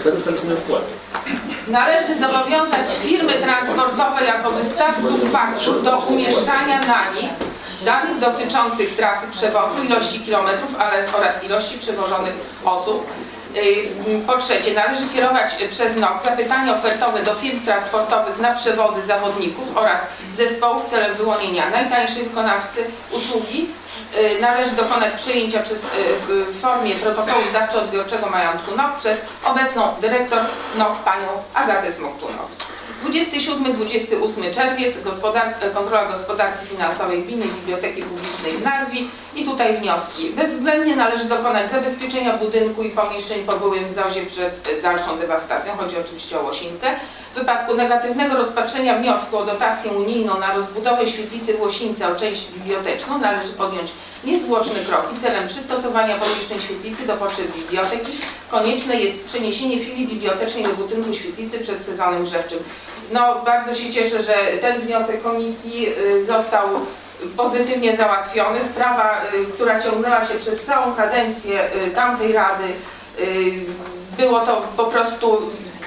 Należy zobowiązać firmy transportowe jako wystawców faktur do umieszczania na nich danych dotyczących trasy przewozu, ilości kilometrów ale, oraz ilości przewożonych osób, Po trzecie, należy kierować przez N O K zapytania ofertowe do firm transportowych na przewozy zawodników oraz zespołów celem wyłonienia najtańszej wykonawcy usługi. Należy dokonać przejęcia przez, w formie protokołu zdawczo-odbiorczego majątku N O K przez obecną dyrektor N O K panią Agatę Smoktunowicz. dwudziesty siódmy do dwudziestego ósmego czerwiec gospodar kontrola gospodarki finansowej Gminnej Biblioteki Publicznej w Narwi i tutaj wnioski. Bezwzględnie należy dokonać zabezpieczenia budynku i pomieszczeń po byłym zozie przed dalszą dewastacją. Chodzi oczywiście o Łosinkę. W wypadku negatywnego rozpatrzenia wniosku o dotację unijną na rozbudowę świetlicy w Łosince o część biblioteczną należy podjąć niezwłoczne kroki celem przystosowania pomieszczeń świetlicy do potrzeb biblioteki. Konieczne jest przeniesienie filii bibliotecznej do budynku świetlicy przed sezonem grzewczym. No, bardzo się cieszę, że ten wniosek komisji został pozytywnie załatwiony. Sprawa, która ciągnęła się przez całą kadencję tamtej Rady, było to po prostu...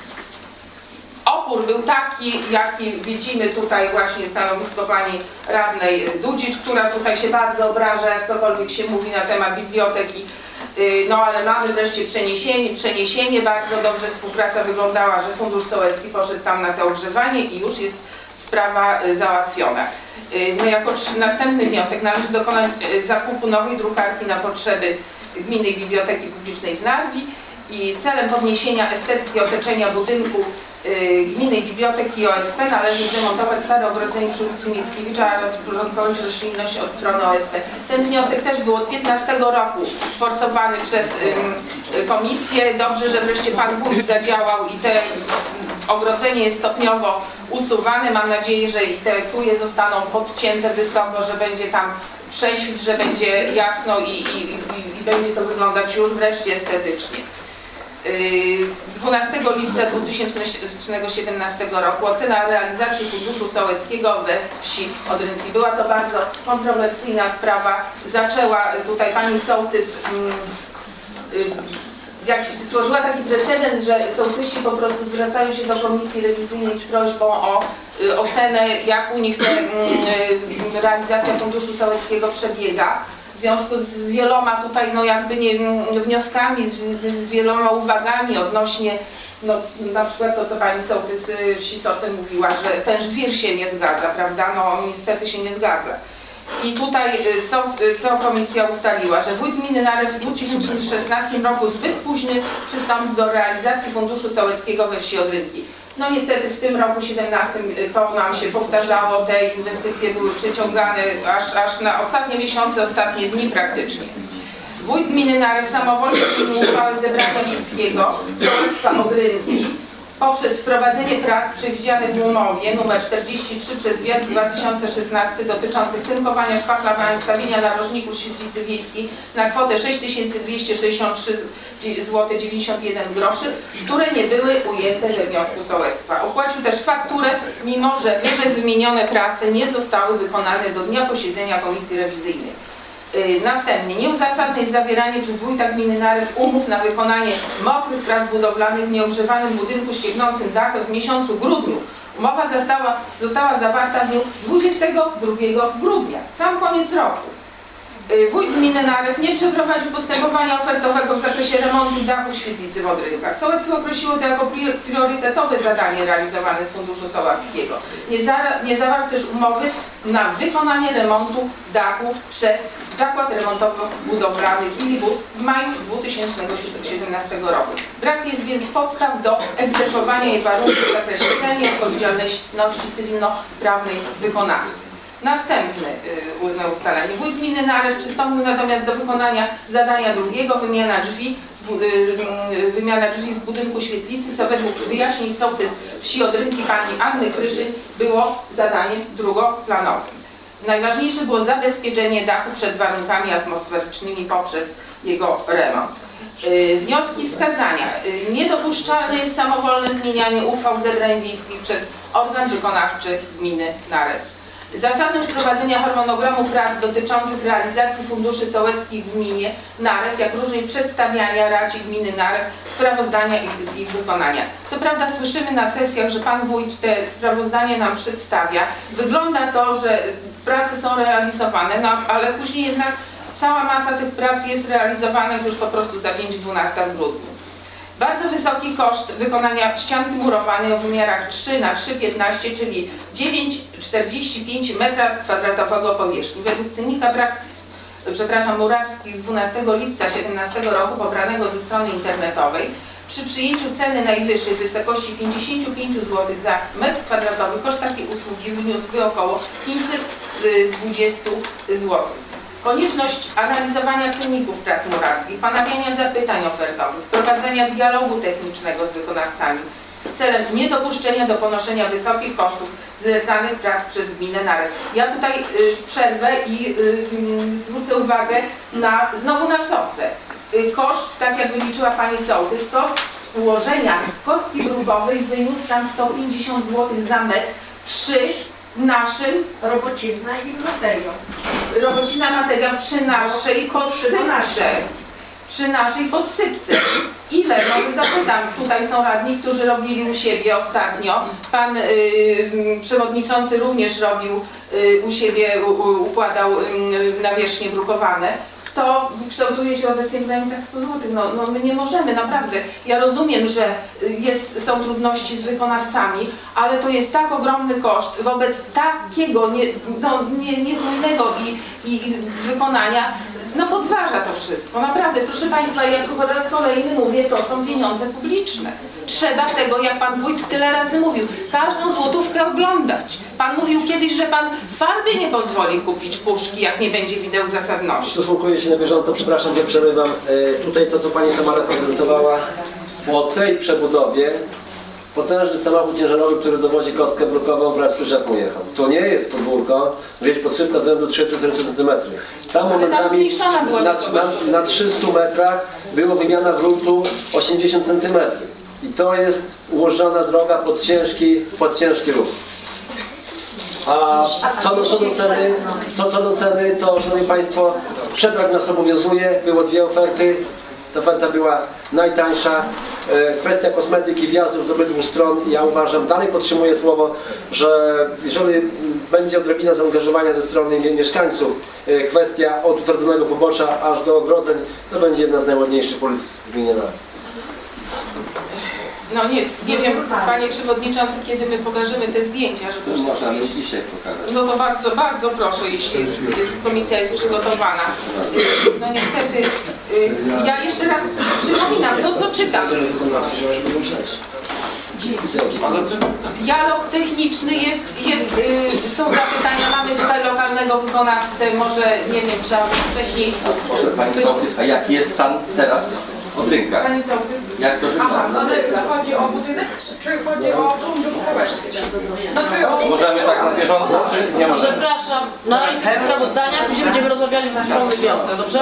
Opór był taki, jaki widzimy tutaj właśnie stanowisko pani radnej Dudzicz, która tutaj się bardzo obraża, jak cokolwiek się mówi na temat biblioteki. No ale mamy wreszcie przeniesienie, przeniesienie. Bardzo dobrze współpraca wyglądała, że Fundusz Sołecki poszedł tam na to ogrzewanie i już jest sprawa załatwiona. No jako następny wniosek należy dokonać zakupu nowej drukarki na potrzeby Gminnej Biblioteki Publicznej w Narwi i celem podniesienia estetyki otoczenia budynku Gminnej Biblioteki O S P należy zdemontować stare ogrodzenie przy ulicy Mickiewicza, a rozporządkować roślinność od strony O S P. Ten wniosek też był od piętnastego roku forsowany przez ym, komisję. Dobrze, że wreszcie pan wójt zadziałał i te ogrodzenie jest stopniowo usuwane. Mam nadzieję, że i te tuje zostaną podcięte wysoko, że będzie tam prześwit, że będzie jasno i, i, i, i będzie to wyglądać już wreszcie estetycznie. dwunastego lipca dwa tysiące siedemnastego roku ocena realizacji Funduszu Sołeckiego we wsi Odrynki. Była to bardzo kontrowersyjna sprawa. Zaczęła tutaj pani sołtys, jak stworzyła taki precedens, że sołtysi po prostu zwracają się do komisji rewizyjnej z prośbą o ocenę, jak u nich te, realizacja Funduszu Sołeckiego przebiega. W związku z wieloma tutaj, no jakby nie wnioskami, z, z, z wieloma uwagami odnośnie, no na przykład to, co pani sołtys w Sisoce mówiła, że ten żwir się nie zgadza, prawda? No niestety się nie zgadza. I tutaj co, co komisja ustaliła, że wójt gminy Narew w dwa tysiące szesnastym roku zbyt późny przystąpił do realizacji Funduszu Sołeckiego we wsi Odrynki. No niestety w tym roku siedemnastym to nam się powtarzało, te inwestycje były przeciągane aż, aż na ostatnie miesiące, ostatnie dni praktycznie. Wójt gminy Narew samowolnie przyjął uchwałę zebrania miejskiego sołectwa Odrynki poprzez wprowadzenie prac przewidzianych w umowie nr czterdzieści trzy przez dwa tysiące szesnasty dotyczących tynkowania szpachla i stawienia narożników świetlicy wiejskiej na kwotę sześć tysięcy dwieście sześćdziesiąt trzy złote dziewięćdziesiąt jeden groszy, które nie były ujęte we wniosku sołectwa. Opłacił też fakturę, mimo że wyżej wymienione prace nie zostały wykonane do dnia posiedzenia komisji rewizyjnej. Następnie nieuzasadne jest zawieranie przez wójta gminy Narew umów na wykonanie mokrych prac budowlanych w nieogrzewanym budynku ściegnącym dachem w miesiącu grudniu. Umowa została, została zawarta w dniu dwudziestego drugiego grudnia, sam koniec roku. Wójt gminy Narew nie przeprowadził postępowania ofertowego w zakresie remontu dachu świetlicy w Odrynkach. Sołectwo określiło to jako priorytetowe zadanie realizowane z Funduszu Sołeckiego. Nie, za, nie zawarł też umowy na wykonanie remontu dachu przez Zakład Remontowo-Budowlany Gilibut w maju dwa tysiące siedemnastego roku. Brak jest więc podstaw do egzekwowania jej warunków w zakresie ceny i odpowiedzialności cywilnoprawnej wykonawcy. Następne y, ustalenie. Wójt gminy Narew przystąpił natomiast do wykonania zadania drugiego, wymiana drzwi, y, y, wymiana drzwi w budynku świetlicy, co według wyjaśnień sołtys wsi Odrynki pani Anny Kryszy było zadaniem drugoplanowym. Najważniejsze było zabezpieczenie dachu przed warunkami atmosferycznymi poprzez jego remont. Yy, wnioski wskazania. Yy, niedopuszczalne jest samowolne zmienianie uchwał zebrań wiejskich przez organ wykonawczy gminy Narew. Zasadność prowadzenia harmonogramu prac dotyczących realizacji funduszy sołeckich w gminie Narew, jak również przedstawiania Radzie Gminy Narew sprawozdania ich, z ich wykonania. Co prawda słyszymy na sesjach, że pan wójt te sprawozdanie nam przedstawia. Wygląda to, że prace są realizowane, no, ale później jednak cała masa tych prac jest realizowanych już po prostu za pięć dwunasta w grudniu. Bardzo wysoki koszt wykonania ścianki murowanej o wymiarach trzy na trzy piętnaście, czyli dziewięć przecinek czterdzieści pięć metra kwadratowego powierzchni. Według cennika prac, przepraszam, murarskich z dwunastego lipca dwa tysiące siedemnastego roku pobranego ze strony internetowej, przy przyjęciu ceny najwyższej w wysokości pięćdziesiąt pięć złotych za metr kwadratowy koszt takiej usługi wyniósłby około pięćset dwadzieścia złotych. Konieczność analizowania cenników prac murarskich, ponawiania zapytań ofertowych, prowadzenia dialogu technicznego z wykonawcami celem niedopuszczenia do ponoszenia wysokich kosztów zlecanych prac przez gminę Narew. Ja tutaj y, przerwę i y, y, zwrócę uwagę na, znowu na soce. Y, koszt, tak jak wyliczyła Pani Sołtys, koszt ułożenia kostki brukowej wyniósł tam sto pięćdziesiąt złotych za metr przy naszym Robocizna i materiał. robocina materiał przy naszej podsypce. Przy naszej podsypce. Ile? No zapytam, tutaj są radni, którzy robili u siebie ostatnio. Pan y, przewodniczący również robił y, u siebie, u, układał y, nawierzchnie brukowane. To kształtuje się obecnie w granicach stu złotych. No, no my nie możemy, naprawdę. Ja rozumiem, że jest, są trudności z wykonawcami, ale to jest tak ogromny koszt wobec takiego nie, no, nie, niechlujnego i, i wykonania, no podważa to wszystko. Naprawdę, proszę Państwa, jak po raz kolejny mówię, to są pieniądze publiczne. Trzeba tego, jak Pan Wójt tyle razy mówił, każdą złotówkę oglądać. Pan mówił kiedyś, że Pan farby nie pozwoli kupić puszki, jak nie będzie wideł zasadności. Stosunkuję się na bieżąco, przepraszam, że przerywam. E, tutaj to, co Pani Tamara prezentowała, po tej przebudowie potężny samochód ciężarowy, który dowozi kostkę brukową, wraz z przyczepą jechał. To nie jest podwórko, gdzieś podsypka z rzędu trzydzieści do czterdziestu centymetrów. Tam momentami na, na, na trzystu metrach była wymiana gruntu osiemdziesiąt centymetrów. I to jest ułożona droga pod ciężki, pod ciężki ruch. A co do, co do ceny, co, co do ceny, to Szanowni Państwo, przetarg nas obowiązuje, było dwie oferty. Ta oferta była najtańsza. Kwestia kosmetyki, wjazdów z obydwu stron. Ja uważam, dalej podtrzymuję słowo, że jeżeli będzie odrobina zaangażowania ze strony mieszkańców, kwestia od utwardzonego pobocza aż do ogrodzeń, to będzie jedna z najładniejszych ulic w gminie Narew. No nic, nie wiem, Panie Przewodniczący, kiedy my pokażemy te zdjęcia, żeby już... Można już dzisiaj pokazać. No to bardzo, bardzo proszę, jeśli jest, jest, komisja jest przygotowana. No niestety, ja jeszcze raz przypominam to, co czytam. Dialog techniczny jest, jest są zapytania, mamy tutaj lokalnego wykonawcę, może, nie wiem, trzeba wcześniej... Proszę Pani Sołtys, a jaki jest stan teraz od rynka? Pani Sołtys? Jak to wygląda? Aha, ale chodzi o budynek, czy chodzi o fundusz społeczny? Znaczy o... Możemy tak na bieżąco, czy nie możemy? Przepraszam, najpierw sprawozdania, później będziemy rozmawiali w pełnych wnioskach, dobrze?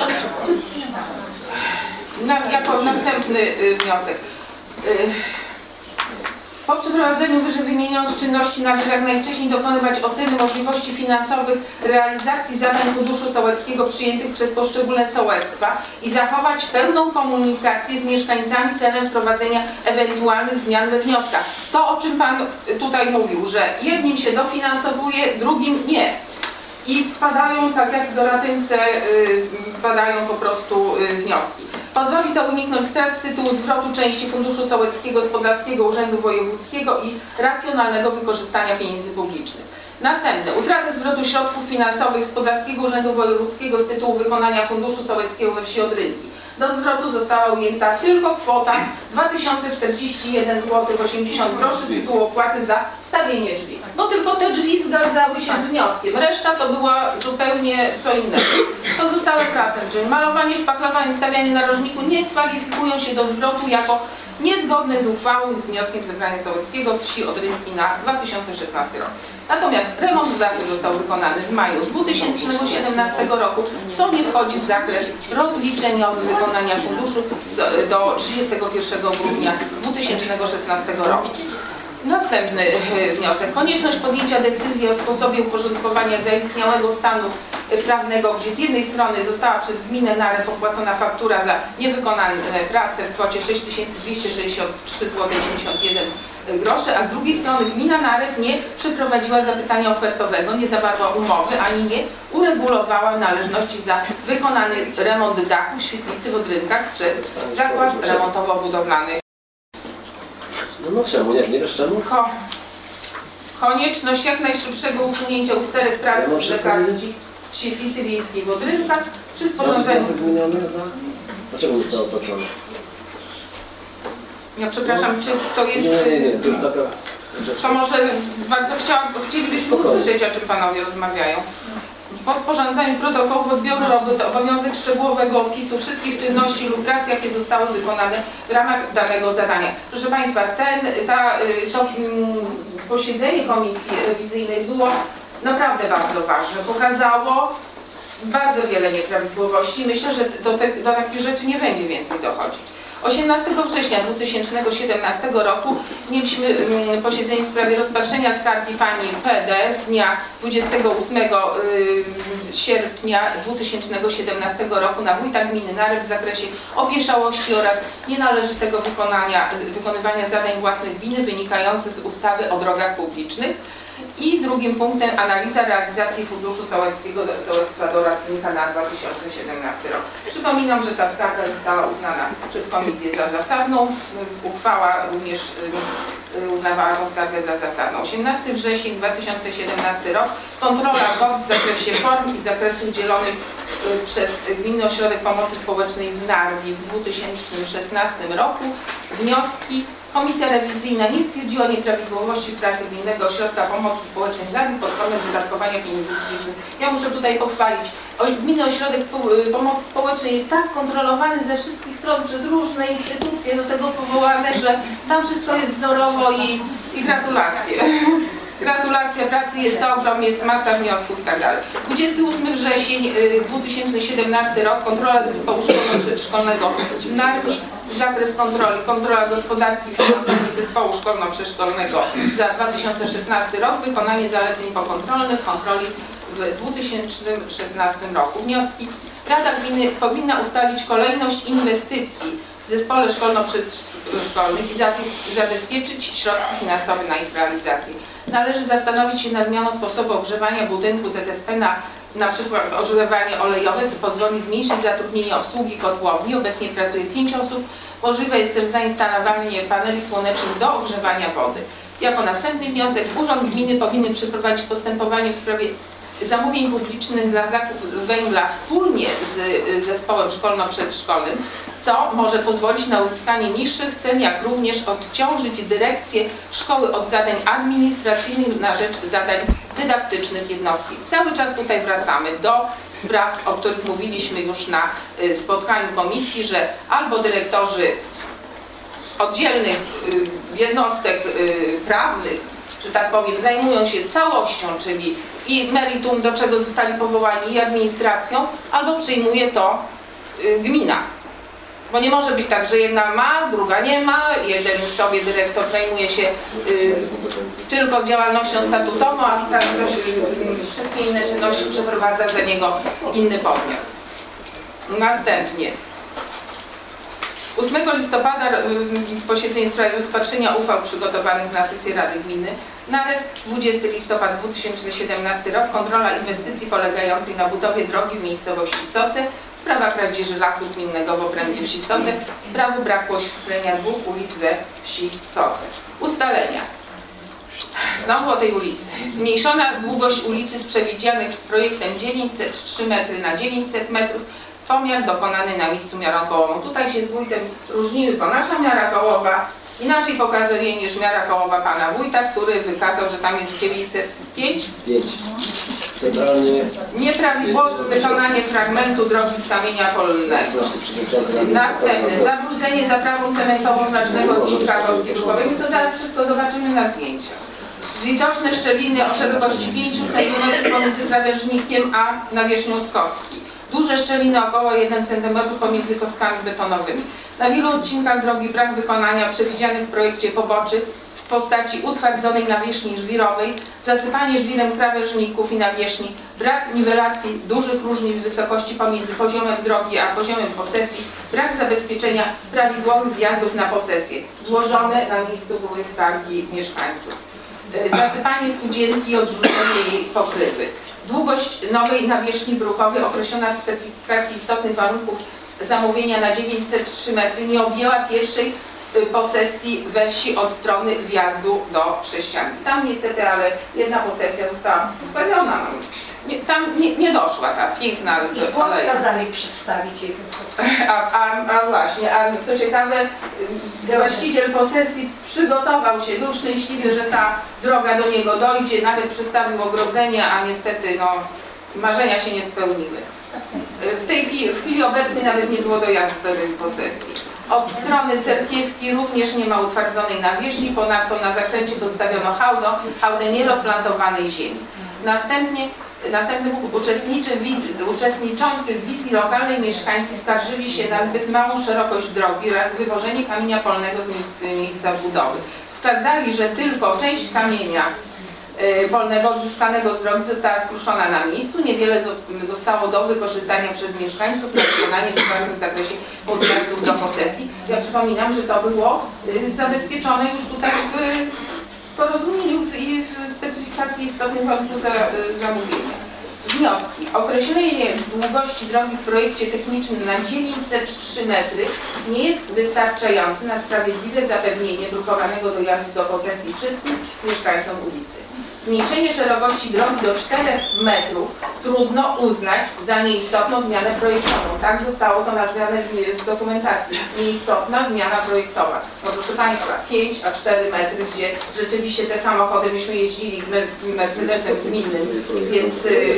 Na, jako następny y, wniosek. Y, Po przeprowadzeniu wyżej wymienionych czynności należy jak najwcześniej dokonywać oceny możliwości finansowych realizacji zadań Funduszu Sołeckiego przyjętych przez poszczególne sołectwa i zachować pełną komunikację z mieszkańcami celem wprowadzenia ewentualnych zmian we wnioskach. To, o czym Pan tutaj mówił, że jednym się dofinansowuje, drugim nie. I wpadają, tak jak w Doratynce, yy, wpadają po prostu yy, wnioski. Pozwoli to uniknąć strat z tytułu zwrotu części Funduszu Sołeckiego z Podlaskiego Urzędu Wojewódzkiego i racjonalnego wykorzystania pieniędzy publicznych. Następne. Utratę zwrotu środków finansowych z Podlaskiego Urzędu Wojewódzkiego z tytułu wykonania Funduszu Sołeckiego we wsi Odrynki. Do zwrotu została ujęta tylko kwota dwa tysiące czterdzieści jeden złotych osiemdziesiąt groszy z tytułu opłaty za wstawienie drzwi. Bo tylko te drzwi zgadzały się z wnioskiem. Reszta to była zupełnie co innego. Pozostałe prace, czyli malowanie, szpachlowanie, stawianie narożniku nie kwalifikują się do zwrotu jako niezgodne z uchwałą i z wnioskiem zebrania sołeckiego wsi Odrynki na dwa tysiące szesnasty rok. Natomiast remont dachu został wykonany w maju dwa tysiące siedemnastego roku, co nie wchodzi w zakres rozliczeniowy wykonania funduszu do trzydziestego pierwszego grudnia dwa tysiące szesnastego roku. Następny wniosek. Konieczność podjęcia decyzji o sposobie uporządkowania zaistniałego stanu prawnego, gdzie z jednej strony została przez gminę Narew opłacona faktura za niewykonane prace w kwocie sześć tysięcy dwieście sześćdziesiąt trzy złote osiemdziesiąt jeden groszy, a z drugiej strony gmina Narew nie przeprowadziła zapytania ofertowego, nie zawarła umowy, ani nie uregulowała należności za wykonany remont dachu świetlicy w Odrynkach przez zakład remontowo-budowlany. No, no czemu? Nie, nie wiesz czemu? Ko konieczność jak najszybszego usunięcia usterek prac Ja mam wszystko lekarskich w świetlicy wiejskiej w Odrynkach przy Mam sporządzeniu... wniosek zmieniony? No. Dlaczego nie zostało opłacone? Ja przepraszam, czy to jest... Nie, nie, nie, to już taka rzecz. To może bardzo chciałam, chcielibyśmy usłyszeć, o czym panowie rozmawiają. Po sporządzeniu protokołów odbioru robót obowiązek szczegółowego opisu wszystkich czynności lub prac, jakie zostały wykonane w ramach danego zadania. Proszę Państwa, ten, ta, to mm, posiedzenie komisji rewizyjnej było naprawdę bardzo ważne. Pokazało bardzo wiele nieprawidłowości. Myślę, że do, te, do takich rzeczy nie będzie więcej dochodzić. osiemnastego września dwa tysiące siedemnastego roku mieliśmy mm, posiedzenie w sprawie rozpatrzenia skargi pani P D z dnia dwudziestego ósmego sierpnia dwa tysiące siedemnastego roku na wójta gminy Narew w zakresie opieszałości oraz nienależytego wykonania, wykonywania zadań własnych gminy wynikających z ustawy o drogach publicznych. I drugim punktem analiza realizacji Funduszu Sołeckiego Sołectwa do Ratnika na dwa tysiące siedemnasty rok. Przypominam, że ta skarga została uznana przez komisję za zasadną. Uchwała również uznawała tę skargę za zasadną. osiemnastego września dwa tysiące siedemnasty rok. Kontrola G O T w zakresie form i zakresu udzielonych przez Gminny Ośrodek Pomocy Społecznej w Narwi w dwa tysiące szesnastym roku. Wnioski. Komisja rewizyjna nie stwierdziła nieprawidłowości w pracy Gminnego Ośrodka Pomocy Społecznej w Narwi pod kątem wydatkowania pieniędzy publicznych. Ja muszę tutaj pochwalić. Gminny Ośrodek Pomocy Społecznej jest tak kontrolowany ze wszystkich stron przez różne instytucje do tego powołane, że tam wszystko jest wzorowo i, i gratulacje. Gratulacja pracy, jest ogrom, jest masa wniosków i tak dalej. dwudziestego ósmego września dwa tysiące siedemnastego rok kontrola zespołu szkolno-przedszkolnego w Narwi. Zakres kontroli, kontrola gospodarki finansowej zespołu szkolno-przedszkolnego za dwa tysiące szesnasty rok, wykonanie zaleceń pokontrolnych kontroli w dwa tysiące szesnastym roku. Wnioski. Rada Gminy powinna ustalić kolejność inwestycji w zespole szkolno-przedszkolnych i zabezpieczyć środki finansowe na ich realizację. Należy zastanowić się nad zmianą sposobu ogrzewania budynku Z S P na na przykład ogrzewanie olejowe, co pozwoli zmniejszyć zatrudnienie obsługi kotłowni. Obecnie pracuje pięć osób. Możliwe jest też zainstalowanie paneli słonecznych do ogrzewania wody. Jako następny wniosek Urząd Gminy powinien przeprowadzić postępowanie w sprawie zamówień publicznych na zakup węgla wspólnie z zespołem szkolno-przedszkolnym, co może pozwolić na uzyskanie niższych cen, jak również odciążyć dyrekcję szkoły od zadań administracyjnych na rzecz zadań dydaktycznych jednostki. Cały czas tutaj wracamy do spraw, o których mówiliśmy już na spotkaniu komisji, że albo dyrektorzy oddzielnych jednostek prawnych, że tak powiem, zajmują się całością, czyli i meritum, do czego zostali powołani, i administracją, albo przyjmuje to gmina. Bo nie może być tak, że jedna ma, druga nie ma, jeden sobie dyrektor zajmuje się y, tylko działalnością statutową, a tutaj coś, y, wszystkie inne czynności przeprowadza za niego inny podmiot. Następnie. ósmego listopada w posiedzeniu w sprawie rozpatrzenia uchwał przygotowanych na sesję Rady Gminy Narew, dwudziestego listopada dwa tysiące siedemnastego rok, kontrola inwestycji polegającej na budowie drogi w miejscowości Soce, sprawa kradzieży lasu gminnego w obrębie wsi Soce, sprawy braku oświetlenia dwóch ulic we wsi Soce. Ustalenia. Znowu o tej ulicy. Zmniejszona długość ulicy z przewidzianych projektem dziewięćset trzy metry na dziewięćset metrów. Pomiar dokonany na miejscu miarą kołową. Tutaj się z wójtem różnimy, bo nasza miara kołowa inaczej pokazuje niż miara kołowa pana wójta, który wykazał, że tam jest dziewięćset pięć. pięć. Centralnie. Nieprawidłowe wykonanie fragmentu drogi z kamienia polnego. Następne. Zabrudzenie zaprawą cementową znacznego odcinka kostki ruchowej. My to zaraz wszystko zobaczymy na zdjęciach. Widoczne szczeliny o szerokości pięciu centymetrów pomiędzy krawężnikiem a nawierzchnią z kostki. Duże szczeliny około jeden centymetr pomiędzy kostkami betonowymi. Na wielu odcinkach drogi brak wykonania przewidzianych w projekcie poboczy w postaci utwardzonej nawierzchni żwirowej, zasypanie żwirem krawężników i nawierzchni, brak niwelacji dużych różnic wysokości pomiędzy poziomem drogi a poziomem posesji, brak zabezpieczenia prawidłowych wjazdów na posesję, złożone na miejscu były skargi mieszkańców. Zasypanie studzienki i odrzucenie jej pokrywy. Długość nowej nawierzchni brukowej określona w specyfikacji istotnych warunków zamówienia na dziewięćset trzy metry nie objęła pierwszej posesji we wsi od strony wjazdu do Trześcianki. Tam niestety, ale jedna posesja została wypełniona. Nie, tam nie, nie doszła ta piękna koleja. Kazali przedstawić jej. A, a, a właśnie, a co ciekawe, właściciel posesji przygotował się, był szczęśliwy, że ta droga do niego dojdzie, nawet przestawił ogrodzenie, a niestety no, marzenia się nie spełniły. W tej chwili, w chwili obecnej nawet nie było dojazdu do tej posesji. Od strony Cerkiewki również nie ma utwardzonej nawierzchni, ponadto na zakręcie dostawiono hałdę, hałdę nierozplantowanej ziemi. Następnie Następny uczestniczy, uczestniczący w wizji lokalnej mieszkańcy skarżyli się na zbyt małą szerokość drogi oraz wywożenie kamienia polnego z miejsc, miejsca budowy. Wskazali, że tylko część kamienia y, polnego odzyskanego z drogi została skruszona na miejscu. Niewiele zostało do wykorzystania przez mieszkańców na wykonanie w własnym zakresie podjazdów do posesji. Ja przypominam, że to było y, zabezpieczone już tutaj w porozumieniu i w specyfikacji istotnych warunków za, zamówienia. Wnioski. Określenie długości drogi w projekcie technicznym na dziewięćset trzy metry nie jest wystarczające na sprawiedliwe zapewnienie drukowanego dojazdu do posesji wszystkim mieszkańcom ulicy. Zmniejszenie szerokości drogi do czterech metrów trudno uznać za nieistotną zmianę projektową. Tak zostało to nazwane w dokumentacji. Nieistotna zmiana projektowa. No proszę Państwa, pięć a cztery metry, gdzie rzeczywiście te samochody, myśmy jeździli Mercedesem gminnym, więc...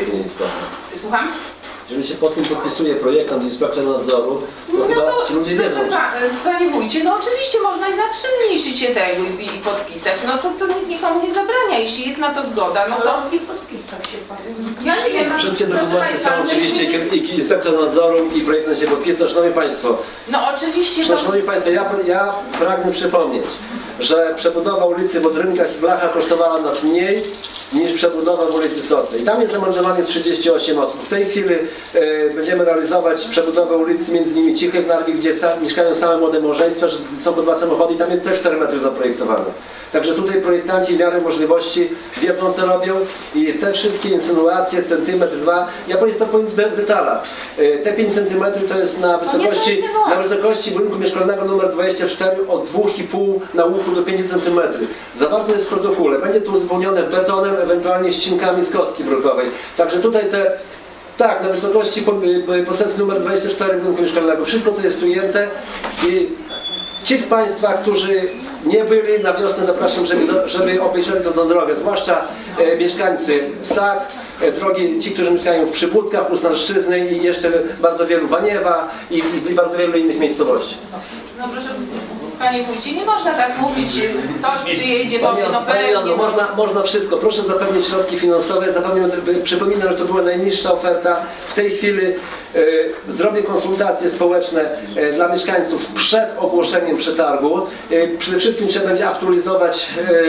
Yy, słucham? Jeżeli się pod tym podpisuje projektant i inspektor nadzoru, to no chyba to, ci ludzie wiedzą. Pa, Panie wójcie, no oczywiście można i na trzy zmniejszyć się tego i, i podpisać. No to, to nikt nikomu nie zabrania, jeśli jest na to zgoda, no to... I podpisał się Pan. Ja nie wiem. Wszystkie proszę dokumenty są Państwa, oczywiście, myśmy... i inspektor nadzoru i projektant się podpisał. Szanowni Państwo, No oczywiście to... Szanowni Państwo, ja, ja pragnę przypomnieć, że przebudowa ulicy w Odrynkach i Blachach kosztowała nas mniej niż przebudowa w ulicy Socy. I tam jest zameldowanych trzydzieści osiem osób. W tej chwili e, będziemy realizować przebudowę ulicy między innymi Cichej w Narwie, gdzie sam, mieszkają same młode małżeństwa, że są po dwa samochody i tam jest też cztery metry zaprojektowane. Także tutaj projektanci w miarę możliwości wiedzą, co robią i te wszystkie insynuacje, centymetr, dwa, ja Państwu powiem w detalach. Te pięć centymetrów to jest na wysokości, na wysokości budynku mieszkalnego numer dwadzieścia cztery od dwóch i pół na łuku do pięciu centymetrów. Zawarte jest w protokole. Będzie to uzupełnione betonem, ewentualnie ścinkami z kostki brukowej. Także tutaj te tak, na wysokości posesji numer dwadzieścia cztery budynku mieszkalnego. Wszystko to jest ujęte i ci z Państwa, którzy nie byli, na wiosnę zapraszam, żeby, żeby obejrzeli tą, tą drogę, zwłaszcza e, mieszkańcy Sak, e, drogi, ci, którzy mieszkają w Przybudkach, Usnarszczyzny i jeszcze bardzo wielu Waniewa i, i, i bardzo wielu innych miejscowości. No proszę, Panie Wójcie, nie można tak mówić, ktoś przyjedzie, powie, no pewnie... No, można, można wszystko. Proszę zapewnić środki finansowe. Zapewniam, przypominam, że to była najniższa oferta. W tej chwili e, zrobię konsultacje społeczne e, dla mieszkańców przed ogłoszeniem przetargu. E, przede wszystkim trzeba będzie aktualizować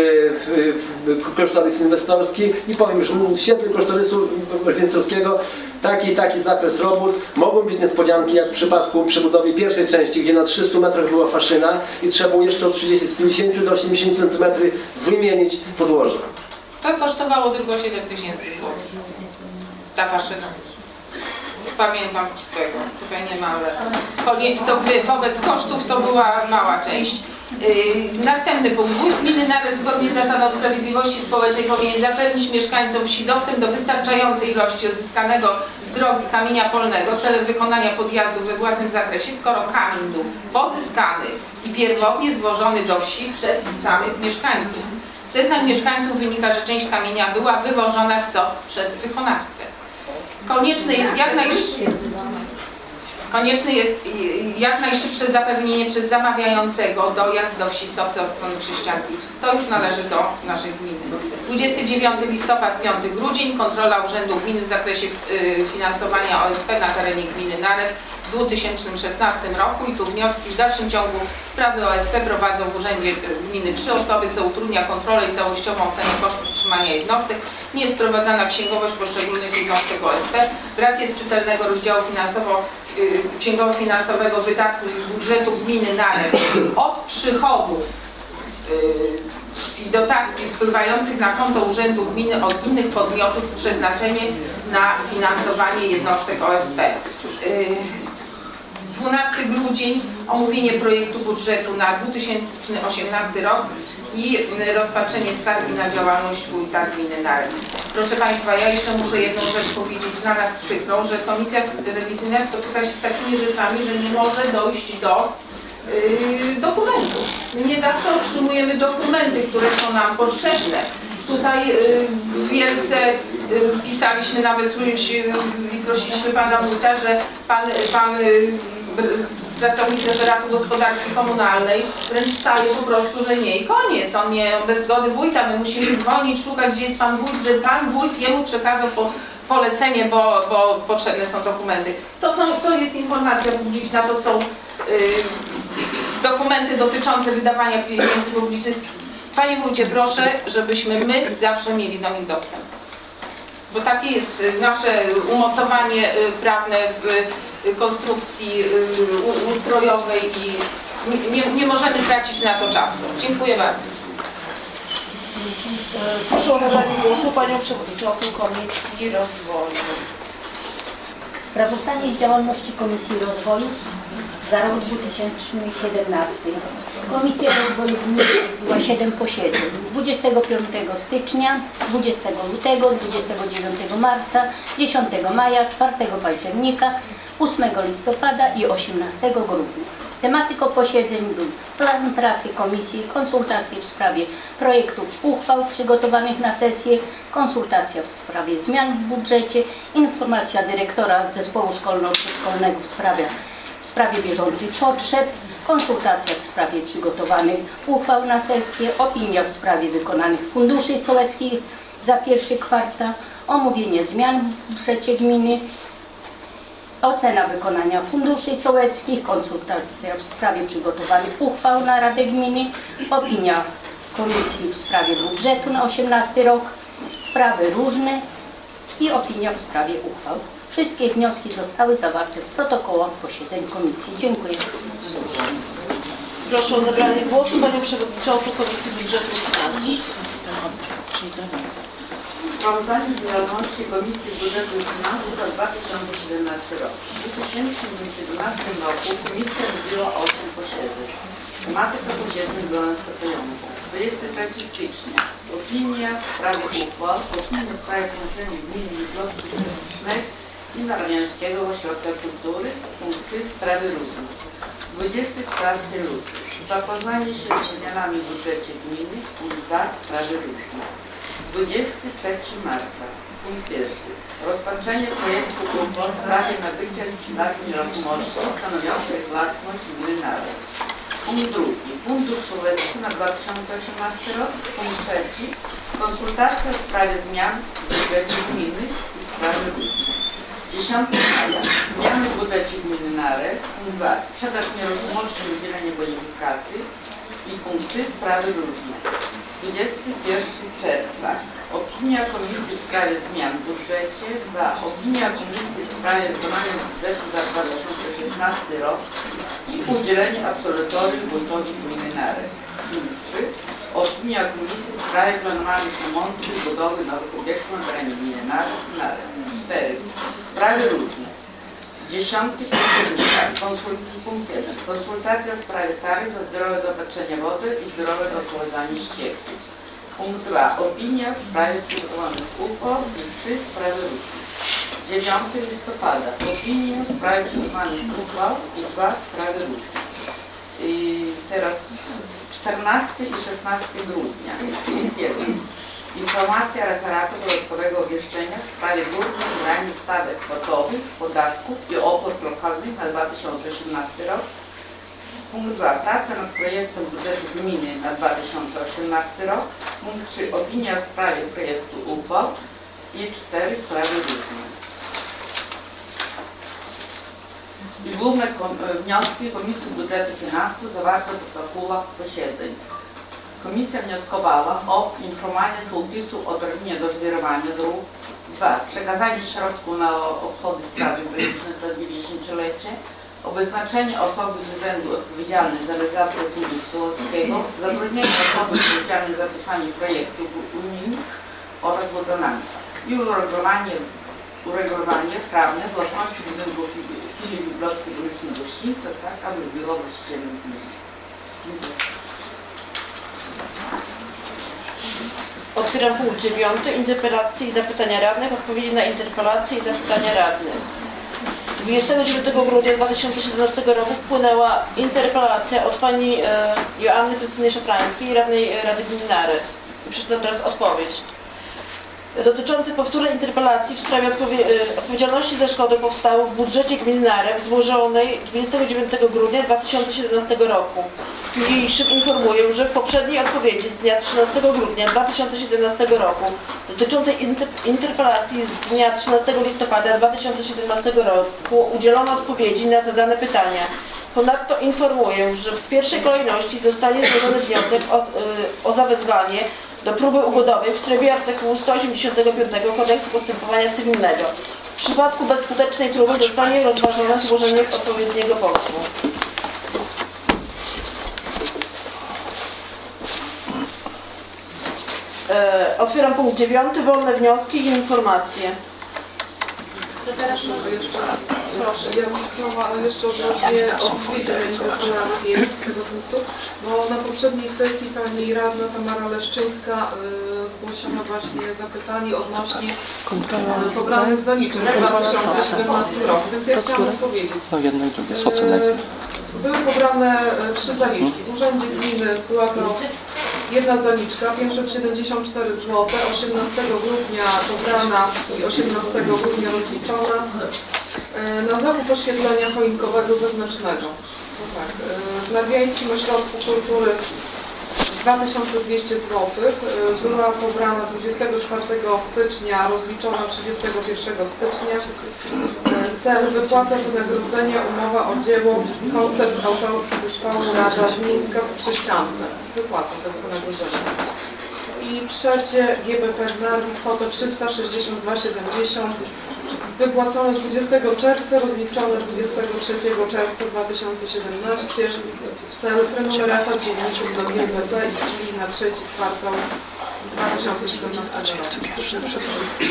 e, kosztorys inwestorski i powiem, że w świetle kosztorysu inwestorskiego taki i taki zakres robót. Mogą być niespodzianki, jak w przypadku przebudowy pierwszej części, gdzie na trzystu metrach była faszyna i trzeba było jeszcze od trzydziestu, z pięćdziesięciu do osiemdziesięciu centymetrów wymienić podłoże. To kosztowało tylko siedem tysięcy złotych. Ta faszyna. Pamiętam z swego, tutaj nie ma, ale to wobec kosztów to była mała część. Yy, następny punkt. Wójt gminy Narew zgodnie z zasadą sprawiedliwości społecznej powinien zapewnić mieszkańcom wsi dostęp do wystarczającej ilości odzyskanego z drogi kamienia polnego celem wykonania podjazdu we własnym zakresie, skoro kamień był pozyskany i pierwotnie zwożony do wsi przez samych mieszkańców. Z zeznań mieszkańców wynika, że część kamienia była wywożona z Soc przez wykonawcę. Konieczne jest jak najszybsze Konieczne jest jak najszybsze zapewnienie przez zamawiającego dojazd do wsi Socy od strony Trześcianki. To już należy do naszej gminy. dwudziestego dziewiątego listopada, piątego grudnia, kontrola Urzędu Gminy w zakresie finansowania O S P na terenie gminy Narew w dwa tysiące szesnastym roku i tu wnioski. W dalszym ciągu sprawy O S P prowadzą w Urzędzie Gminy trzy osoby, co utrudnia kontrolę i całościową ocenę kosztów utrzymania jednostek. Nie jest prowadzona księgowość poszczególnych jednostek O S P. Brak jest czytelnego rozdziału finansowo księgowo-finansowego wydatków z budżetu gminy Narew od przychodów yy, i dotacji wpływających na konto Urzędu Gminy od innych podmiotów z przeznaczeniem na finansowanie jednostek O S P. Yy, dwunastego grudnia omówienie projektu budżetu na dwa tysiące osiemnasty rok i rozpatrzenie skargi na działalność wójta gminy Narek. Proszę Państwa, ja jeszcze muszę jedną rzecz powiedzieć dla nas przykrą, że Komisja Rewizyjna spotyka się z takimi rzeczami, że nie może dojść do yy, dokumentów. My nie zawsze otrzymujemy dokumenty, które są nam potrzebne. Tutaj y, wielce y, pisaliśmy nawet którymś y, i prosiliśmy Pana Wójta, że Pan, pan y, pracownik referatu gospodarki komunalnej wręcz staje po prostu, że nie i koniec. On nie, bez zgody wójta, my musimy dzwonić, szukać, gdzie jest Pan Wójt, że Pan Wójt jemu przekazał po, polecenie, bo, bo potrzebne są dokumenty. To, są, to jest informacja publiczna, to są y, dokumenty dotyczące wydawania pieniędzy publicznych. Panie Wójcie, proszę, żebyśmy my zawsze mieli do nich dostęp. Bo takie jest nasze umocowanie prawne w konstrukcji ustrojowej i nie, nie, nie możemy tracić na to czasu. Dziękuję bardzo. Proszę o zabranie głosu Panią Przewodniczącą Komisji Rozwoju. Sprawozdanie z działalności Komisji Rozwoju za rok dwa tysiące siedemnasty. Komisja Rozwoju Gminy była siedem posiedzeń. dwudziestego piątego stycznia, dwudziestego lutego, dwudziestego dziewiątego marca, dziesiątego maja, czwartego października, ósmego listopada i osiemnastego grudnia. Tematyką posiedzeń był plan pracy komisji, konsultacje w sprawie projektów uchwał przygotowanych na sesję, konsultacja w sprawie zmian w budżecie, informacja dyrektora zespołu szkolno-przedszkolnego w sprawie, w sprawie bieżących potrzeb, konsultacja w sprawie przygotowanych uchwał na sesję, opinia w sprawie wykonanych funduszy sołeckich za pierwszy kwartał, omówienie zmian w budżecie gminy, ocena wykonania funduszy sołeckich, konsultacja w sprawie przygotowanych uchwał na Radę Gminy, opinia komisji w sprawie budżetu na osiemnasty rok, sprawy różne i opinia w sprawie uchwał. Wszystkie wnioski zostały zawarte w protokołach posiedzeń komisji. Dziękuję. Proszę o zabranie głosu Panią Przewodniczącą Komisji Budżetu i Finansów. Sprawozdanie z działalności Komisji Budżetu i Finansów za dwa tysiące siedemnasty rok. W dwa tysiące siedemnastym roku Komisja odbyła osiem posiedzeń. Tematyka posiedzeń była następująca. dwudziestego trzeciego stycznia opinia w sprawie uchwał, opinia w sprawie połączenia gminy Witłocki Strategicznej i Narwiańskiego Ośrodka Kultury, punkt trzy sprawy różne. dwudziestego czwartego lutego zapoznanie się z zmianami w budżecie gminy, punkt dwa sprawy różne. dwudziestego trzeciego marca, punkt pierwszy. Rozpatrzenie projektu uchwał w sprawie nabycia i sprzedaży nieruchomości stanowiącej własność gminy Narek. Punkt drugi. Fundusz sołecki na dwa tysiące osiemnasty rok. Punkt trzeci. Konsultacja w sprawie zmian w budżecie gminy i sprawy różne. dziesiątego maja. Zmiany w budżecie gminy Narek. Punkt dwa. Sprzedaż nieruchomości i udzielenie bonifikaty. I punkt trzy. Sprawy różne. dwudziestego pierwszego czerwca. Opinia Komisji w sprawie zmian w budżecie. dwa. Opinia Komisji w sprawie wykonania budżetu za dwa tysiące szesnasty rok i udzielenie absolutorium wójtowi gminy Narek. Punkt trzy. Opinia Komisji w sprawie planowanych remontów i budowy nowych obiektów na terenie gminy Narek. cztery. Sprawy różne. dziesiątego października. Punkt jeden. Konsultacja w sprawie taryf za zdrowe zaopatrzenie wody i zdrowe odprowadzanie ścieków. Punkt dwa. Opinia w sprawie przygotowanych uchwał i trzy sprawy różne. dziewiątego listopada. Opinię w sprawie przygotowanych uchwał i dwa sprawy różne. I teraz czternastego i szesnastego grudnia. Punkt jeden. Informacja referatu podatkowego obwieszczenia w sprawie górnych granic stawek kwotowych, podatków i opłat lokalnych na dwa tysiące osiemnasty rok. Punkt dwa. Praca nad projektem budżetu gminy na dwa tysiące osiemnasty rok. Punkt trzy. Opinia w sprawie projektu uchwał i cztery sprawy różne. I główne wnioski Komisji Budżetu i Finansów zawarte w protokołach z posiedzeń. Komisja wnioskowała o informowanie sołtysów o terminie dożwirowania dróg. dwa. Przekazanie środków na obchody Straży Granicznej za dziewięćdziesięciolecie. O wyznaczenie osoby z urzędu odpowiedzialnej za realizację funduszu sołeckiego, zatrudnienie osoby odpowiedzialnej za pisanie projektów unijnych oraz wykonawca i uregulowanie uregulowanie prawne własności budynków filii biblioteki ulicznej Gościńca, tak, aby biurowe strzelne gminy. Dziękuję. Otwieram punkt dziewiąty. Interpelacje i zapytania radnych. Odpowiedzi na interpelacje i zapytania radnych. dwudziestego dziewiątego grudnia dwa tysiące siedemnastego roku wpłynęła interpelacja od pani e, Joanny Krystyny Szafrańskiej, radnej Rady Gminy Narew. Przeczytam teraz odpowiedź. Dotyczący powtórnej interpelacji w sprawie odpowie odpowiedzialności za szkody powstałe w budżecie gminy Narew złożonej dwudziestego dziewiątego grudnia dwa tysiące siedemnastego roku. Niniejszym informuję, że w poprzedniej odpowiedzi z dnia trzynastego grudnia dwa tysiące siedemnastego roku dotyczącej inter interpelacji z dnia trzynastego listopada dwa tysiące siedemnastego roku udzielono odpowiedzi na zadane pytania. Ponadto informuję, że w pierwszej kolejności zostanie złożony wniosek o, yy, o zawezwanie do próby ugodowej w trybie artykułu sto osiemdziesiątego piątego Kodeksu Postępowania Cywilnego. W przypadku bezskutecznej próby zostanie rozważone złożenie odpowiedniego pozwu. E, otwieram punkt dziewiąty. Wolne wnioski i informacje. Proszę, ja bym chciała jeszcze odnośnie odpowiedzi na interpelację tego punktu, bo na poprzedniej sesji pani radna Tamara Leszczyńska y, zgłosiła właśnie zapytanie odnośnie y, pobranych zaliczek w dwa tysiące siedemnastym roku, więc ja chciałam powiedzieć. No jedno i drugie, co co y, Były pobrane y, trzy zaliczki. W urzędzie gminy była to jedna zaliczka, pięćset siedemdziesiąt cztery złote, osiemnastego grudnia pobrana i osiemnastego grudnia rozliczona na zakup oświetlenia choinkowego zewnętrznego. No tak, w Narwiańskim Ośrodku Kultury dwa tysiące dwieście złotych, była pobrana dwudziestego czwartego stycznia, rozliczona trzydziestego pierwszego stycznia. Cel wypłata wynagrodzenia, umowa o dzieło, koncert autorski zespołu Rada z Mińska w Krzyszczance. Wypłata tego wynagrodzenia. I trzecie G B P Narwi, kwotę trzysta sześćdziesiąt dwa siedemdziesiąt, wypłacone dwudziestego czerwca, rozliczone dwudziestego trzeciego czerwca dwa tysiące siedemnastego. Cel prenumerata dzienników do G B P i na trzeci kwartał dwa tysiące siedemnastego roku.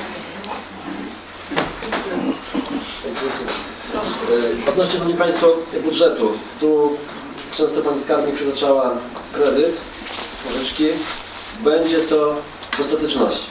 Odnośnie, Szanowni Państwo, budżetu. Tu często Pani Skarbnik przytaczała kredyt, pożyczki. Będzie to w ostateczności.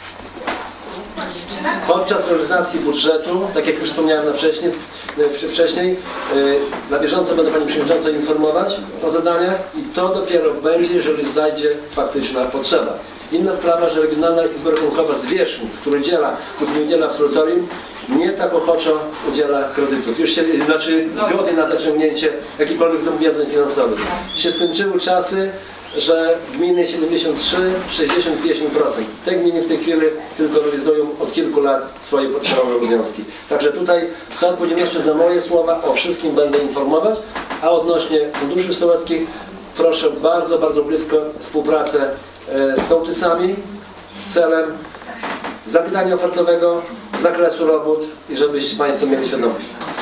Podczas realizacji budżetu, tak jak już wspomniałem na wcześniej, wcześniej na bieżąco będę Pani Przewodnicząca informować o zadaniach i to dopiero będzie, jeżeli zajdzie faktyczna potrzeba. Inna sprawa, że Regionalna Izba Rachunkowa zwierzchni, który udziela lub nie udziela absolutorium, nie tak ochoczo udziela kredytów. Już się, znaczy zgody na zaciągnięcie jakichkolwiek zobowiązań finansowych. Się skończyły czasy, że gminy siedemdziesiąt trzy sześćdziesiąt pięć procent. Te gminy w tej chwili tylko realizują od kilku lat swoje podstawowe obowiązki. Także tutaj z całą odpowiedzialnością za moje słowa o wszystkim będę informować, a odnośnie funduszy sołeckich proszę bardzo, bardzo blisko współpracę z sołtysami celem zapytania ofertowego, zakresu robót i żebyście Państwo mieli świadomość.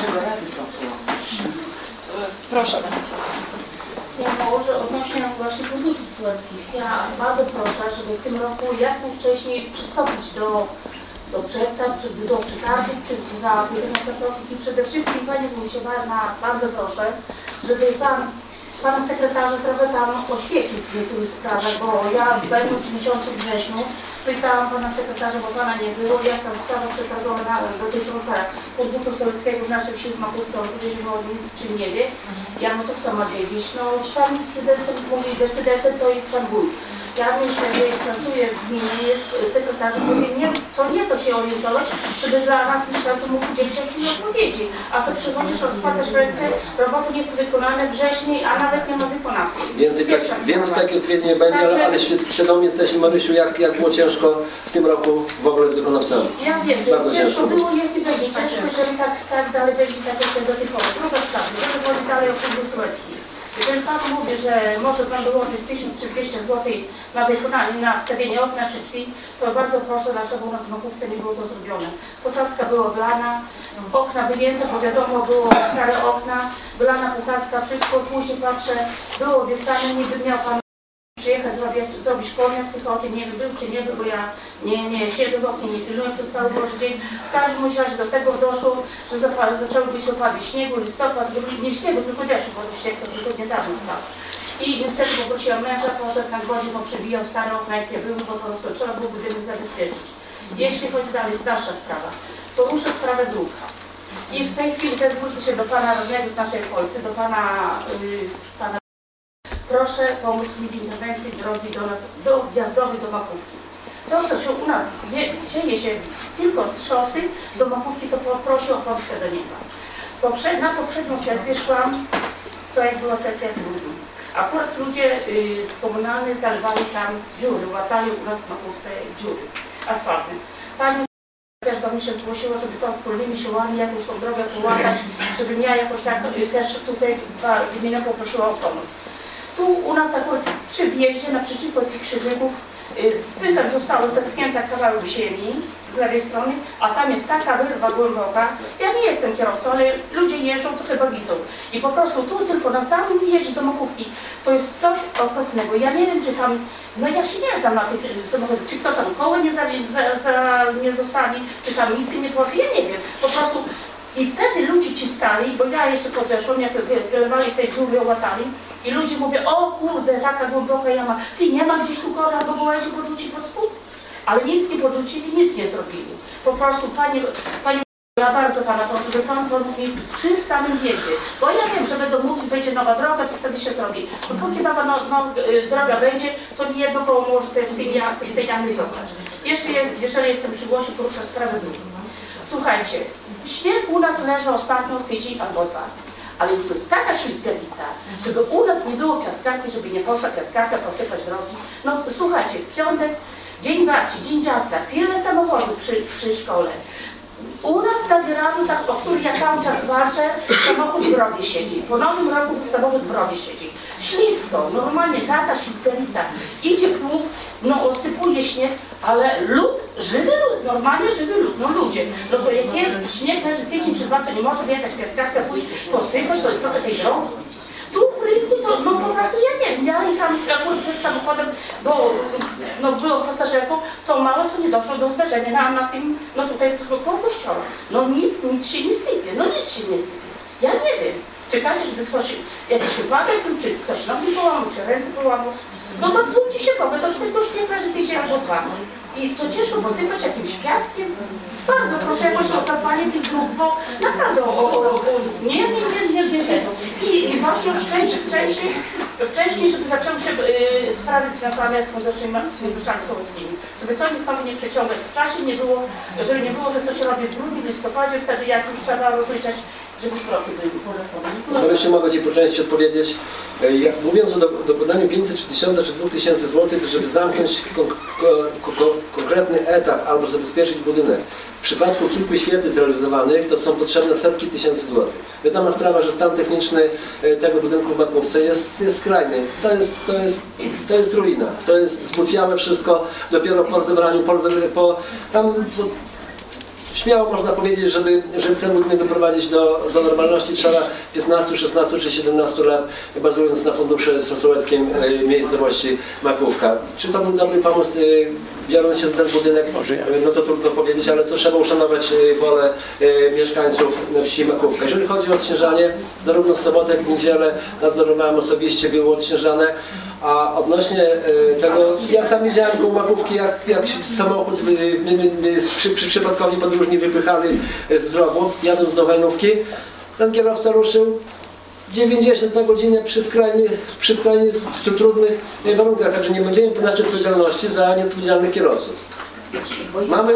Proszę. Ja może odnośnie właśnie funduszy sołeckich. Ja bardzo proszę, żeby w tym roku jak najwcześniej przystąpić do, do przetargów, do przetargów, czy za i przede wszystkim Panie Wójcie, bardzo proszę, żeby Pan Pana sekretarza trochę tam oświecił w niektórych sprawach, bo ja będąc w miesiącu wrześniu pytałam Pana sekretarza, bo Pana nie było, jak tam sprawa przetargowa dotycząca funduszu sołeckiego w naszych siłach Makówce, on powiedział, że nic czy nie wie. Ja no to kto ma wiedzieć? No sam decydentem, mówi decydentem to jest Pan Wójt. Ja myślę, że jak pracuje w gminie, jest sekretarzem, powinien co nieco się orientować, żeby dla nas mieszkańców mógł udzielić jakiejś odpowiedzi. A to przychodzisz, rozpadasz ręce, roboty nie są wykonane wcześniej, a nawet nie ma wykonawcy. Więcej, tak, więcej takiej odpowiedzi nie będzie, ale, ale świadomie jesteśmy, Marysiu, jak, jak było ciężko w tym roku w ogóle z wykonawcami. Ja wiem, że bardzo ciężko ciężko było, jest i będzie ciężko, jeżeli tak, tak dalej będzie tak jak do tej pory. Druga sprawa, żeby było dalej o fundusz sołecki. Jeżeli Pan mówi, że może Pan dołożyć tysiąc czy dwieście złotych na wykonanie, na wstawienie okna czy drzwi, to bardzo proszę, dlaczego u nas w Makówce nie było to zrobione. Posadzka była wylana, okna wyjęte, bo wiadomo było stare okna, wylana posadzka, wszystko, później patrzę, było obiecane, niby miał Pan przyjechać, zrobić, zrobić pomiar tych okien, nie wiem, był czy nie był, bo ja nie, nie siedzę w oknie, nie pilnuję przez cały Boży dzień. W każdym razie do tego doszło, że zaczęły być opady śniegu, listopad, nie śniegu, tylko deszczu, bo śnieg to tylko niedawno stał. I niestety poprosiłam męża, poszedł na gwoździe, bo przebijał stare okna, jakie były, bo po prostu trzeba było budynek zabezpieczyć. Jeśli chodzi dalej, dalsza sprawa, poruszę sprawę dróg. I w tej chwili też zwrócę się do Pana Radnego w naszej Polsce, do Pana, yy, pana proszę pomóc mi w interwencji drogi do nas, do wjazdowej do Makówki. To, co się u nas wie, dzieje się tylko z szosy do Makówki, to poproszę o Polskę do nieba. Poprze na poprzednią sesję szłam, to jak była sesja w grudniu. Akurat ludzie yy, z komunalnych zalewali tam dziury, łatali u nas w Makówce dziury asfaltne. Pani też do mnie się zgłosiło, żeby to wspólnymi siłami jakąś tą drogę połatać, żebym ja jakoś tak yy, też tutaj imieniem poprosiła o pomoc. Tu u nas akurat przy wjeździe naprzeciwko tych krzyżyków z pychem została zepchnięta kawałek ziemi z lewej strony, a tam jest taka wyrwa głęboka. Ja nie jestem kierowcą, ale ludzie jeżdżą, to chyba widzą. I po prostu tu tylko na samym wjeździe do Makówki to jest coś okropnego. Ja nie wiem, czy tam, no ja się nie znam na tych samochodach, czy kto tam koło nie, za, za, za, nie zostawi, czy tam misji nie powie, ja nie wiem. Po prostu i wtedy ludzie ciskali, bo ja jeszcze podeszłam, jak wylewali tej dziury, łatali. I ludzie mówią, o kurde, taka głęboka jama. Ty, nie ma gdzieś tu kola, bo była się podrzuci pod spód. Ale nic nie podrzucili, nic nie zrobili. Po prostu, Panie, panie ja bardzo Pana proszę, żeby Pan pomógł mi przy samym wjeździe. Bo ja wiem, że będą mówić, będzie nowa droga, to wtedy się zrobi. Bo póki nowa no, no, droga będzie, to nie jedno koło może tej, tej, tej jamy zostać. Jeszcze, jeżeli jestem przy głosie, poruszę sprawę drugą. Słuchajcie, śnieg u nas leży ostatnio tydzień albo dwa. Ale już jest taka ślizgawica, żeby u nas nie było piaskarki, żeby nie poszła piaskarka posypać drogi. No słuchajcie, w piątek, dzień babci, dzień dziadka, tyle samochodów przy, przy szkole. U nas na garażu, tak, o którym ja cały czas walczę, samochód w rowie siedzi. Po nowym roku samochód w rowie siedzi. Ślisko, normalnie taka ślizgawica. Idzie pług, no odsypuje śnieg, ale lód, żywy lód, normalnie żywy lód, no ludzie. No to jak jest śnieg, leży tydzień czy dwa, to nie może jakaś piaskarka pójść, posypać, to trochę tej drogi. Tu w rynku to no po prostu ja nie wiem, ja jechałam z samochodem, bo no, było prosta rzeką, to mało co nie doszło do zdarzenia na, na tym, no tutaj koło kościoła. No nic, nic się nie sypie, no nic się nie sypie. Ja nie wiem, czekacie, żeby ktoś, jakiś wypadek, czy ktoś nogi połamał, czy ręce połamał. No bo budzi się powie, to już tylko śnieg leży tydzień albo dwa. I to ciężko posypać jakimś piaskiem. Bardzo proszę jakoś o zapalenie tych dróg, bo naprawdę o, o, o, nie, nie, nie, nie, nie, nie. I, i właśnie wcześniej, wcześniej, wcześniej, żeby zaczęły się y, sprawy związane z funduszami, z funduszami sołeckimi. Żeby to nie znowu nie przeciągać w czasie, nie było, żeby nie było, że to się robi w grudniu, w listopadzie, wtedy jak już trzeba rozliczać, żeby zwroty były. No jeszcze mogę Ci po części odpowiedzieć. Ja, mówiąc o dokonaniu pięćset, czy tysiąc, czy dwóch tysięcy złotych, to żeby zamknąć kon, kon, kon, konkretny etap albo zabezpieczyć budynek. W przypadku kilku świetlic zrealizowanych to są potrzebne setki tysięcy złotych. Wiadoma sprawa, że stan techniczny tego budynku w Makówce jest, jest skrajny. To jest, to, jest, to jest ruina. To jest zbutwiałe wszystko. Dopiero po rozebraniu, po, po tam... Po, śmiało można powiedzieć, żeby, żeby ten budynek doprowadzić do, do normalności, trzeba piętnaście, szesnaście czy siedemnaście lat, bazując na fundusze sołeckim miejscowości Makówka. Czy to był dobry pomysł, biorąc się za ten budynek? No to trudno powiedzieć, ale to trzeba uszanować wolę mieszkańców wsi Makówka. Jeżeli chodzi o odśnieżanie, zarówno w sobotę, jak i w niedzielę nadzorowałem osobiście, było odśnieżane. A odnośnie tego, ja sam widziałem koło Makówki, jak, jak samochód przy, przy przypadkowi podróżni wypychali z drogu, jadąc do Wajnówki. Ten kierowca ruszył dziewięćdziesiąt na godzinę przy skrajnie, przy skrajnie trudnych warunkach, także nie będziemy ponosić odpowiedzialności za nieodpowiedzialnych kierowców. Mamy,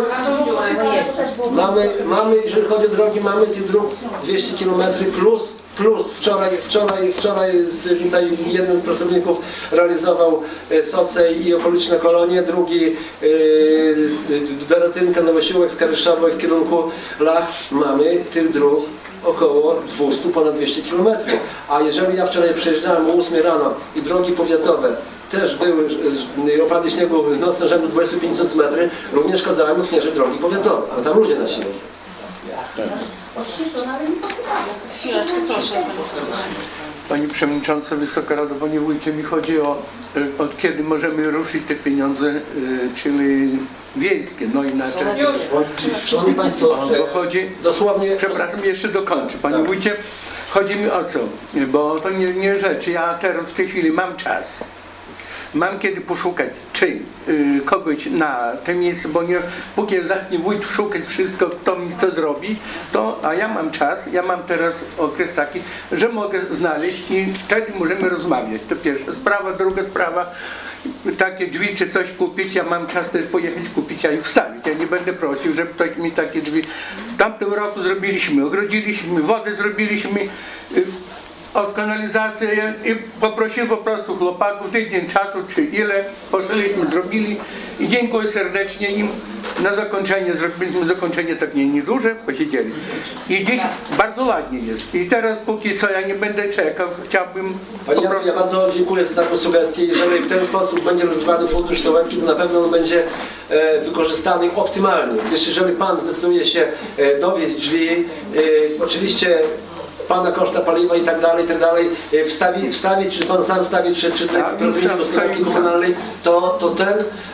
mamy, mamy, jeżeli chodzi o drogi, mamy tych dróg dwieście kilometrów plus Plus wczoraj, wczoraj, wczoraj z, tutaj jeden z pracowników realizował Socej i okoliczne kolonie, drugi yy, Dorotynka, Nowosiłek, Skaryszowo w kierunku Lach. Mamy tych dróg około dwieście, ponad dwieście kilometrów. A jeżeli ja wczoraj przejeżdżałem o ósmej rano i drogi powiatowe też były opady śniegu nocne rzędu dwadzieścia pięć centymetrów, również kazałem odśnieżyć drogi powiatowe, a tam ludzie na siłę. Odśnieżone, ale nie posypało. Chwileczkę, proszę. Pani Przewodnicząca, Wysoka Rado, Panie Wójcie, mi chodzi o od kiedy możemy ruszyć te pieniądze, czyli wiejskie, no inaczej. Szanowni Państwo, bo chodzi, dosłownie... Przepraszam, jeszcze dokończę. Panie tak. Wójcie, chodzi mi o co, bo to nie, nie rzecz, ja teraz w tej chwili mam czas. Mam kiedy poszukać, czy y, kogoś na tym miejscu, bo nie, póki zacznie wójt szukać wszystko, kto mi co zrobi, to, a ja mam czas, ja mam teraz okres taki, że mogę znaleźć i wtedy możemy rozmawiać. To pierwsza sprawa. Druga sprawa, takie drzwi czy coś kupić, ja mam czas też pojechać kupić, a ich wstawić. Ja nie będę prosił, żeby ktoś mi takie drzwi... W tamtym roku zrobiliśmy, ogrodziliśmy, wodę zrobiliśmy, y, od kanalizacji i poprosiłem po prostu chłopaków tydzień czasu, czy ile, poszliśmy, zrobili i dziękuję serdecznie im. Na zakończenie zrobiliśmy zakończenie tak nie nieduże, posiedzieli. I dziś bardzo ładnie jest. I teraz póki co ja nie będę czekał, chciałbym... Panie Jan, ja bardzo dziękuję za taką sugestię. Jeżeli w ten sposób będzie rozwiązany Fundusz Sołecki, to na pewno on będzie e, wykorzystany optymalnie. Gdyż jeżeli Pan zdecyduje się e, dowieść drzwi, e, oczywiście Pana koszta paliwa i tak dalej, i tak dalej, wstawi, wstawić, czy Pan sam wstawi, czy, czy pracownicy gospodarki komunalnej, to, to, ten,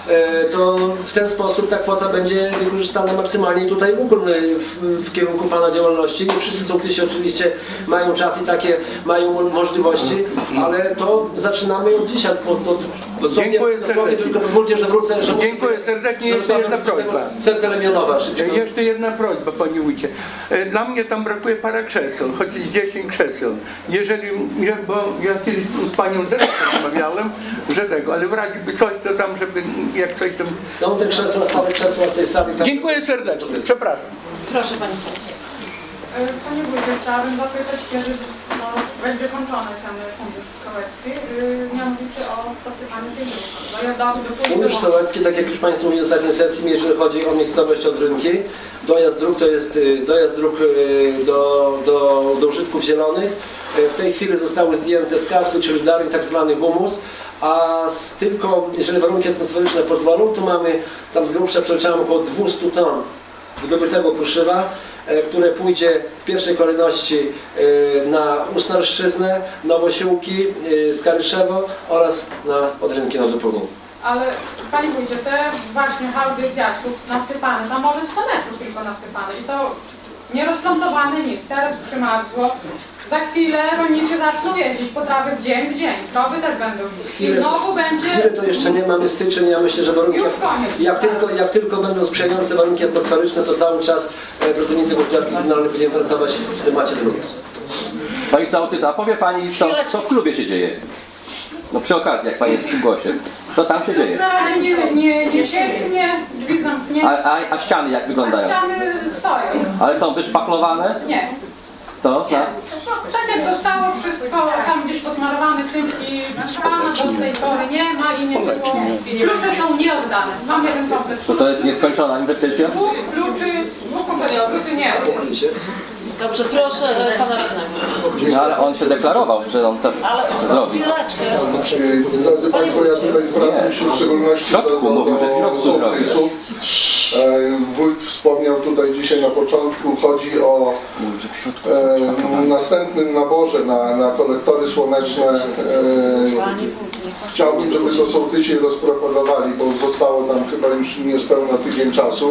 to w ten sposób ta kwota będzie wykorzystana maksymalnie tutaj w, w kierunku Pana działalności. Nie wszyscy sołtysi oczywiście mają czas i takie mają możliwości, ale to zaczynamy od dzisiaj. Od, od, dosłownie, Dziękuję dosłownie serdecznie. Tylko pozwólcie, że wrócę. Że Dziękuję serdecznie. Jeszcze jedna prośba. Serce Lemionowa. Jeszcze jedna prośba, Panie Wójcie. Dla mnie tam brakuje parę krzeseł, choć dziesięć krzeseł. Jeżeli, bo ja kiedyś z Panią dyrektor rozmawiałem, że tego, ale w razie by coś, to tam, żeby jak coś tam... Są te krzesła, stare krzesła z tej sali. Tam... Dziękuję serdecznie. Przepraszam. Proszę Pani Sądzie. Panie Wójcie, chciałabym zapytać, kiedy no, będzie kończony ten Fundusz Sołecki, mianowicie o posypaniu pieniędzy. Fundusz Sołecki, tak jak już Państwu mówili w ostatniej sesji, jeżeli chodzi o miejscowość Odrynki, dojazd dróg to jest dojazd dróg do, do, do użytków zielonych. W tej chwili zostały zdjęte skarby, czyli dary, tak zwany humus, a z tylko, jeżeli warunki atmosferyczne pozwolą, to mamy tam z grubsza przeliczamy około dwieście ton wydobytego kruszywa, które pójdzie w pierwszej kolejności na Usnarszczyznę, Nowosiłki, Skaryszewo oraz na Odrynki na Zupowu. Ale Panie Wójcie, te właśnie hałdy piasków nasypane, tam może sto metrów tylko nasypane i to nie rozplątowane nic, teraz przymarzło. Za chwilę rolnicy zaczną jeździć po trawy w dzień w dzień, krowy też będą i znowu będzie... Chwilę to jeszcze nie mamy styczeń, ja myślę, że warunki, już koniec, jak, tylko, jak tylko będą sprzyjające warunki atmosferyczne, to cały czas pracownicy gospodarki komunalnej będziemy pracować w temacie dróg. Pani sołtys, a powie Pani, co, co w klubie się dzieje? No przy okazji, jak Pani jest przy głosie. Co tam się dzieje? No, nie, nie, nie cieknie, drzwi zamknięte. A, a, a ściany jak wyglądają? A ściany stoją. Ale są wyszpachlowane? Nie. To? Nie. Tak jak zostało wszystko tam gdzieś posmarowane czymś i pana do tej pory nie ma i nie było. Klucze są nieoddane. Mam jeden komplet. To to jest nieskończona inwestycja? Dwóch kluczy, dwóch kompletów, kluczy nie. Dobrze, proszę Pana Radnego. No ale on się deklarował, że on to zrobi. Drodzy Państwo, ja tutaj zwracam się w szczególności do, do, do, do sołtysów. Wójt wspomniał tutaj dzisiaj na początku, chodzi o e, następnym naborze na, na kolektory słoneczne. E, chciałbym, żeby to sołtysi rozpropagowali, bo zostało tam chyba już niespełna tydzień czasu.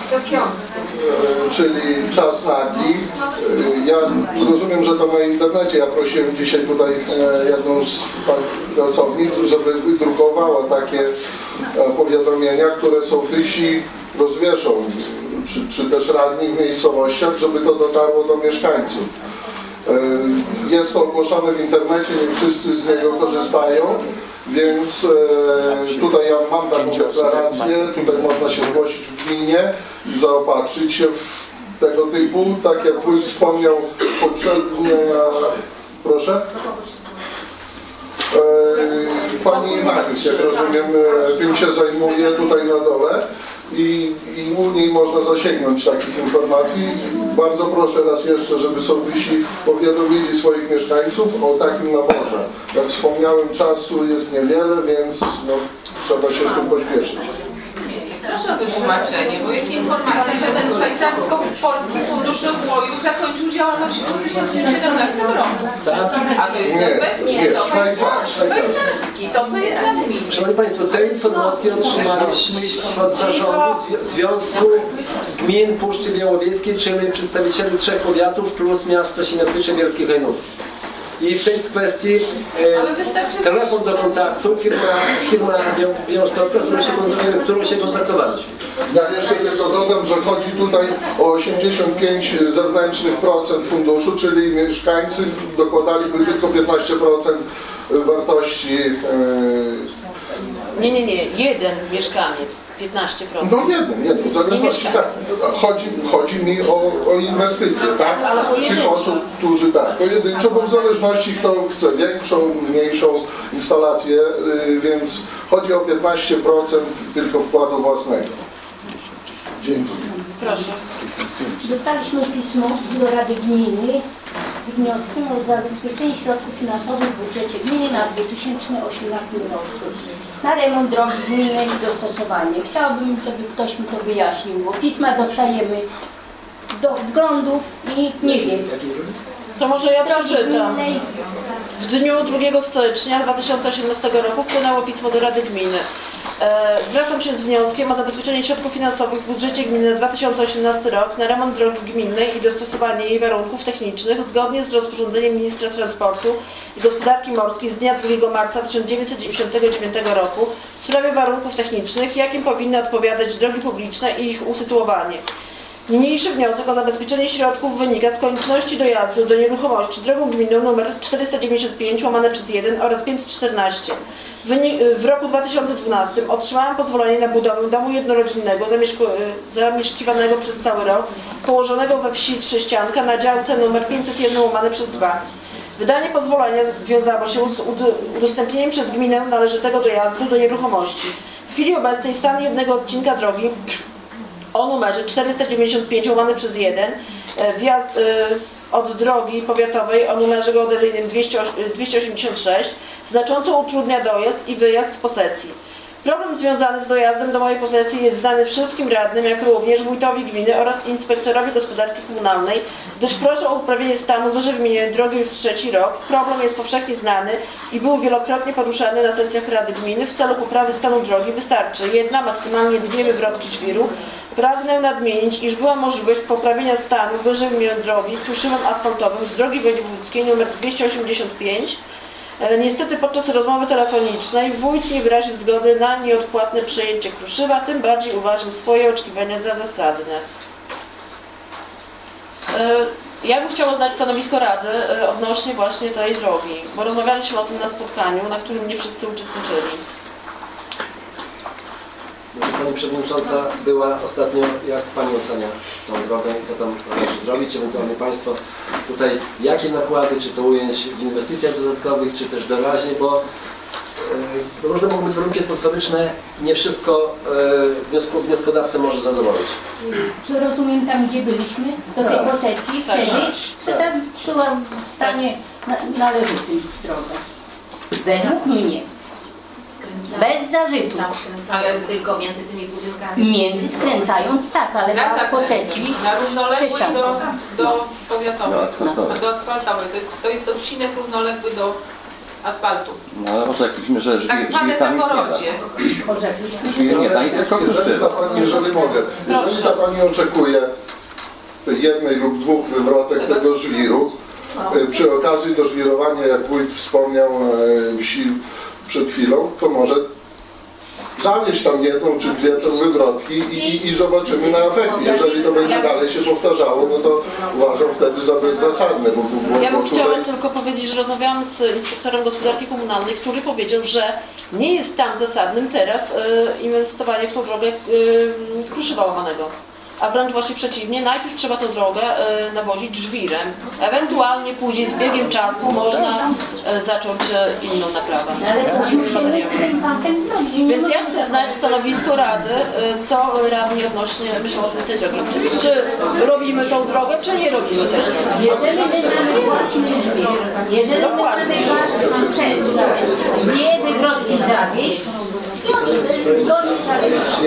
E, czyli czas nagi. E, ja rozumiem, że to na internecie. Ja prosiłem dzisiaj tutaj e, jedną z pracownic, żeby wydrukowała takie e, powiadomienia, które sołtysi rozwieszą, czy, czy też radni w miejscowościach, żeby to dotarło do mieszkańców. E, jest to ogłoszone w internecie, nie wszyscy z niego korzystają. Więc e, tutaj ja mam taką deklarację, tutaj można się zgłosić w gminie i zaopatrzyć się w tego typu, tak jak wójt wspomniał poprzednie, proszę? E, pani Mariusz, jak rozumiem, tym się zajmuje tutaj na dole i, i u niej można zasięgnąć takich informacji. Bardzo proszę raz jeszcze, żeby sołtysi powiadomili swoich mieszkańców o takim naborze. Jak wspomniałem, czasu jest niewiele, więc no, trzeba się z tym pośpieszyć. proszę o wytłumaczenie, bo jest informacja, że ten szwajcarsko-polski fundusz rozwoju zakończył działalność w dwa tysiące siedemnastym roku. A to jest Nie, obecnie nie, to szwajcarski. szwajcarski, to co jest na gminie. Szanowni Państwo, te informacje otrzymaliśmy od zarządu Zwi- Związku Gmin Puszczy Białowieskiej, czyli przedstawicieli trzech powiatów plus miasto Siemiatyczne Bielskie Hajnówki. I w tej kwestii e, telefon do kontaktu, firma, firma Biał- białostocka, którą się, kon- którą się kontaktowaliśmy. Ja jeszcze tylko dodam, że chodzi tutaj o osiemdziesiąt pięć zewnętrznych procent funduszu, czyli mieszkańcy dokładaliby tylko piętnaście procent wartości. Nie, nie, nie, jeden mieszkaniec, piętnaście procent. No jeden, jeden, w zależności tak. Chodzi, chodzi mi o, o inwestycje, tak? ale pojedynczo. Tych osób, którzy tak, pojedynczo, bo w zależności kto chce większą, mniejszą instalację, yy, więc chodzi o piętnaście procent tylko wkładu własnego. Dzięki. Proszę. Dostaliśmy pismo do Rady Gminy z wnioskiem o zabezpieczenie środków finansowych w budżecie gminy na dwa tysiące osiemnasty rok na remont drogi gminnej i dostosowanie. Chciałabym, żeby ktoś mi to wyjaśnił, bo pisma dostajemy do względu i nie wiem. To może ja przeczytam. W dniu drugiego stycznia dwa tysiące osiemnastego roku wpłynęło pismo do Rady Gminy. E, zwracam się z wnioskiem o zabezpieczenie środków finansowych w budżecie gminy na dwa tysiące osiemnasty rok na remont drogi gminnej i dostosowanie jej warunków technicznych zgodnie z rozporządzeniem ministra transportu i gospodarki morskiej z dnia drugiego marca tysiąc dziewięćset dziewięćdziesiątego dziewiątego roku w sprawie warunków technicznych, jakim powinny odpowiadać drogi publiczne i ich usytuowanie. Niniejszy wniosek o zabezpieczenie środków wynika z konieczności dojazdu do nieruchomości drogą gminną nr czterysta dziewięćdziesiąt pięć łamane przez jeden oraz pięćset czternaście. W roku dwa tysiące dwunastym otrzymałam pozwolenie na budowę domu jednorodzinnego zamieszkiwanego przez cały rok, położonego we wsi Trześcianka na działce nr pięćset jeden łamane przez dwa. Wydanie pozwolenia wiązało się z udostępnieniem przez gminę należytego dojazdu do nieruchomości. W chwili obecnej stan jednego odcinka drogi o numerze czterysta dziewięćdziesiąt pięć łamane przez jeden, wjazd y, od drogi powiatowej o numerze geodezyjnym dwieście osiemdziesiąt sześć znacząco utrudnia dojazd i wyjazd z posesji. Problem związany z dojazdem do mojej posesji jest znany wszystkim radnym, jak również wójtowi gminy oraz inspektorowi gospodarki komunalnej, gdyż proszę o uprawienie stanu wyżej wymienionej drogi już trzeci rok. Problem jest powszechnie znany i był wielokrotnie poruszany na sesjach Rady Gminy. W celu poprawy stanu drogi wystarczy jedna, maksymalnie dwie wywrotki żwiru. Pragnę nadmienić, iż była możliwość poprawienia stanu wyżej wymienionej drogi kruszywem asfaltowym z drogi wojewódzkiej nr dwieście osiemdziesiąt pięć. Niestety podczas rozmowy telefonicznej wójt nie wyraził zgody na nieodpłatne przejęcie kruszywa, tym bardziej uważam swoje oczekiwania za zasadne. Ja bym chciała znać stanowisko Rady odnośnie właśnie tej drogi, bo rozmawialiśmy o tym na spotkaniu, na którym nie wszyscy uczestniczyli. Pani Przewodnicząca była ostatnio, jak Pani ocenia tą drogę i co tam należy zrobić, ewentualnie Państwo tutaj jakie nakłady, czy to ująć w inwestycjach dodatkowych, czy też doraźnie, bo yy, różne mogą być warunki atmosferyczne, nie wszystko yy, wnioskodawcę może zadowolić. Czy rozumiem tam, gdzie byliśmy, do tej Tak. posesji Tak, wtedy, tak. to tam była w stanie na, należytym droga. Według mnie. Bez zarzutów. Ale tylko między tymi budynkami. Między skręcając tak, ale Na na posesji na równoległy Trześcianka. do, do powiatowej, Do asfaltowej. a do asfaltowej. To jest, to jest odcinek równoległy do asfaltu. No ale orzekliśmy, że żwir, Tak zwane żwir tam nic nie da. zagorodzie. Żwir nie da, nic tylko Jeżeli kruszywa. ta Pani, jeżeli mogę, jeżeli ta Pani oczekuje jednej lub dwóch wywrotek tego żwiru, przy okazji do żwirowania, jak wójt wspomniał wsi przed chwilą, to może zawieźć tam jedną czy dwie te wywrotki i, i zobaczymy na efekcie. Jeżeli to będzie dalej się powtarzało, no to uważam wtedy za bezzasadne. Bo, bo, Ja bym bo chciała tutaj... tylko powiedzieć, że rozmawiałam z inspektorem gospodarki komunalnej, który powiedział, że nie jest tam zasadnym teraz y, inwestowanie w tą drogę y, kruszywa łamanego. A wręcz właśnie przeciwnie, najpierw trzeba tę drogę y, nawozić żwirem. Ewentualnie później z biegiem czasu można y, zacząć y, inną naprawę. Ale coś musimy z tym bankiem zrobić. Nie Więc ja możemy chcę znać stanowisko Rady, y, co radni odnośnie myślą o tej drogi. Czy robimy tą drogę, czy nie robimy tej drogi? Jeżeli my mamy własny żwir, jeżeli my mamy własny sprzęt, dwie wywrotki zawieść, to zgodnie zawieść. Jedna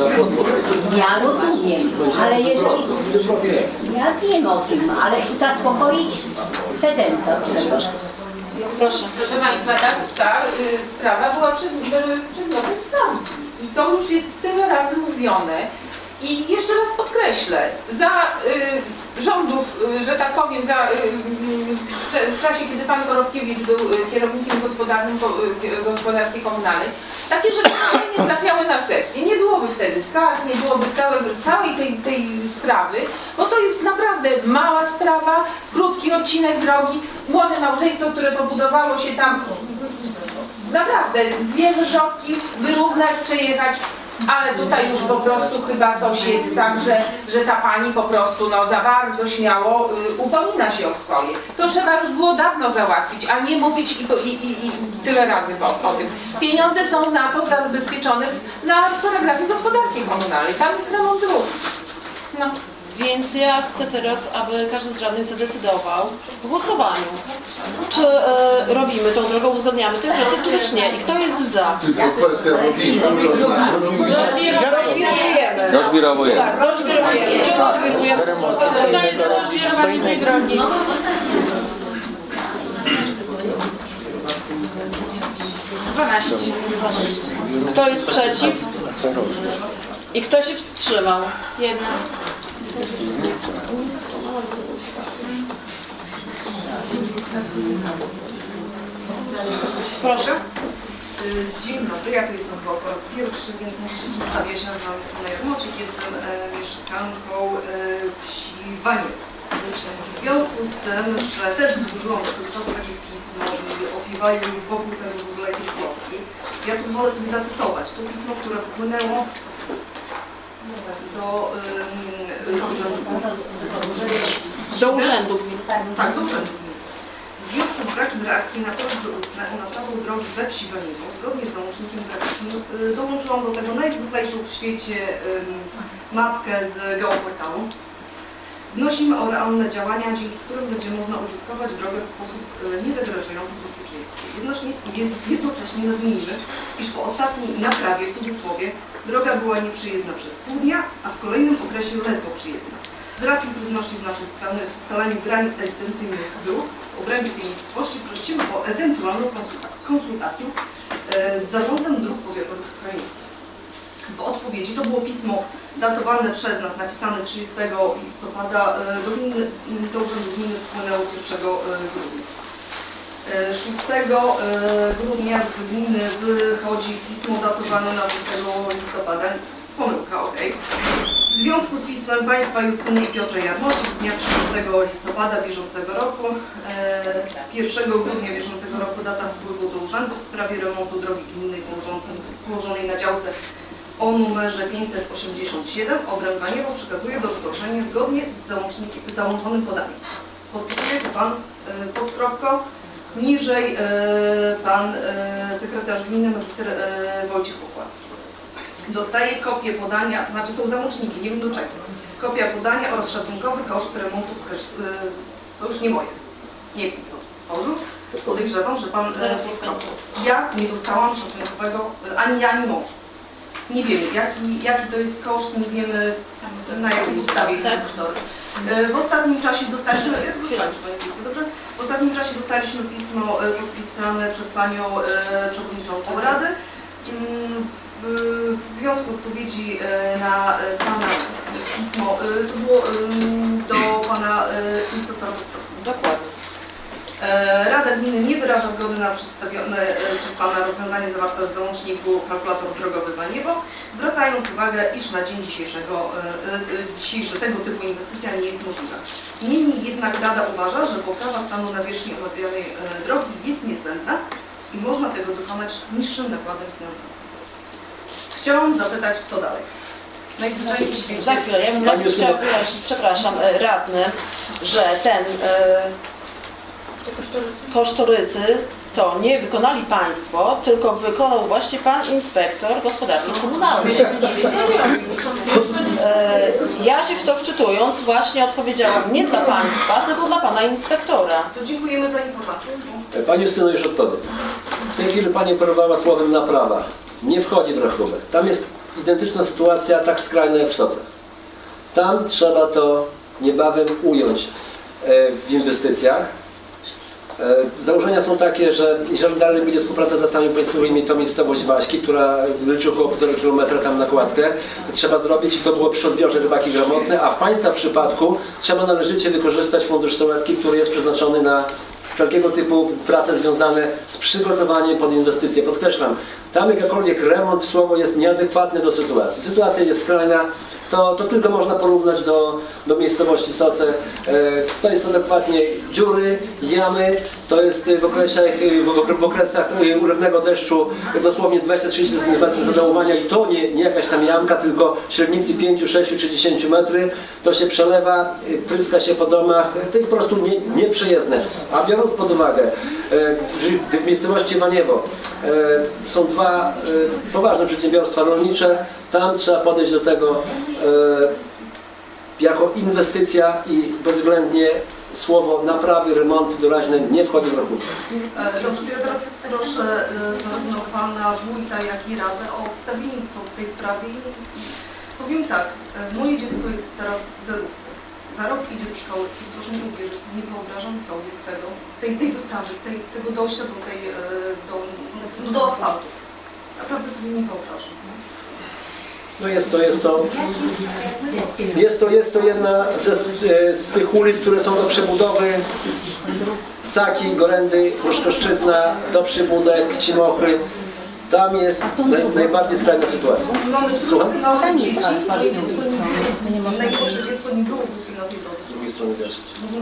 na podwórku. Ja rozumiem, ale jeżeli... Ja wiem o tym, ale zaspokoić pedenta trzeba. Proszę. Proszę Państwa, ta, ta y, sprawa była przed, przedmiotem stanu. I to już jest tyle razy mówione. I jeszcze raz podkreślę, za y, rządów, y, że tak powiem, za, y, w czasie, kiedy Pan Korowkiewicz był y, kierownikiem gospodarnym y, gospodarki komunalnej, takie rzeczy nie trafiały na sesję. Nie byłoby wtedy skarg, nie byłoby całe, całej tej, tej sprawy, bo to jest naprawdę mała sprawa, krótki odcinek drogi, młode małżeństwo, które pobudowało się tam, naprawdę dwie wyrzutki, wyrównać, przejechać. Ale tutaj już po prostu chyba coś jest tak, że, że ta pani po prostu no, za bardzo śmiało y, upomina się o swoje. To trzeba już było dawno załatwić, a nie mówić i, i, i, i tyle razy o, o tym. Pieniądze są na to zabezpieczone na paragrafie gospodarki komunalnej. Tam jest remont dróg. No. Więc ja chcę teraz, aby każdy z radnych zadecydował w głosowaniu, czy e, robimy tą drogę, uzgadniamy ten proces, czy też nie. I kto jest za? Tylko kwestia robimy. Rożwirujemy. Rożwirowujemy. Tak, rożwirujemy. Czy rożwirujemy? Kto jest za rożwirowaniem tej drogi? dwanaście. Kto jest przeciw? I kto się wstrzymał? Jedna. Proszę. Dzień dobry, ja tu jestem chyba po raz pierwszy, więc muszę się przedstawić. Ja się nazywam Justyna Jarmoczyk, jestem e, mieszkanką e, wsi Waniew. W związku z tym, że też złożyłam swego czasu takie pismo i opiewają wokół tego w ogóle jakieś plotki, ja pozwolę sobie zacytować to pismo, które wpłynęło do, y, do urzędu. Do urzędu. Tak, do urzędu. W związku z brakiem reakcji na prośby ustne o naprawę drogi we wsi Waniewo, zgodnie z załącznikiem graficznym, y, dołączyłam do tego najzwyklejszą w świecie y, mapkę z geoportalu. Wnosimy o realne działania, dzięki którym będzie można użytkować drogę w sposób y, niezagrażający bezpieczeństwu. Jednocześnie, jednocześnie nadmienimy, iż po ostatniej naprawie, w cudzysłowie, droga była nieprzyjezdna przez pół dnia, a w kolejnym okresie ledwo przyjezdna. Z racji trudności w naszej strony w ustalaniu granic egzystencyjnych dróg w obrębie tej miejscowości prosimy o ewentualną konsultację e, z Zarządem Dróg Powiatowych w Krajnicy. W odpowiedzi to było pismo datowane przez nas, napisane trzydziestego listopada, e, do, gminy, do Urzędu Gminy wpłynęło pierwszego grudnia. szóstego grudnia z gminy wychodzi pismo datowane na szóstego listopada. Pomyłka, ok. W związku z pismem Państwa Justyny i Piotra Jarmoczyk z dnia trzydziestego listopada bieżącego roku, pierwszego grudnia bieżącego roku data wpływu do urzędu w sprawie remontu drogi gminnej położonej na działce o numerze pięćset osiemdziesiąt siedem obręb Waniewo przekazuje do zgłoszenia zgodnie z załączonym podaniem. Podpisuje to Pan Poskropko. Niżej e, Pan e, sekretarz gminy, magister e, Wojciech Pokłacki. Dostaje kopię podania, znaczy są załączniki, nie wiem do czego. Kopia podania oraz szacunkowy koszt remontu, e, to już nie moje. Nie wiem, kto stworzył. Podejrzewam, że Pan e, Poskropko. Ja nie dostałam szacunkowego, e, ani ja, ani mąż. Nie wiemy, jaki, jaki to jest koszt, nie wiemy na jakiej podstawie jest kosztowy. W ostatnim czasie dostaliśmy, ja to skończę, dobrze? W ostatnim czasie dostaliśmy pismo podpisane przez Panią Przewodniczącą Rady. W związku z odpowiedzi na Pana pismo, to było do Pana Inspektora Bezpieczeństwa. Dokładnie. Rada Gminy nie wyraża zgody na przedstawione przez Pana rozwiązanie zawarte w załączniku kalkulator drogowy Waniewo, zwracając uwagę, iż na dzień dzisiejszego, dzisiejszy tego typu inwestycja nie jest możliwa. Niemniej jednak Rada uważa, że poprawa stanu nawierzchni omawianej drogi jest niezbędna i można tego dokonać niższym nakładem finansowym. Chciałam zapytać, co dalej? Najzwyczajniej w świecie... Za chwilę, ja bym najpierw chciała wyjaśnić, przepraszam, radny, że ten... kosztorysy to nie wykonali Państwo, tylko wykonał właśnie Pan Inspektor Gospodarki Komunalnej. Ja się w to wczytując właśnie odpowiedziałam nie dla Państwa, tylko dla Pana Inspektora. To dziękujemy za informację. Pani Justyno, już odpowiem. W tej chwili Pani porwała słowem naprawa. Nie wchodzi w rachunek. Tam jest identyczna sytuacja, tak skrajna jak w Soce. Tam trzeba to niebawem ująć w inwestycjach. Założenia są takie, że jeżeli dalej będzie współpraca z lasami państwowymi, to miejscowość Waśki, która liczy około półtora kilometra tam nakładkę, trzeba zrobić i to było przy odbiorze Rybaki Gramotne, a w Państwa przypadku trzeba należycie wykorzystać Fundusz Sołecki, który jest przeznaczony na wszelkiego typu prace związane z przygotowaniem pod inwestycje. Podkreślam, tam jakakolwiek remont, słowo jest nieadekwatne do sytuacji. Sytuacja jest skrajna, to, to tylko można porównać do, do miejscowości Soce. To jest adekwatnie dziury, jamy, to jest w okresach, w okresach ulewnego deszczu dosłownie dwadzieścia trzydzieści centymetrów zadołowania i to nie, nie jakaś tam jamka, tylko średnicy pięć, sześć czy dziesięć metrów. To się przelewa, pryska się po domach, to jest po prostu nie, nieprzejezdne. A biorąc pod uwagę, że w miejscowości Waniewo są dwa poważne przedsiębiorstwa rolnicze, tam trzeba podejść do tego jako inwestycja i bezwzględnie słowo naprawy, remonty doraźne nie wchodzi w rachubę. Dobrze, to ja teraz proszę zarówno Pana Wójta, jak i Radę o wstawiennictwo w tej sprawie. Powiem tak, moje dziecko jest teraz w zerówce. Za rok idzie do szkoły i proszę mi uwierzyć, nie wyobrażam sobie tego, tej, tej wyprawy, tej, tego dojścia do, tej, do, do asfaltu. Naprawdę sobie nie wyobrażam. No jest to, jest to, jest to, jest to jedna ze, z tych ulic, które są do przebudowy. Saki, Gorendy, Pruszkoszczyzna, do przybudek, Cimochry. Tam jest naj, najbardziej skrajna sytuacja. Słucham? Najgorsze dziecko nie było na tej drodze. Z drugiej strony też.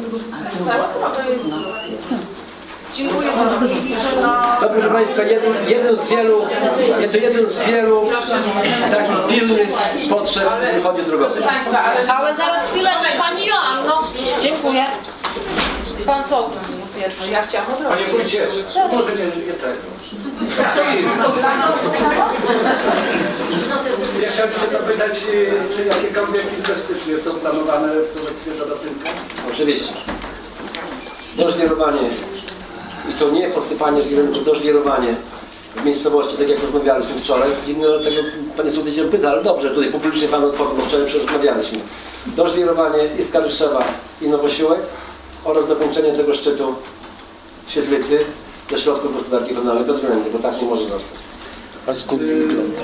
Dziękuję bardzo. Dobrze, proszę Państwa, jeden, jeden z wielu, to jeden z wielu takich pilnych potrzeb wychodzi drogowy. Ale zaraz chwileczkę, Pani Joanno. Dziękuję. Pan Sołtys pierwszy. Ja chciałam odrobić. Panie Wójcie, może nie, nie tego. Ja chciałbym się zapytać, czy jakiekolwiek inwestycje są planowane w sołectwie Żadatynka? Oczywiście. Dożwierowanie. I to nie posypanie, tylko dożwierowanie w miejscowości, tak jak rozmawialiśmy wczoraj. I no, tego Panie Sołtysie pyta, ale dobrze, tutaj publicznie Panu odpowiem, bo wczoraj rozmawialiśmy. Dożwierowanie i Skarżyszewa i Nowosiłek oraz dokończenie tego szczytu w Świetlicy ze środków gospodarki komunalnej bezwzględnie, bo tak nie może zostać. A skąd wygląda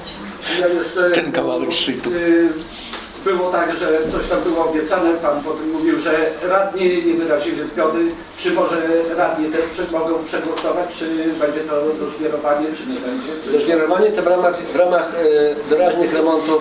ten kawałek szczytu? Było tak, że coś tam było obiecane, Pan potem mówił, że radni nie wyrazili zgody. Czy może radni też mogą przegłosować, czy będzie to dożwierowanie, czy nie będzie? Dożwierowanie to w ramach, w ramach e, doraźnych remontów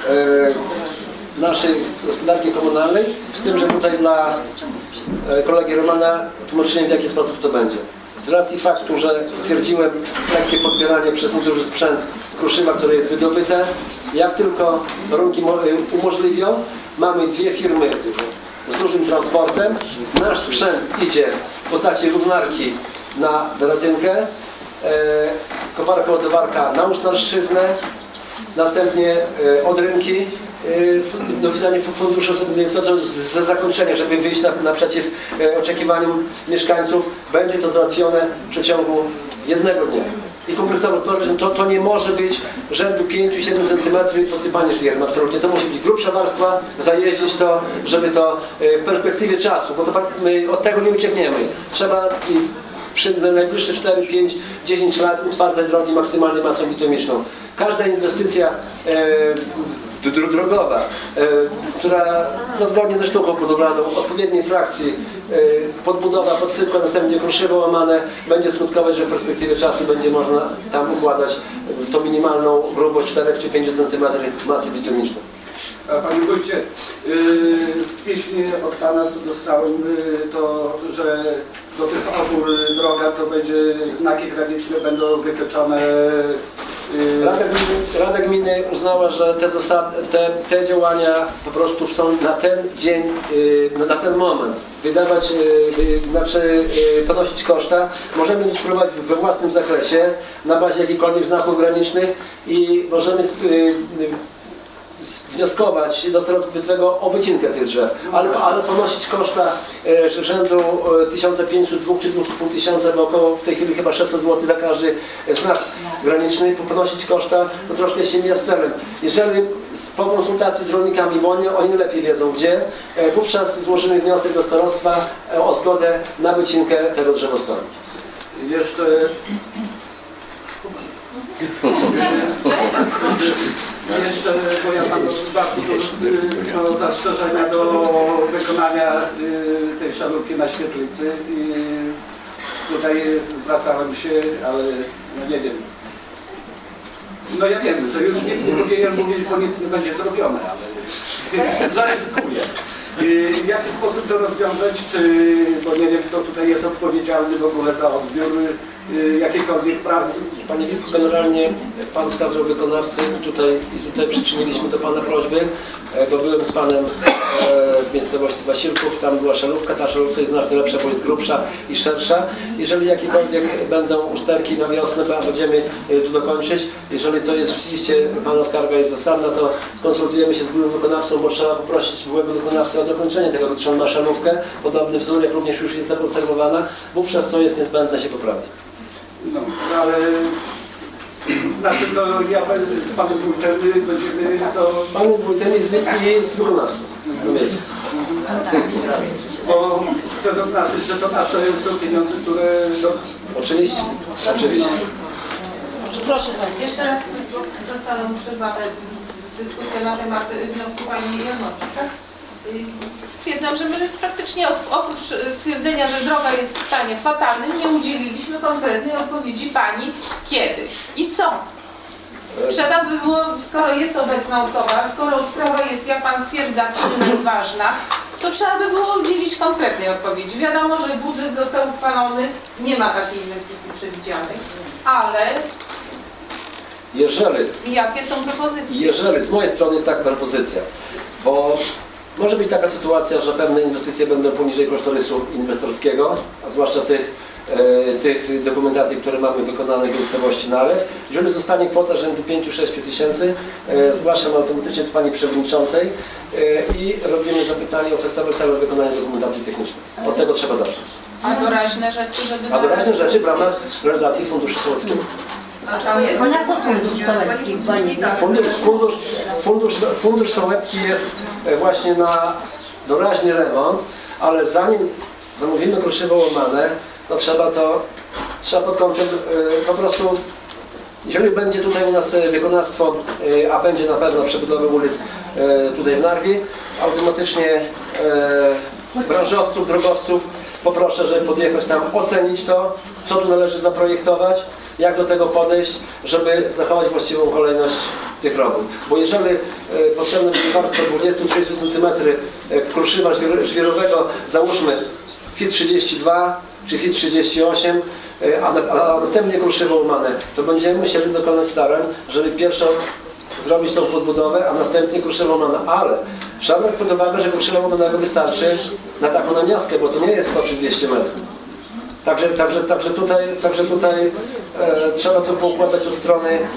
e, naszej gospodarki komunalnej, z tym, że tutaj dla e, kolegi Romana tłumaczyłem, w jaki sposób to będzie. Z racji faktu, że stwierdziłem lekkie podbieranie przez nieduży sprzęt kruszywa, które jest wydobyte, jak tylko warunki umożliwią, mamy dwie firmy z dużym transportem. Nasz sprzęt idzie w postaci równarki na Doratynkę, e, koparka ładowarka na Usztarszczyznę, następnie e, od rynki e, do wydania funduszu, to co za zakończenie, żeby wyjść na, naprzeciw e, oczekiwaniom mieszkańców, będzie to załatwione w przeciągu jednego dnia. I kompresowo to, to nie może być rzędu pięć do siedmiu centymetrów i posypanie żwirem, absolutnie. To musi być grubsza warstwa, zajeździć to, żeby to w perspektywie czasu, bo to my od tego nie uciekniemy. Trzeba przy najbliższe cztery, pięć, dziesięć lat utwardzać drogi maksymalnie masą bitumiczną. Każda inwestycja e, drogowa, e, która no, zgodnie ze sztuką budowlaną, odpowiedniej frakcji, e, podbudowa, podsypka, następnie kruszywo łamane, będzie skutkować, że w perspektywie czasu będzie można tam układać tą minimalną grubość cztery czy pięć centymetrów masy bitumicznej. Panie Wójcie, w piśmie od Pana, co dostałem, to, że do tych opór droga to będzie znaki graniczne będą wytyczone. Rada Gminy, Rada Gminy uznała, że te, zasady, te, te działania po prostu są na ten dzień, na ten moment. Wydawać, znaczy ponosić koszta. Możemy dyskutować we własnym zakresie, na bazie jakichkolwiek znaków granicznych i możemy wnioskować do Starostwa Powiatowego o wycinkę tych drzew, ale, ale ponosić koszta e, rzędu tysiąc pięćset, dwa czy dwa i pół tysiąca, bo około w tej chwili chyba sześćset złotych za każdy znak graniczny, ponosić koszta, to troszkę się mija z celem. Jeżeli po konsultacji z rolnikami, bo oni, oni lepiej wiedzą gdzie, e, wówczas złożymy wniosek do starostwa e, o zgodę na wycinkę tego drzewostanu. Jeszcze Jeszcze, bo ja mam do zastrzeżenia do wykonania tej szalówki na świetlicy i tutaj zwracałem się, ale no nie wiem. No ja wiem, że już nic nie powinien mówić, bo nic nie będzie zrobione, ale zaryzykuję. W jaki sposób to rozwiązać, czy, bo nie wiem, kto tutaj jest odpowiedzialny w ogóle za odbiór jakiejkolwiek pracy? Panie Wilku, generalnie Pan wskazał wykonawcy tutaj i tutaj przyczyniliśmy do Pana prośby, bo byłem z Panem w miejscowości Wasilków, tam była szalówka, ta szalówka jest znacznie lepsza, bo jest grubsza i szersza. Jeżeli jakiekolwiek będą usterki na wiosnę, bo będziemy tu dokończyć, jeżeli to jest rzeczywiście, Pana skarga jest zasadna, to skonsultujemy się z byłym wykonawcą, bo trzeba poprosić byłego wykonawcę o dokończenie tego, gdyż on ma szalówkę, podobny wzór, jak również już jest zakonserwowana, wówczas co jest niezbędne się poprawi. No, ale znaczy to ja z Panem Wójtem będziemy to... Z Panem Wójtem jest, jest wykonawcą na miejscu. Bo chcę zaznaczyć, że to nasze są pieniądze, które... Do... Oczywiście, oczywiście. Proszę Pani. Jeszcze raz zostaną przerwane dyskusja na temat wniosku Pani Jarmoczy, tak? Stwierdzam, że my praktycznie oprócz stwierdzenia, że droga jest w stanie fatalnym, nie udzieliliśmy konkretnej odpowiedzi Pani kiedy i co. Trzeba by było, skoro jest obecna osoba, skoro sprawa jest, jak Pan stwierdza, ważna, to trzeba by było udzielić konkretnej odpowiedzi. Wiadomo, że budżet został uchwalony, nie ma takiej inwestycji przewidzianej, ale jeżeli, jakie są propozycje? Jeżeli, z mojej strony jest taka propozycja, bo może być taka sytuacja, że pewne inwestycje będą poniżej kosztorysu inwestorskiego, a zwłaszcza tych, e, tych dokumentacji, które mamy wykonane w miejscowości Narew. Jeżeli zostanie kwota rzędu pięć do sześciu tysięcy, e, zgłaszam automatycznie do Pani Przewodniczącej e, i robimy zapytanie ofertowe w celu wykonania dokumentacji technicznej. Od tego trzeba zacząć. A doraźne rzeczy, żeby... A doraźne rzeczy w ramach realizacji Funduszu Sołeckiego. Bo na co Fundusz Sołecki? Fundusz, fundusz, fundusz, fundusz Sołecki jest właśnie na doraźny remont, ale zanim zamówimy kruszywo łamane, to trzeba to, trzeba pod kątem po prostu, jeżeli będzie tutaj u nas wykonawstwo, a będzie na pewno przebudowy ulic tutaj w Narwie, automatycznie branżowców, drogowców poproszę, żeby podjechać tam, ocenić to, co tu należy zaprojektować, jak do tego podejść, żeby zachować właściwą kolejność tych robót. Bo jeżeli e, potrzebne będzie warstwa dwadzieścia do trzydziestu centymetrów e, kruszywa żwirowego, załóżmy fit trzydzieści dwa czy fit trzydzieści osiem, e, a, a, a następnie kruszywo łamane, to będziemy musieli dokonać starań, żeby pierwszą zrobić tą podbudowę, a następnie kruszywo łamane. Ale trzeba brać pod uwagę, że kruszywa łamanego wystarczy na taką namiastkę, bo to nie jest sto czy dwieście metrów. Także, także, także tutaj, także tutaj e, trzeba to poukładać od strony e,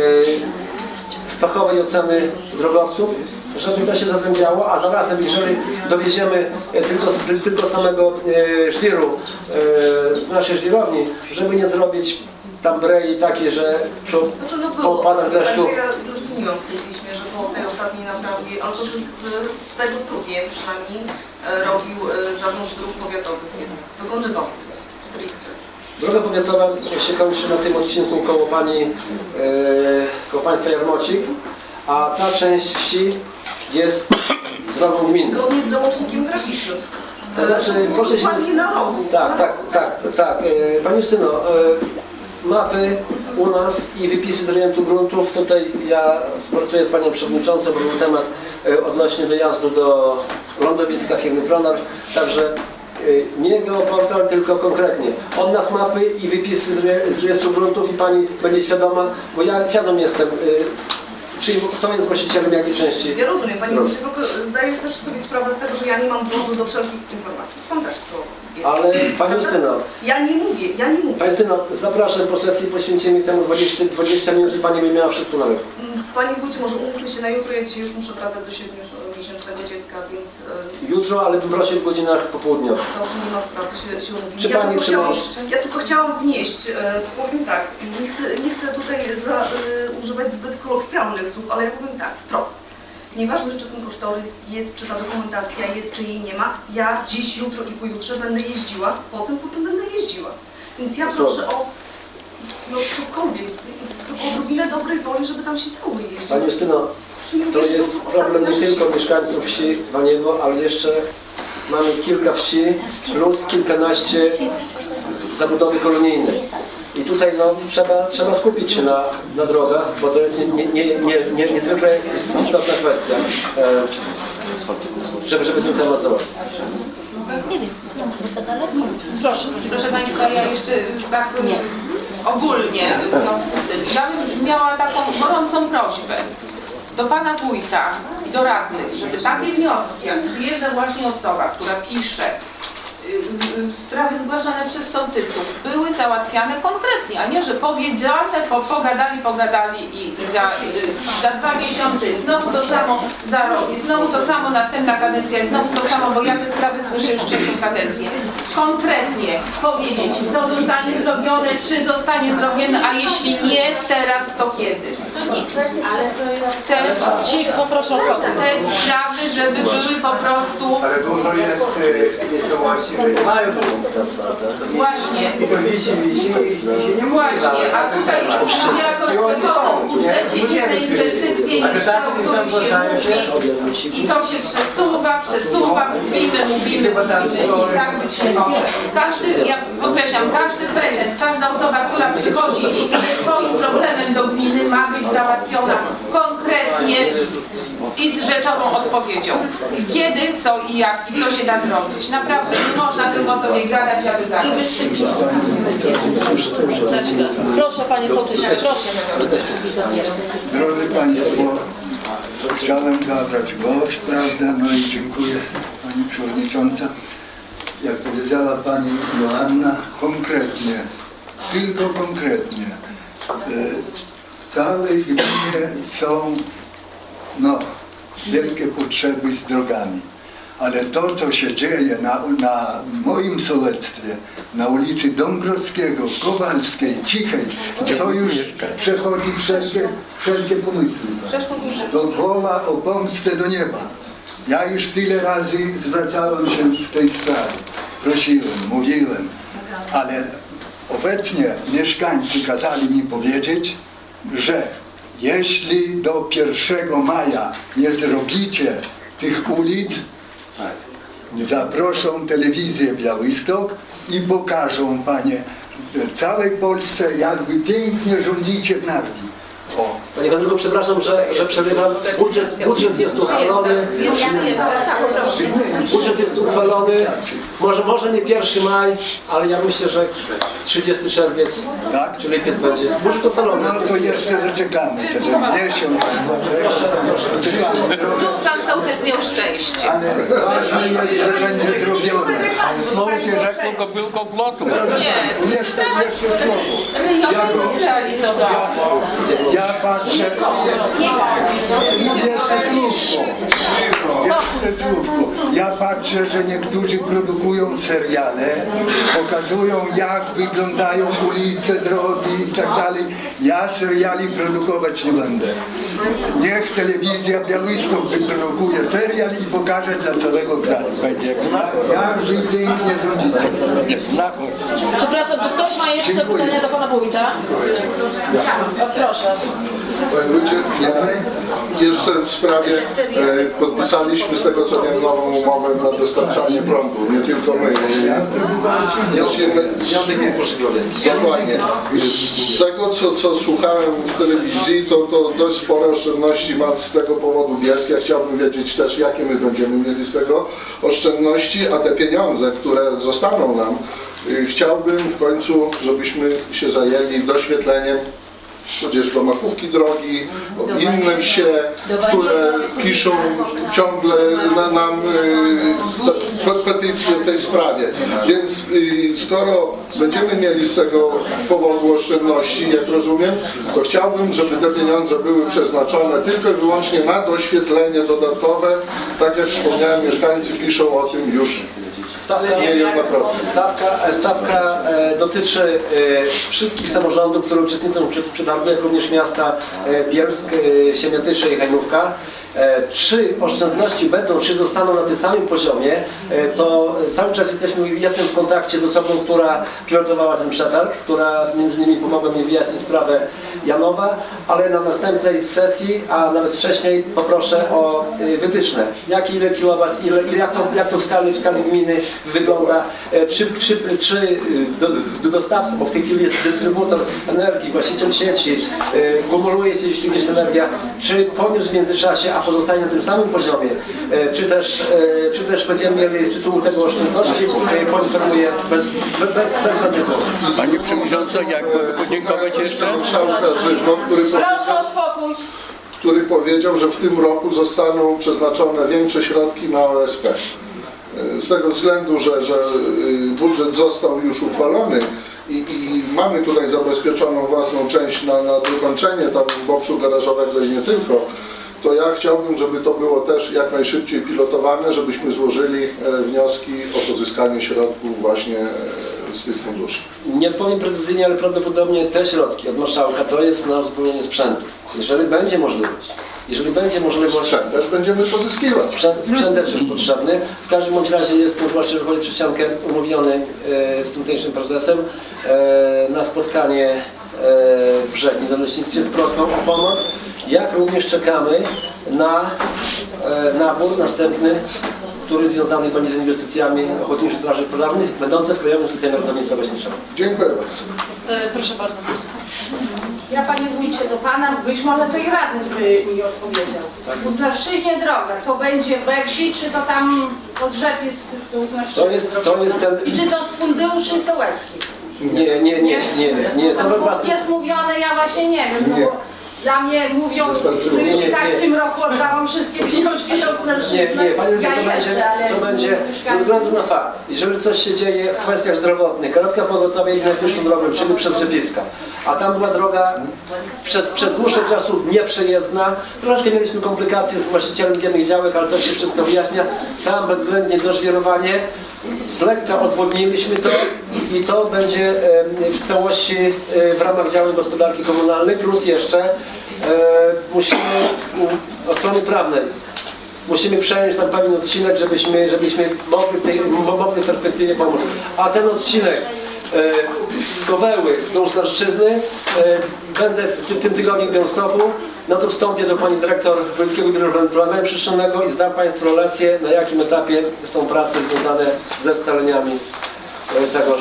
fachowej oceny drogowców, żeby to się zazębiało, a zarazem jeżeli dowieziemy tylko, tylko samego e, żwiru e, z naszej żwirowni, żeby nie zrobić tam brei takie, że przy opadach deszczu... Nie mam w tej piśmie, że po tej ostatniej naprawie, ale to z, z tego co wiem, przynajmniej e, robił e, Zarząd Dróg Powiatowych, wykonywał. Droga powiatowa się kończy na tym odcinku koło Pani, e, koło Państwa Jarmocik, a ta część wsi jest drogą gminną. Zgodnie z załącznikiem graficznym. To znaczy, proszę się... na rogu. Tak, tak, tak, tak. E, Pani Justyno, e, mapy u nas i wypisy z rejentu gruntów, tutaj ja współpracuję z Panią Przewodniczącą, bo był temat e, odnośnie dojazdu do lądowiska firmy Pronar, także nie geoportal, tylko konkretnie. Od nas mapy i wypisy z, re, z rejestru gruntów i Pani będzie świadoma, bo ja świadom jestem, y, czyli kto jest właścicielem jakiej części. Ja rozumiem, Pani Wójcie, tylko zdaję też sobie sprawę z tego, że ja nie mam dowodu do wszelkich informacji. Pan też to wie. Ale Pani Justyno, ja nie mówię, ja nie mówię. Pani Justyno, zapraszam po sesji, poświęcimy temu dwadzieścia, dwadzieścia minut i Pani by miała wszystko na ręku. Panie wójcie, może umówmy się na jutro, ja dzisiaj już muszę wracać do siedmiomiesięcznego dziecka, więc... e, Jutro, ale bym prosił w godzinach popołudniowych. Dobrze, nie ma sprawy, się, się umówimy. Czy ja pani, tylko czy chciałam, mąż? ja tylko chciałam wnieść, e, powiem tak, nie chcę, nie chcę tutaj za, e, używać zbyt kolokwialnych słów, ale ja powiem tak, wprost. Nieważne, czy ten kosztorys jest, czy ta dokumentacja jest, czy jej nie ma, ja dziś, jutro i pojutrze będę jeździła, potem, potem będę jeździła. Więc ja proszę o no, cokolwiek, tylko odrobinę dobrej woli, żeby tam się dało jeździć. Pani Justyno, to jest problem nie tylko mieszkańców wsi Waniewo, ale jeszcze mamy kilka wsi plus kilkanaście zabudowy kolonijne. I tutaj no, trzeba, trzeba skupić się na, na drogach, bo to jest nie, nie, nie, nie, nie, niezwykle istotna kwestia, e, żeby, żeby ten temat załatwić. Proszę, proszę Państwa, ja jeszcze tak ogólnie w związku z tym. Ja bym miała taką gorącą prośbę do Pana Wójta i do radnych, żeby takie wnioski, jak przyjeżdża właśnie osoba, która pisze sprawy zgłaszane przez sołtysów, były załatwiane konkretnie, a nie, że powiedziane, po, pogadali, pogadali i, i za, za dwa miesiące jest znowu to samo, za rok jest znowu to samo, następna kadencja jest znowu to samo, bo ja te sprawy słyszę już trzecią kadencję. Konkretnie powiedzieć, co zostanie zrobione, czy zostanie zrobione, a jeśli nie teraz, to kiedy. Ale to jest... Te, Cicho, proszę o spokój. te sprawy, żeby były po prostu... Ale dużo jest informacji, że nie mają Właśnie. I to wisi, wisi i się nie Właśnie, a tutaj jakoś przechodzą w budżecie inne inwestycje niż ta, o której się mówi. I to się przesuwa, przesuwa, mówimy, mówimy, mówimy. I tak być nie może. Każdy, ja podkreślam, każdy pretend, każda osoba, która przychodzi i ze swoim problemem do gminy ma być załatwiona konkretnie i z rzeczową odpowiedzią. Kiedy, co i jak i co się da zrobić. Naprawdę nie można tylko sobie gadać, aby gadać. Proszę Panie Sołtysie, proszę. Drodzy Państwo, chciałem zabrać głos, prawda, no i dziękuję Pani Przewodnicząca. Jak powiedziała Pani Joanna, konkretnie, tylko konkretnie, w całej gminie są no, wielkie potrzeby z drogami. Ale to, co się dzieje na, na moim sołectwie, na ulicy Dąbrowskiego, Kowalskiej, Cichej, to już przechodzi wszelkie, wszelkie pomysły. To woła o pomstę do nieba. Ja już tyle razy zwracałem się w tej sprawie. Prosiłem, mówiłem, ale obecnie mieszkańcy kazali mi powiedzieć, że jeśli do pierwszego maja nie zrobicie tych ulic, zaproszą telewizję Białystok i pokażą Panie całej Polsce, jak Wy pięknie rządzicie w Narwi. O. Panie Henryku, przepraszam, że, że przerywam. Budżet, budżet jest uchwalony. Budżet jest uchwalony. Może, może nie pierwszy maj, ale ja myślę, że trzydziesty czerwiec tak? czy lipiec będzie. Budżet uchwalony. No to jeszcze zaczekamy. Miesiąc. Tu Pan Sołtys miał szczęście. Ale ważne jest, że będzie zrobione. Znowu się rzekło, to tylko flotu. Nie, jeszcze, jeszcze słowo. Rejonem realizowało. Ja patrzę, jeszcze słówko, jeszcze słówko. Ja patrzę, że niektórzy produkują seriale, pokazują jak wyglądają ulice, drogi i tak dalej. Ja seriali produkować nie będę. Niech telewizja Białystok wyprodukuje serial i pokaże dla całego kraju. Jak wy pięknie rządzicie. Przepraszam, czy ktoś ma jeszcze pytania do Pana Wójta? O, proszę. Panie Wójcie, jeszcze w sprawie e, podpisaliśmy z tego co wiem nową umowę na dostarczanie prądu, nie tylko my. Dokładnie. Z tego co, co słuchałem w telewizji, to, to dość spore oszczędności ma z tego powodu Bielsk. Ja chciałbym wiedzieć też, jakie my będziemy mieli z tego oszczędności, a te pieniądze, które zostaną nam, chciałbym w końcu, żebyśmy się zajęli doświetleniem tudzież do Makówki Drogi, o inne wsie, które piszą ciągle na, nam y, petycje w tej sprawie. Więc y, skoro będziemy mieli z tego powodu oszczędności, jak rozumiem, to chciałbym, żeby te pieniądze były przeznaczone tylko i wyłącznie na doświetlenie dodatkowe. Tak jak wspomniałem, mieszkańcy piszą o tym już Stawka, niejednokrotnie. stawka, stawka e, dotyczy e, wszystkich samorządów, które uczestniczą w przetargu, jak również miasta e, Bielsk, e, Siemiatycze i Hajnówka. E, czy oszczędności będą, czy zostaną na tym samym poziomie, e, to cały czas jesteśmy, jestem w kontakcie z osobą, która pilotowała ten przetarg, która między innymi pomogła mi wyjaśnić sprawę Janowa, ale na następnej sesji, a nawet wcześniej, poproszę o e, wytyczne. Jak ile kilowat, ile, ile, jak, to, jak to w skali, w skali gminy wygląda, e, czy, czy, czy do, do dostawcy, bo w tej chwili jest dystrybutor energii, właściciel sieci, e, kumuluje się jeśli gdzieś energia, czy poniósł w międzyczasie, a pozostaje na tym samym poziomie, e, czy też, e, czy też będziemy mieli z tytułu tego oszczędności, e, poinformuję bez, bez, bez, bez Panie Przewodniczący, jak mogę podziękować jeszcze? Proszę o spokój. Który powiedział, że w tym roku zostaną przeznaczone większe środki na O S P. Z tego względu, że, że budżet został już uchwalony i, i mamy tutaj zabezpieczoną własną część na, na dokończenie tam boksu garażowego i nie tylko, to ja chciałbym, żeby to było też jak najszybciej pilotowane, żebyśmy złożyli wnioski o pozyskanie środków właśnie z tych funduszy. Nie odpowiem precyzyjnie, ale prawdopodobnie te środki od marszałka to jest na uzupełnienie sprzętu. Jeżeli będzie możliwość, jeżeli będzie możliwość... Sprzęt też będziemy pozyskiwać. Sprzęt, sprzęt też jest potrzebny. W każdym bądź razie jestem, zwłaszcza jeżeli chodzi o Trzciankę, umówiony e, z tutejszym prezesem e, na spotkanie e, w Brzegni na leśnictwie z prośbą o pomoc, jak również czekamy na e, nabór następny, który związany będzie z inwestycjami Ochotniczych Straży Pożarnych, będące w Krajowym Systemie Ratownictwa Leśniczego. Dziękuję bardzo. E, proszę bardzo. Ja Panie Wójcie, do Pana, być może to i radny by mi odpowiedział. W Uznarszczyźnie droga, to będzie we wsi, czy to tam od rzek jest w Uznarszczyźnie? To jest, to jest ten... I czy to z funduszy sołeckich? Nie, nie, nie, nie, nie. To To was... jest mówione, ja właśnie nie wiem, no bo dla mnie mówią, że Nie, nie, i tak nie. w tym roku oddałam wszystkie pieniążki do Uznarszczyzny. Nie, nie, Panie Wójcie, to Ja będzie, jeszcze, ale- to będzie ze względu na fakt, jeżeli coś się dzieje w kwestiach zdrowotnych, karetka pogotowia idzie najbliższą drogą, czyli przez Rzepiska, a tam była droga przez, przez dłuższy czasu nieprzejezdna, troszeczkę mieliśmy komplikacje z właścicielem jednych działek, ale to się wszystko wyjaśnia, tam bezwzględnie dożwirowanie, z lekka odwodniliśmy to i to będzie em, w całości e, w ramach działań gospodarki komunalnej, plus jeszcze e, musimy u- od strony prawnej musimy przejąć tam pewien odcinek, żebyśmy, żebyśmy mogli w tej mogli w perspektywie pomóc. A ten odcinek e, z Koweły do Uznarszczyzny, e, będę w tym, tym tygodniu w Białymstoku, no to wstąpię do pani dyrektor Wojewódzkiego Biura Planu Przestrzennego i zdam Państwu relację, na jakim etapie są prace związane ze scaleniami e, tegoż.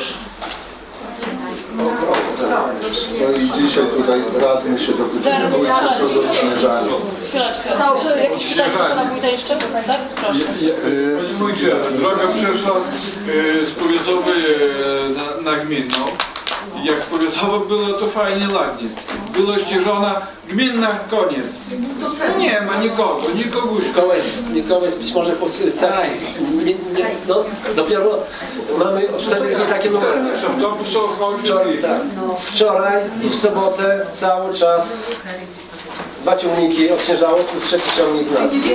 No i dzisiaj tutaj radny się Zaraz, dotyczył zaraz. co do odśnieżania. Chwileczkę. Czy jakieś pytanie do Pana Wójta jeszcze? Tak? Proszę. Panie Wójcie, droga przeszła e, z powiatowej e, na, na gminną. Jak powiatowa była, to fajnie ładnie. Była ścieżona gminna, koniec. Nie ma nikogo, nikogo. Mikołaj, Mikołaj być może po tak, nie, nie, no, dopiero mamy cztery dni takie numery. Wczoraj, tak, wczoraj i w sobotę cały czas dwa ciągniki odśnieżało, plus trzeci ciągnik na dół.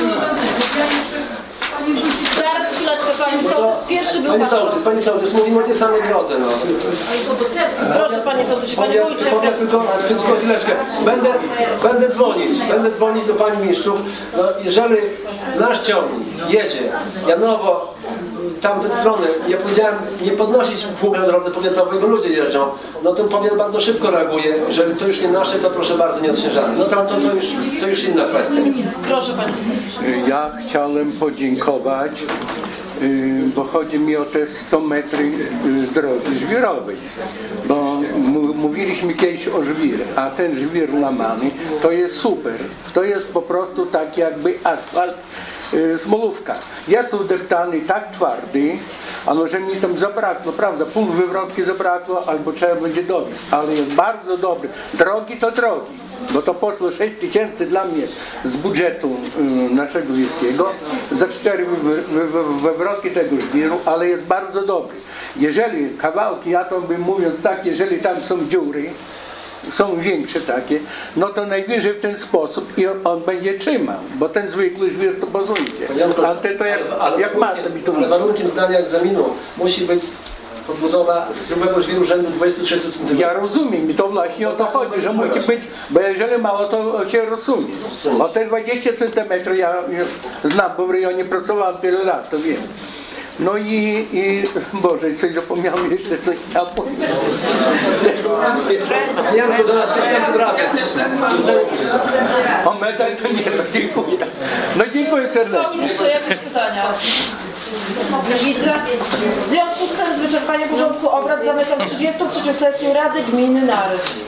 Zaraz chwileczkę, Pani No to- Sołtys. Pierwszy był Pani Pan Sołtys, Pani Sołtys, mówimy o tej samej drodze. No. Proszę Panie Sołtysie, Panie Powiem, Wójcie. powiem tylko, tylko chwileczkę. Będę, będę dzwonić, będę dzwonić do Pani Mistrzów. No, jeżeli nasz ciągnik jedzie Janowo, tamte strony, ja powiedziałem nie podnosić pług na drodze powiatowej, bo ludzie jeżdżą, no to powiat bardzo szybko reaguje. Jeżeli to już nie nasze, to proszę bardzo nie odśnieżamy. No tam to, to, już, to już inna kwestia. Proszę Panie Sołtysie. Ja chciałem podziękować, y, bo chodzi mi o te sto metrów drogi żwirowej, bo m- mówiliśmy kiedyś o żwirze, a ten żwir łamany to jest super, to jest po prostu tak jakby asfalt y, Smolówka. Jest udeptany tak twardy, ale że mi tam zabrakło, prawda, pół wywrotki zabrakło, albo trzeba będzie dowieść, ale jest bardzo dobry. Drogi to drogi, bo to poszło sześć tysięcy dla mnie z budżetu y, naszego wiejskiego za cztery wy, wy, wy, wywrotki tego żwiru, ale jest bardzo dobry. Jeżeli kawałki, ja to bym mówiąc tak, jeżeli tam są dziury, są większe takie, no to najwyżej w ten sposób i on, on będzie trzymał, bo ten zwykły żwir to pozujcie. A te to jak, jak masa mi tu. Ale warunkiem zdania egzaminu musi być podbudowa z strumego żwiru rzędu dwudziestu trzydziestu centymetrów. Ja rozumiem i to właśnie o to chodzi, że musi być, bo jeżeli mało, to się rozumie. O te dwadzieścia centymetrów ja, ja znam, bo w rejonie pracowałem tyle lat, to wiem. No i, i Boże, coś zapomniałem jeszcze, coś chciałem powiedzieć. Janku, do nas następnym razem. O medal to nie, to dziękuję. No dziękuję serdecznie. Są jeszcze jakieś pytania? Nie widzę. W związku z tym, z wyczerpaniem porządku obrad zamykam trzydziestą trzecią sesję Rady Gminy Naryw.